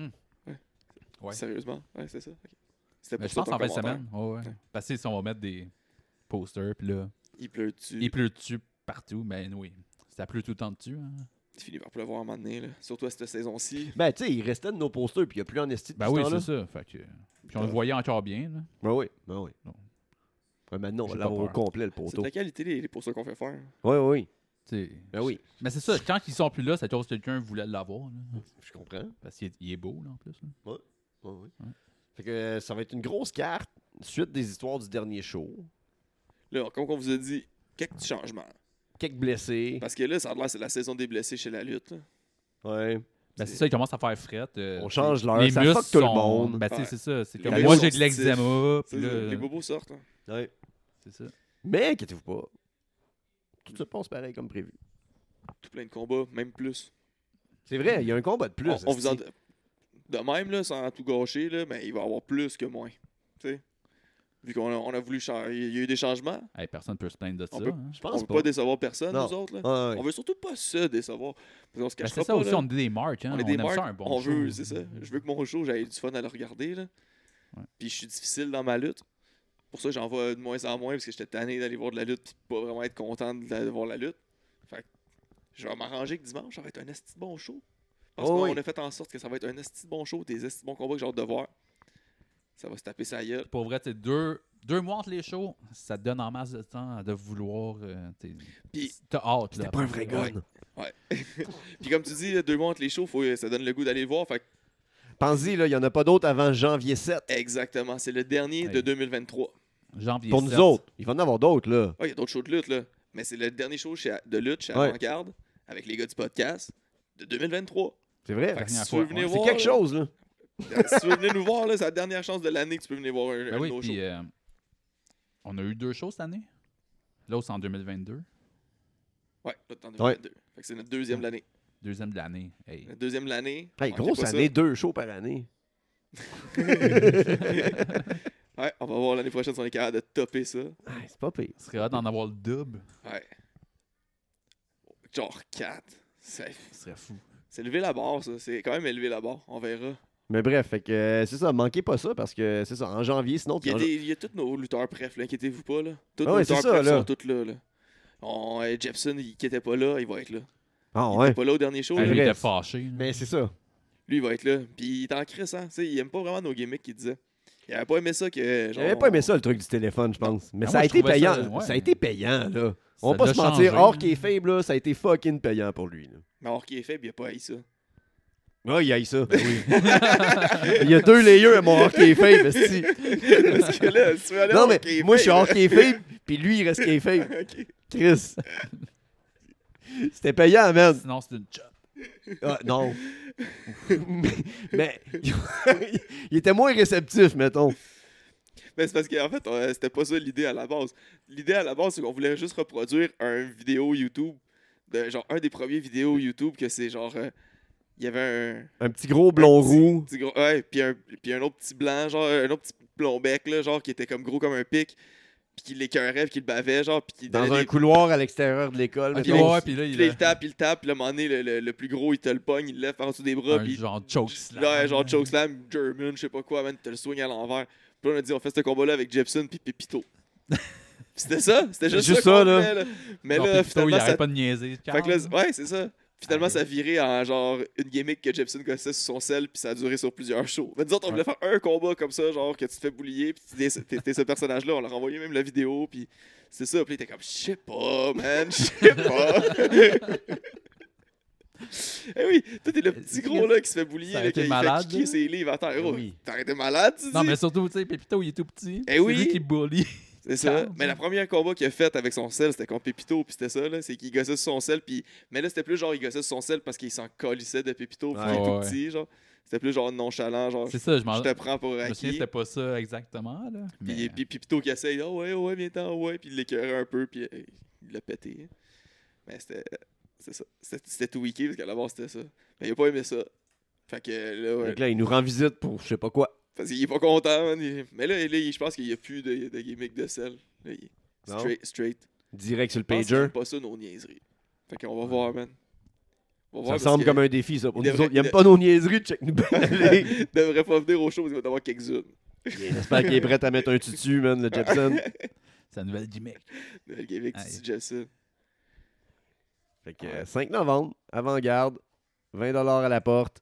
Ouais. Sérieusement? Ouais, c'est ça. Ok. C'était Mais pour je ça pense ton en fin de commentaire. semaine. Ouais, ouais. Ouais. Parce que si on va mettre des posters, puis là, Il pleut dessus. il pleut dessus partout. Mais oui, ça pleut tout le temps dessus. Hein. Il finit par pleuvoir à un moment donné, là. Surtout à cette saison-ci. Ben, tu sais, il restait de nos posters, puis il n'y a plus en esti de Ben oui, c'est ça. Fait que... Puis on le voyait encore bien. Là. Ben oui, ben oui. Non. Ouais, maintenant, on va J'ai l'avoir pas au peur. complet, le C'est poteau. de la qualité, les, les posters qu'on fait faire. Oui, oui. T'sais, Ben oui, Mais c'est ça, quand ils sont plus là, c'est à cause que quelqu'un voulait l'avoir. là. je comprends. Parce qu'il est, il est beau, là, en plus. là. Ouais, oui. Ouais. Fait que euh, ça va être une grosse carte, suite des histoires du dernier show. Là, comme on vous a dit, quelques petits changements. Quelques blessés. Parce que là, ça a l'air c'est la saison des blessés chez la lutte. là. Ouais. Ben, c'est ça, il commence à faire fret. euh, On change les- l'heure, les ça muscles fuck tout le sont- monde. Ben, tu sais, Ouais. c'est ça. C'est Les comme muscles moi, sont j'ai de l'eczéma. C'est Puis ça, là, les bobos sortent. hein. Ouais. c'est ça. Mais inquiétez-vous pas. Tout se passe pareil comme prévu. Tout plein de combats, même plus. C'est vrai, il y a un combat de plus. on, on vous en... esti. De même, là, sans tout gâcher, là, mais il va y avoir plus que moins. Tu sais? Vu qu'on a, on a voulu changer. Il y a eu des changements. Hey, personne ne peut se plaindre de ça. peut- hein. Je On pense veut pas. pas décevoir personne, Non. nous autres. Là. Ouais, ouais. On veut surtout pas se décevoir. Parce qu'on se Ben, cachera c'est ça pas. aussi, là. on est des marques. Hein. On est On, des aime marques, ça un bon on show. veut, c'est ça. Je veux que mon show, j'aille du fun à le regarder. Là. Ouais. Puis je suis difficile dans ma lutte. Pour ça, j'en vois de moins en moins parce que j'étais tanné d'aller voir de la lutte puis pas vraiment être content de, la- de voir la lutte. Fait que je vais m'arranger que dimanche, ça va être un esti de bon show. Parce Oh qu'on oui. a fait en sorte que ça va être un esti de bon show, des esti de bons combats que j'ai hâte de voir. Ça va se taper sa gueule. Pour vrai, tu sais, deux, deux mois entre les shows, ça te donne en masse de temps de vouloir. euh, t'sais, Puis- T'as hâte. C'était là, pas un après. vrai gun. Puis comme tu dis, là, deux mois entre les shows, faut, ça donne le goût d'aller le voir. Fait que Pense-y, là, il n'y en a pas d'autres avant janvier sept. exactement, c'est le dernier de Hey. deux mille vingt-trois. Janvier Pour nous sept. autres. Il va en avoir d'autres, là. Ah, il y a d'autres shows de lutte, là. Mais c'est le dernier show chez- de lutte chez Ouais. Avant-Garde avec les gars du podcast de deux mille vingt-trois. C'est vrai. Fait que si Dernière tu veux fois, venir ouais. C'est voir. quelque là, chose, là. si tu veux venir nous voir, là, c'est la dernière chance de l'année que tu peux venir voir un, Ben un oui, de nos puis shows. euh, on a eu deux shows cette année. L'autre, c'est en deux mille vingt-deux. Ouais, là, t'es en deux mille vingt-deux. Fait que c'est notre deuxième de l'année. Deuxième de l'année. Hey. Notre deuxième de l'année. Hey, Manquez grosse pas ça. année, deux shows par année. Ouais, on va voir l'année prochaine si on est capable de topper ça. Ah, c'est pas pire. Ce serait hâte d'en avoir le double. Ouais. Genre quatre. C'est Ce serait fou. c'est lever la barre, ça. C'est quand même élever la barre. On verra. Mais bref, fait que euh, c'est ça, manquez pas ça parce que c'est ça, en janvier, sinon... Il y a, en- des, il y a tous nos lutteurs prefs, là, inquiétez-vous pas. Là. Tous Ah nos ouais, c'est lutteurs ça, prefs là. sont tous là. là. On, euh, Jepson, il, qui était pas là, il va être là. Ah Il ouais. était pas là au dernier show. Hey, là. lui, il vrai. était fâché. là. Mais c'est ça. Lui, il va être là. Puis il est en crise, hein. Tu sais, il aime pas vraiment nos gimmicks qu'il disait. Il avait pas aimé ça que. Genre, J'avais pas aimé ça, le truc du téléphone, je pense. Mais Ah, ça moi, a je été trouvais payant. ça, ouais. Ça a été payant, là. On va Ça pas l'a se mentir, changé, hors là. qui est faible, là, ça a été fucking payant pour lui. Là. Mais alors qu'il est faible, il a pas haï ça. Ah, il a eu ça. Ben oui. Il y a deux layers à mon hockey faible, esti. Parce que là, si tu veux aller Non, voir mais qu'il est moi, je suis faible, hockey faible, puis lui, il reste qu'il est faible. Ok. Chris. C'était payant, man. Sinon, c'est une chop. Ah, non. mais, mais il était moins réceptif, mettons. Mais c'est parce qu'en fait, on- c'était pas ça l'idée à la base. L'idée à la base, c'est qu'on voulait juste reproduire un vidéo YouTube, de, genre un des premiers vidéos YouTube que c'est genre. euh, Il y avait un. Un petit gros blond un petit- roux. petit gros- ouais, puis un, puis un autre petit blanc, genre un autre petit blond bec, là, genre qui était comme gros comme un pic, puis qui l'écœurait, puis qui le bavait, genre, puis qui Dans donnait un des- couloir à l'extérieur de l'école. Ok, mettons. ouais, puis là, Puis il là, a il tape, il tape, puis là, à un moment donné, le, le, le plus gros, il te le pogne, il le lève par en dessous des bras, un puis. genre chokeslam. Là, genre chokeslam, German, je sais pas quoi, man, tu te le swing à l'envers. Puis là, on a dit, on fait ce combat-là avec Jepson, puis Pépito. Puis c'était ça, c'était juste, juste ça, ça, qu'on là. voulait, là. Mais Genre, là, Pépito, finalement, il arrête ça. pas de niaiser. Fait que là, ouais, c'est ça. Finalement, Ah, ça a viré en genre une gimmick que Jepson gossait sur son sel, puis ça a duré sur plusieurs shows. Mais disons, on voulait faire un combat comme ça, genre que tu te fais boulier, puis t'es, t'es, t'es ce personnage-là, on leur a envoyé même la vidéo, puis c'est ça. Puis il était comme, je sais pas, man, je sais pas. Eh oui, toi, t'es le petit gros là qui se fait boulier, Ça a là, été qui malade, fait kicker là. ses livres. Attends, Eh oh, oui. t'as été malade, tu dis? Non, mais surtout, tu sais, Pépito, il est tout petit. Eh C'est oui. lui qui bully. C'est ça. Calme, Mais ça. la première combat qu'il a fait avec son sel, c'était contre Pépito, puis c'était ça, là. C'est qu'il gossait sur son sel, puis. Mais là, c'était plus genre, il gossait sur son sel parce qu'il s'en colissait de Pépito, puis Ouais, il est tout ouais. petit, genre. C'était plus genre nonchalant, genre. C'est ça, je m'en Je te prends pour Je me souviens, acquis. c'était pas ça exactement, là. Puis, mais- puis Pépito qui essaye, ah ouais, ouais, viens-t'en, ouais, puis il l'écœurait un peu, puis euh, il l'a pété. Mais c'était. C'est ça. C'était, c'était tout weeké, parce qu'à la base, c'était ça. Mais il a pas aimé ça. Fait que là, ouais. Fait que là, il nous rend visite pour je sais pas quoi. Parce qu'il est pas content, man. Il- Mais là, là, il- je pense qu'il y a plus de, de gimmick de sel. Là, il est Non? straight. straight. Direct sur le Je pense qu'il pager. aime pas ça, nos niaiseries. Fait qu'on va voir, man. On va Ça voir. me semble parce comme que un défi, ça. Pour il nous devrait- autres, il aime il pas nos niaiseries, check nous aller. il devrait pas venir au show, il va en avoir quelques-unes. J'espère qu'il est prêt à mettre un tutu, man, le Jepson. C'est la nouvelle gimmick. Le gimmick, Aïe. c'est Jepson. Fait que euh, cinq novembre, avant-garde, vingt dollars à la porte.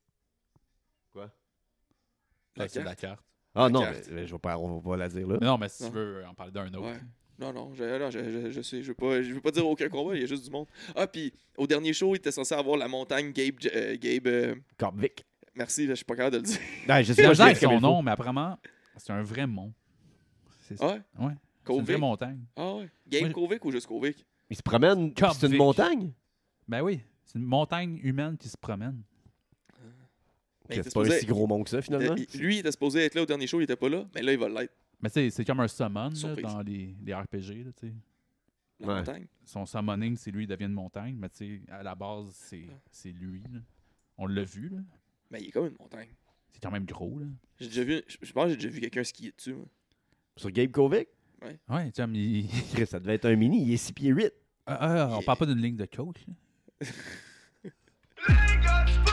La Ah, c'est carte. la carte. Ah La non, carte. mais, mais je vais pas, on va pas la dire là. Mais non, mais si Non. tu veux en parler d'un autre. Ouais. Non, non, je, non, je, je, je sais, je veux pas, je veux pas dire aucun combat, il y a juste du monde. Ah, puis au dernier show, il était censé avoir la montagne Gabe, euh, Gabe, euh, Corbic. merci, je suis pas capable de le dire. Non, je sais C'est pas un je l'ai avec dit comme son il faut. nom, mais apparemment, c'est un vrai mont. C'est ça. Ah ouais? Ouais. C'est une vraie Kovic? montagne. Ah ouais? Game Moi, Kovic ou juste Kovic? Il se promène, Corbic. c'est une montagne? Ben oui, c'est une montagne humaine qui se promène. Ben, il C'est était pas un supposé- si gros mont que ça, finalement. il- lui, il était supposé être là au dernier show, il était pas là, mais là, il va l'être. Mais tu sais, c'est comme un summon là, Surprise. dans les, les R P G. Là, tu sais. La Ouais. montagne. Son summoning, c'est lui, il devient une montagne. Mais tu sais, à la base, c'est c'est lui. Là. On l'a vu. Là. Mais il est comme une montagne. C'est quand même gros. Là. J'ai déjà vu, je je pense que j'ai déjà vu quelqu'un skier dessus. moi. Sur Gabe Kovic? Ouais, tu sais, il... Chris, ça devait être un mini, il est six pieds huit. Ah, ah, on parle pas d'une ligne de coach. là. Les gars du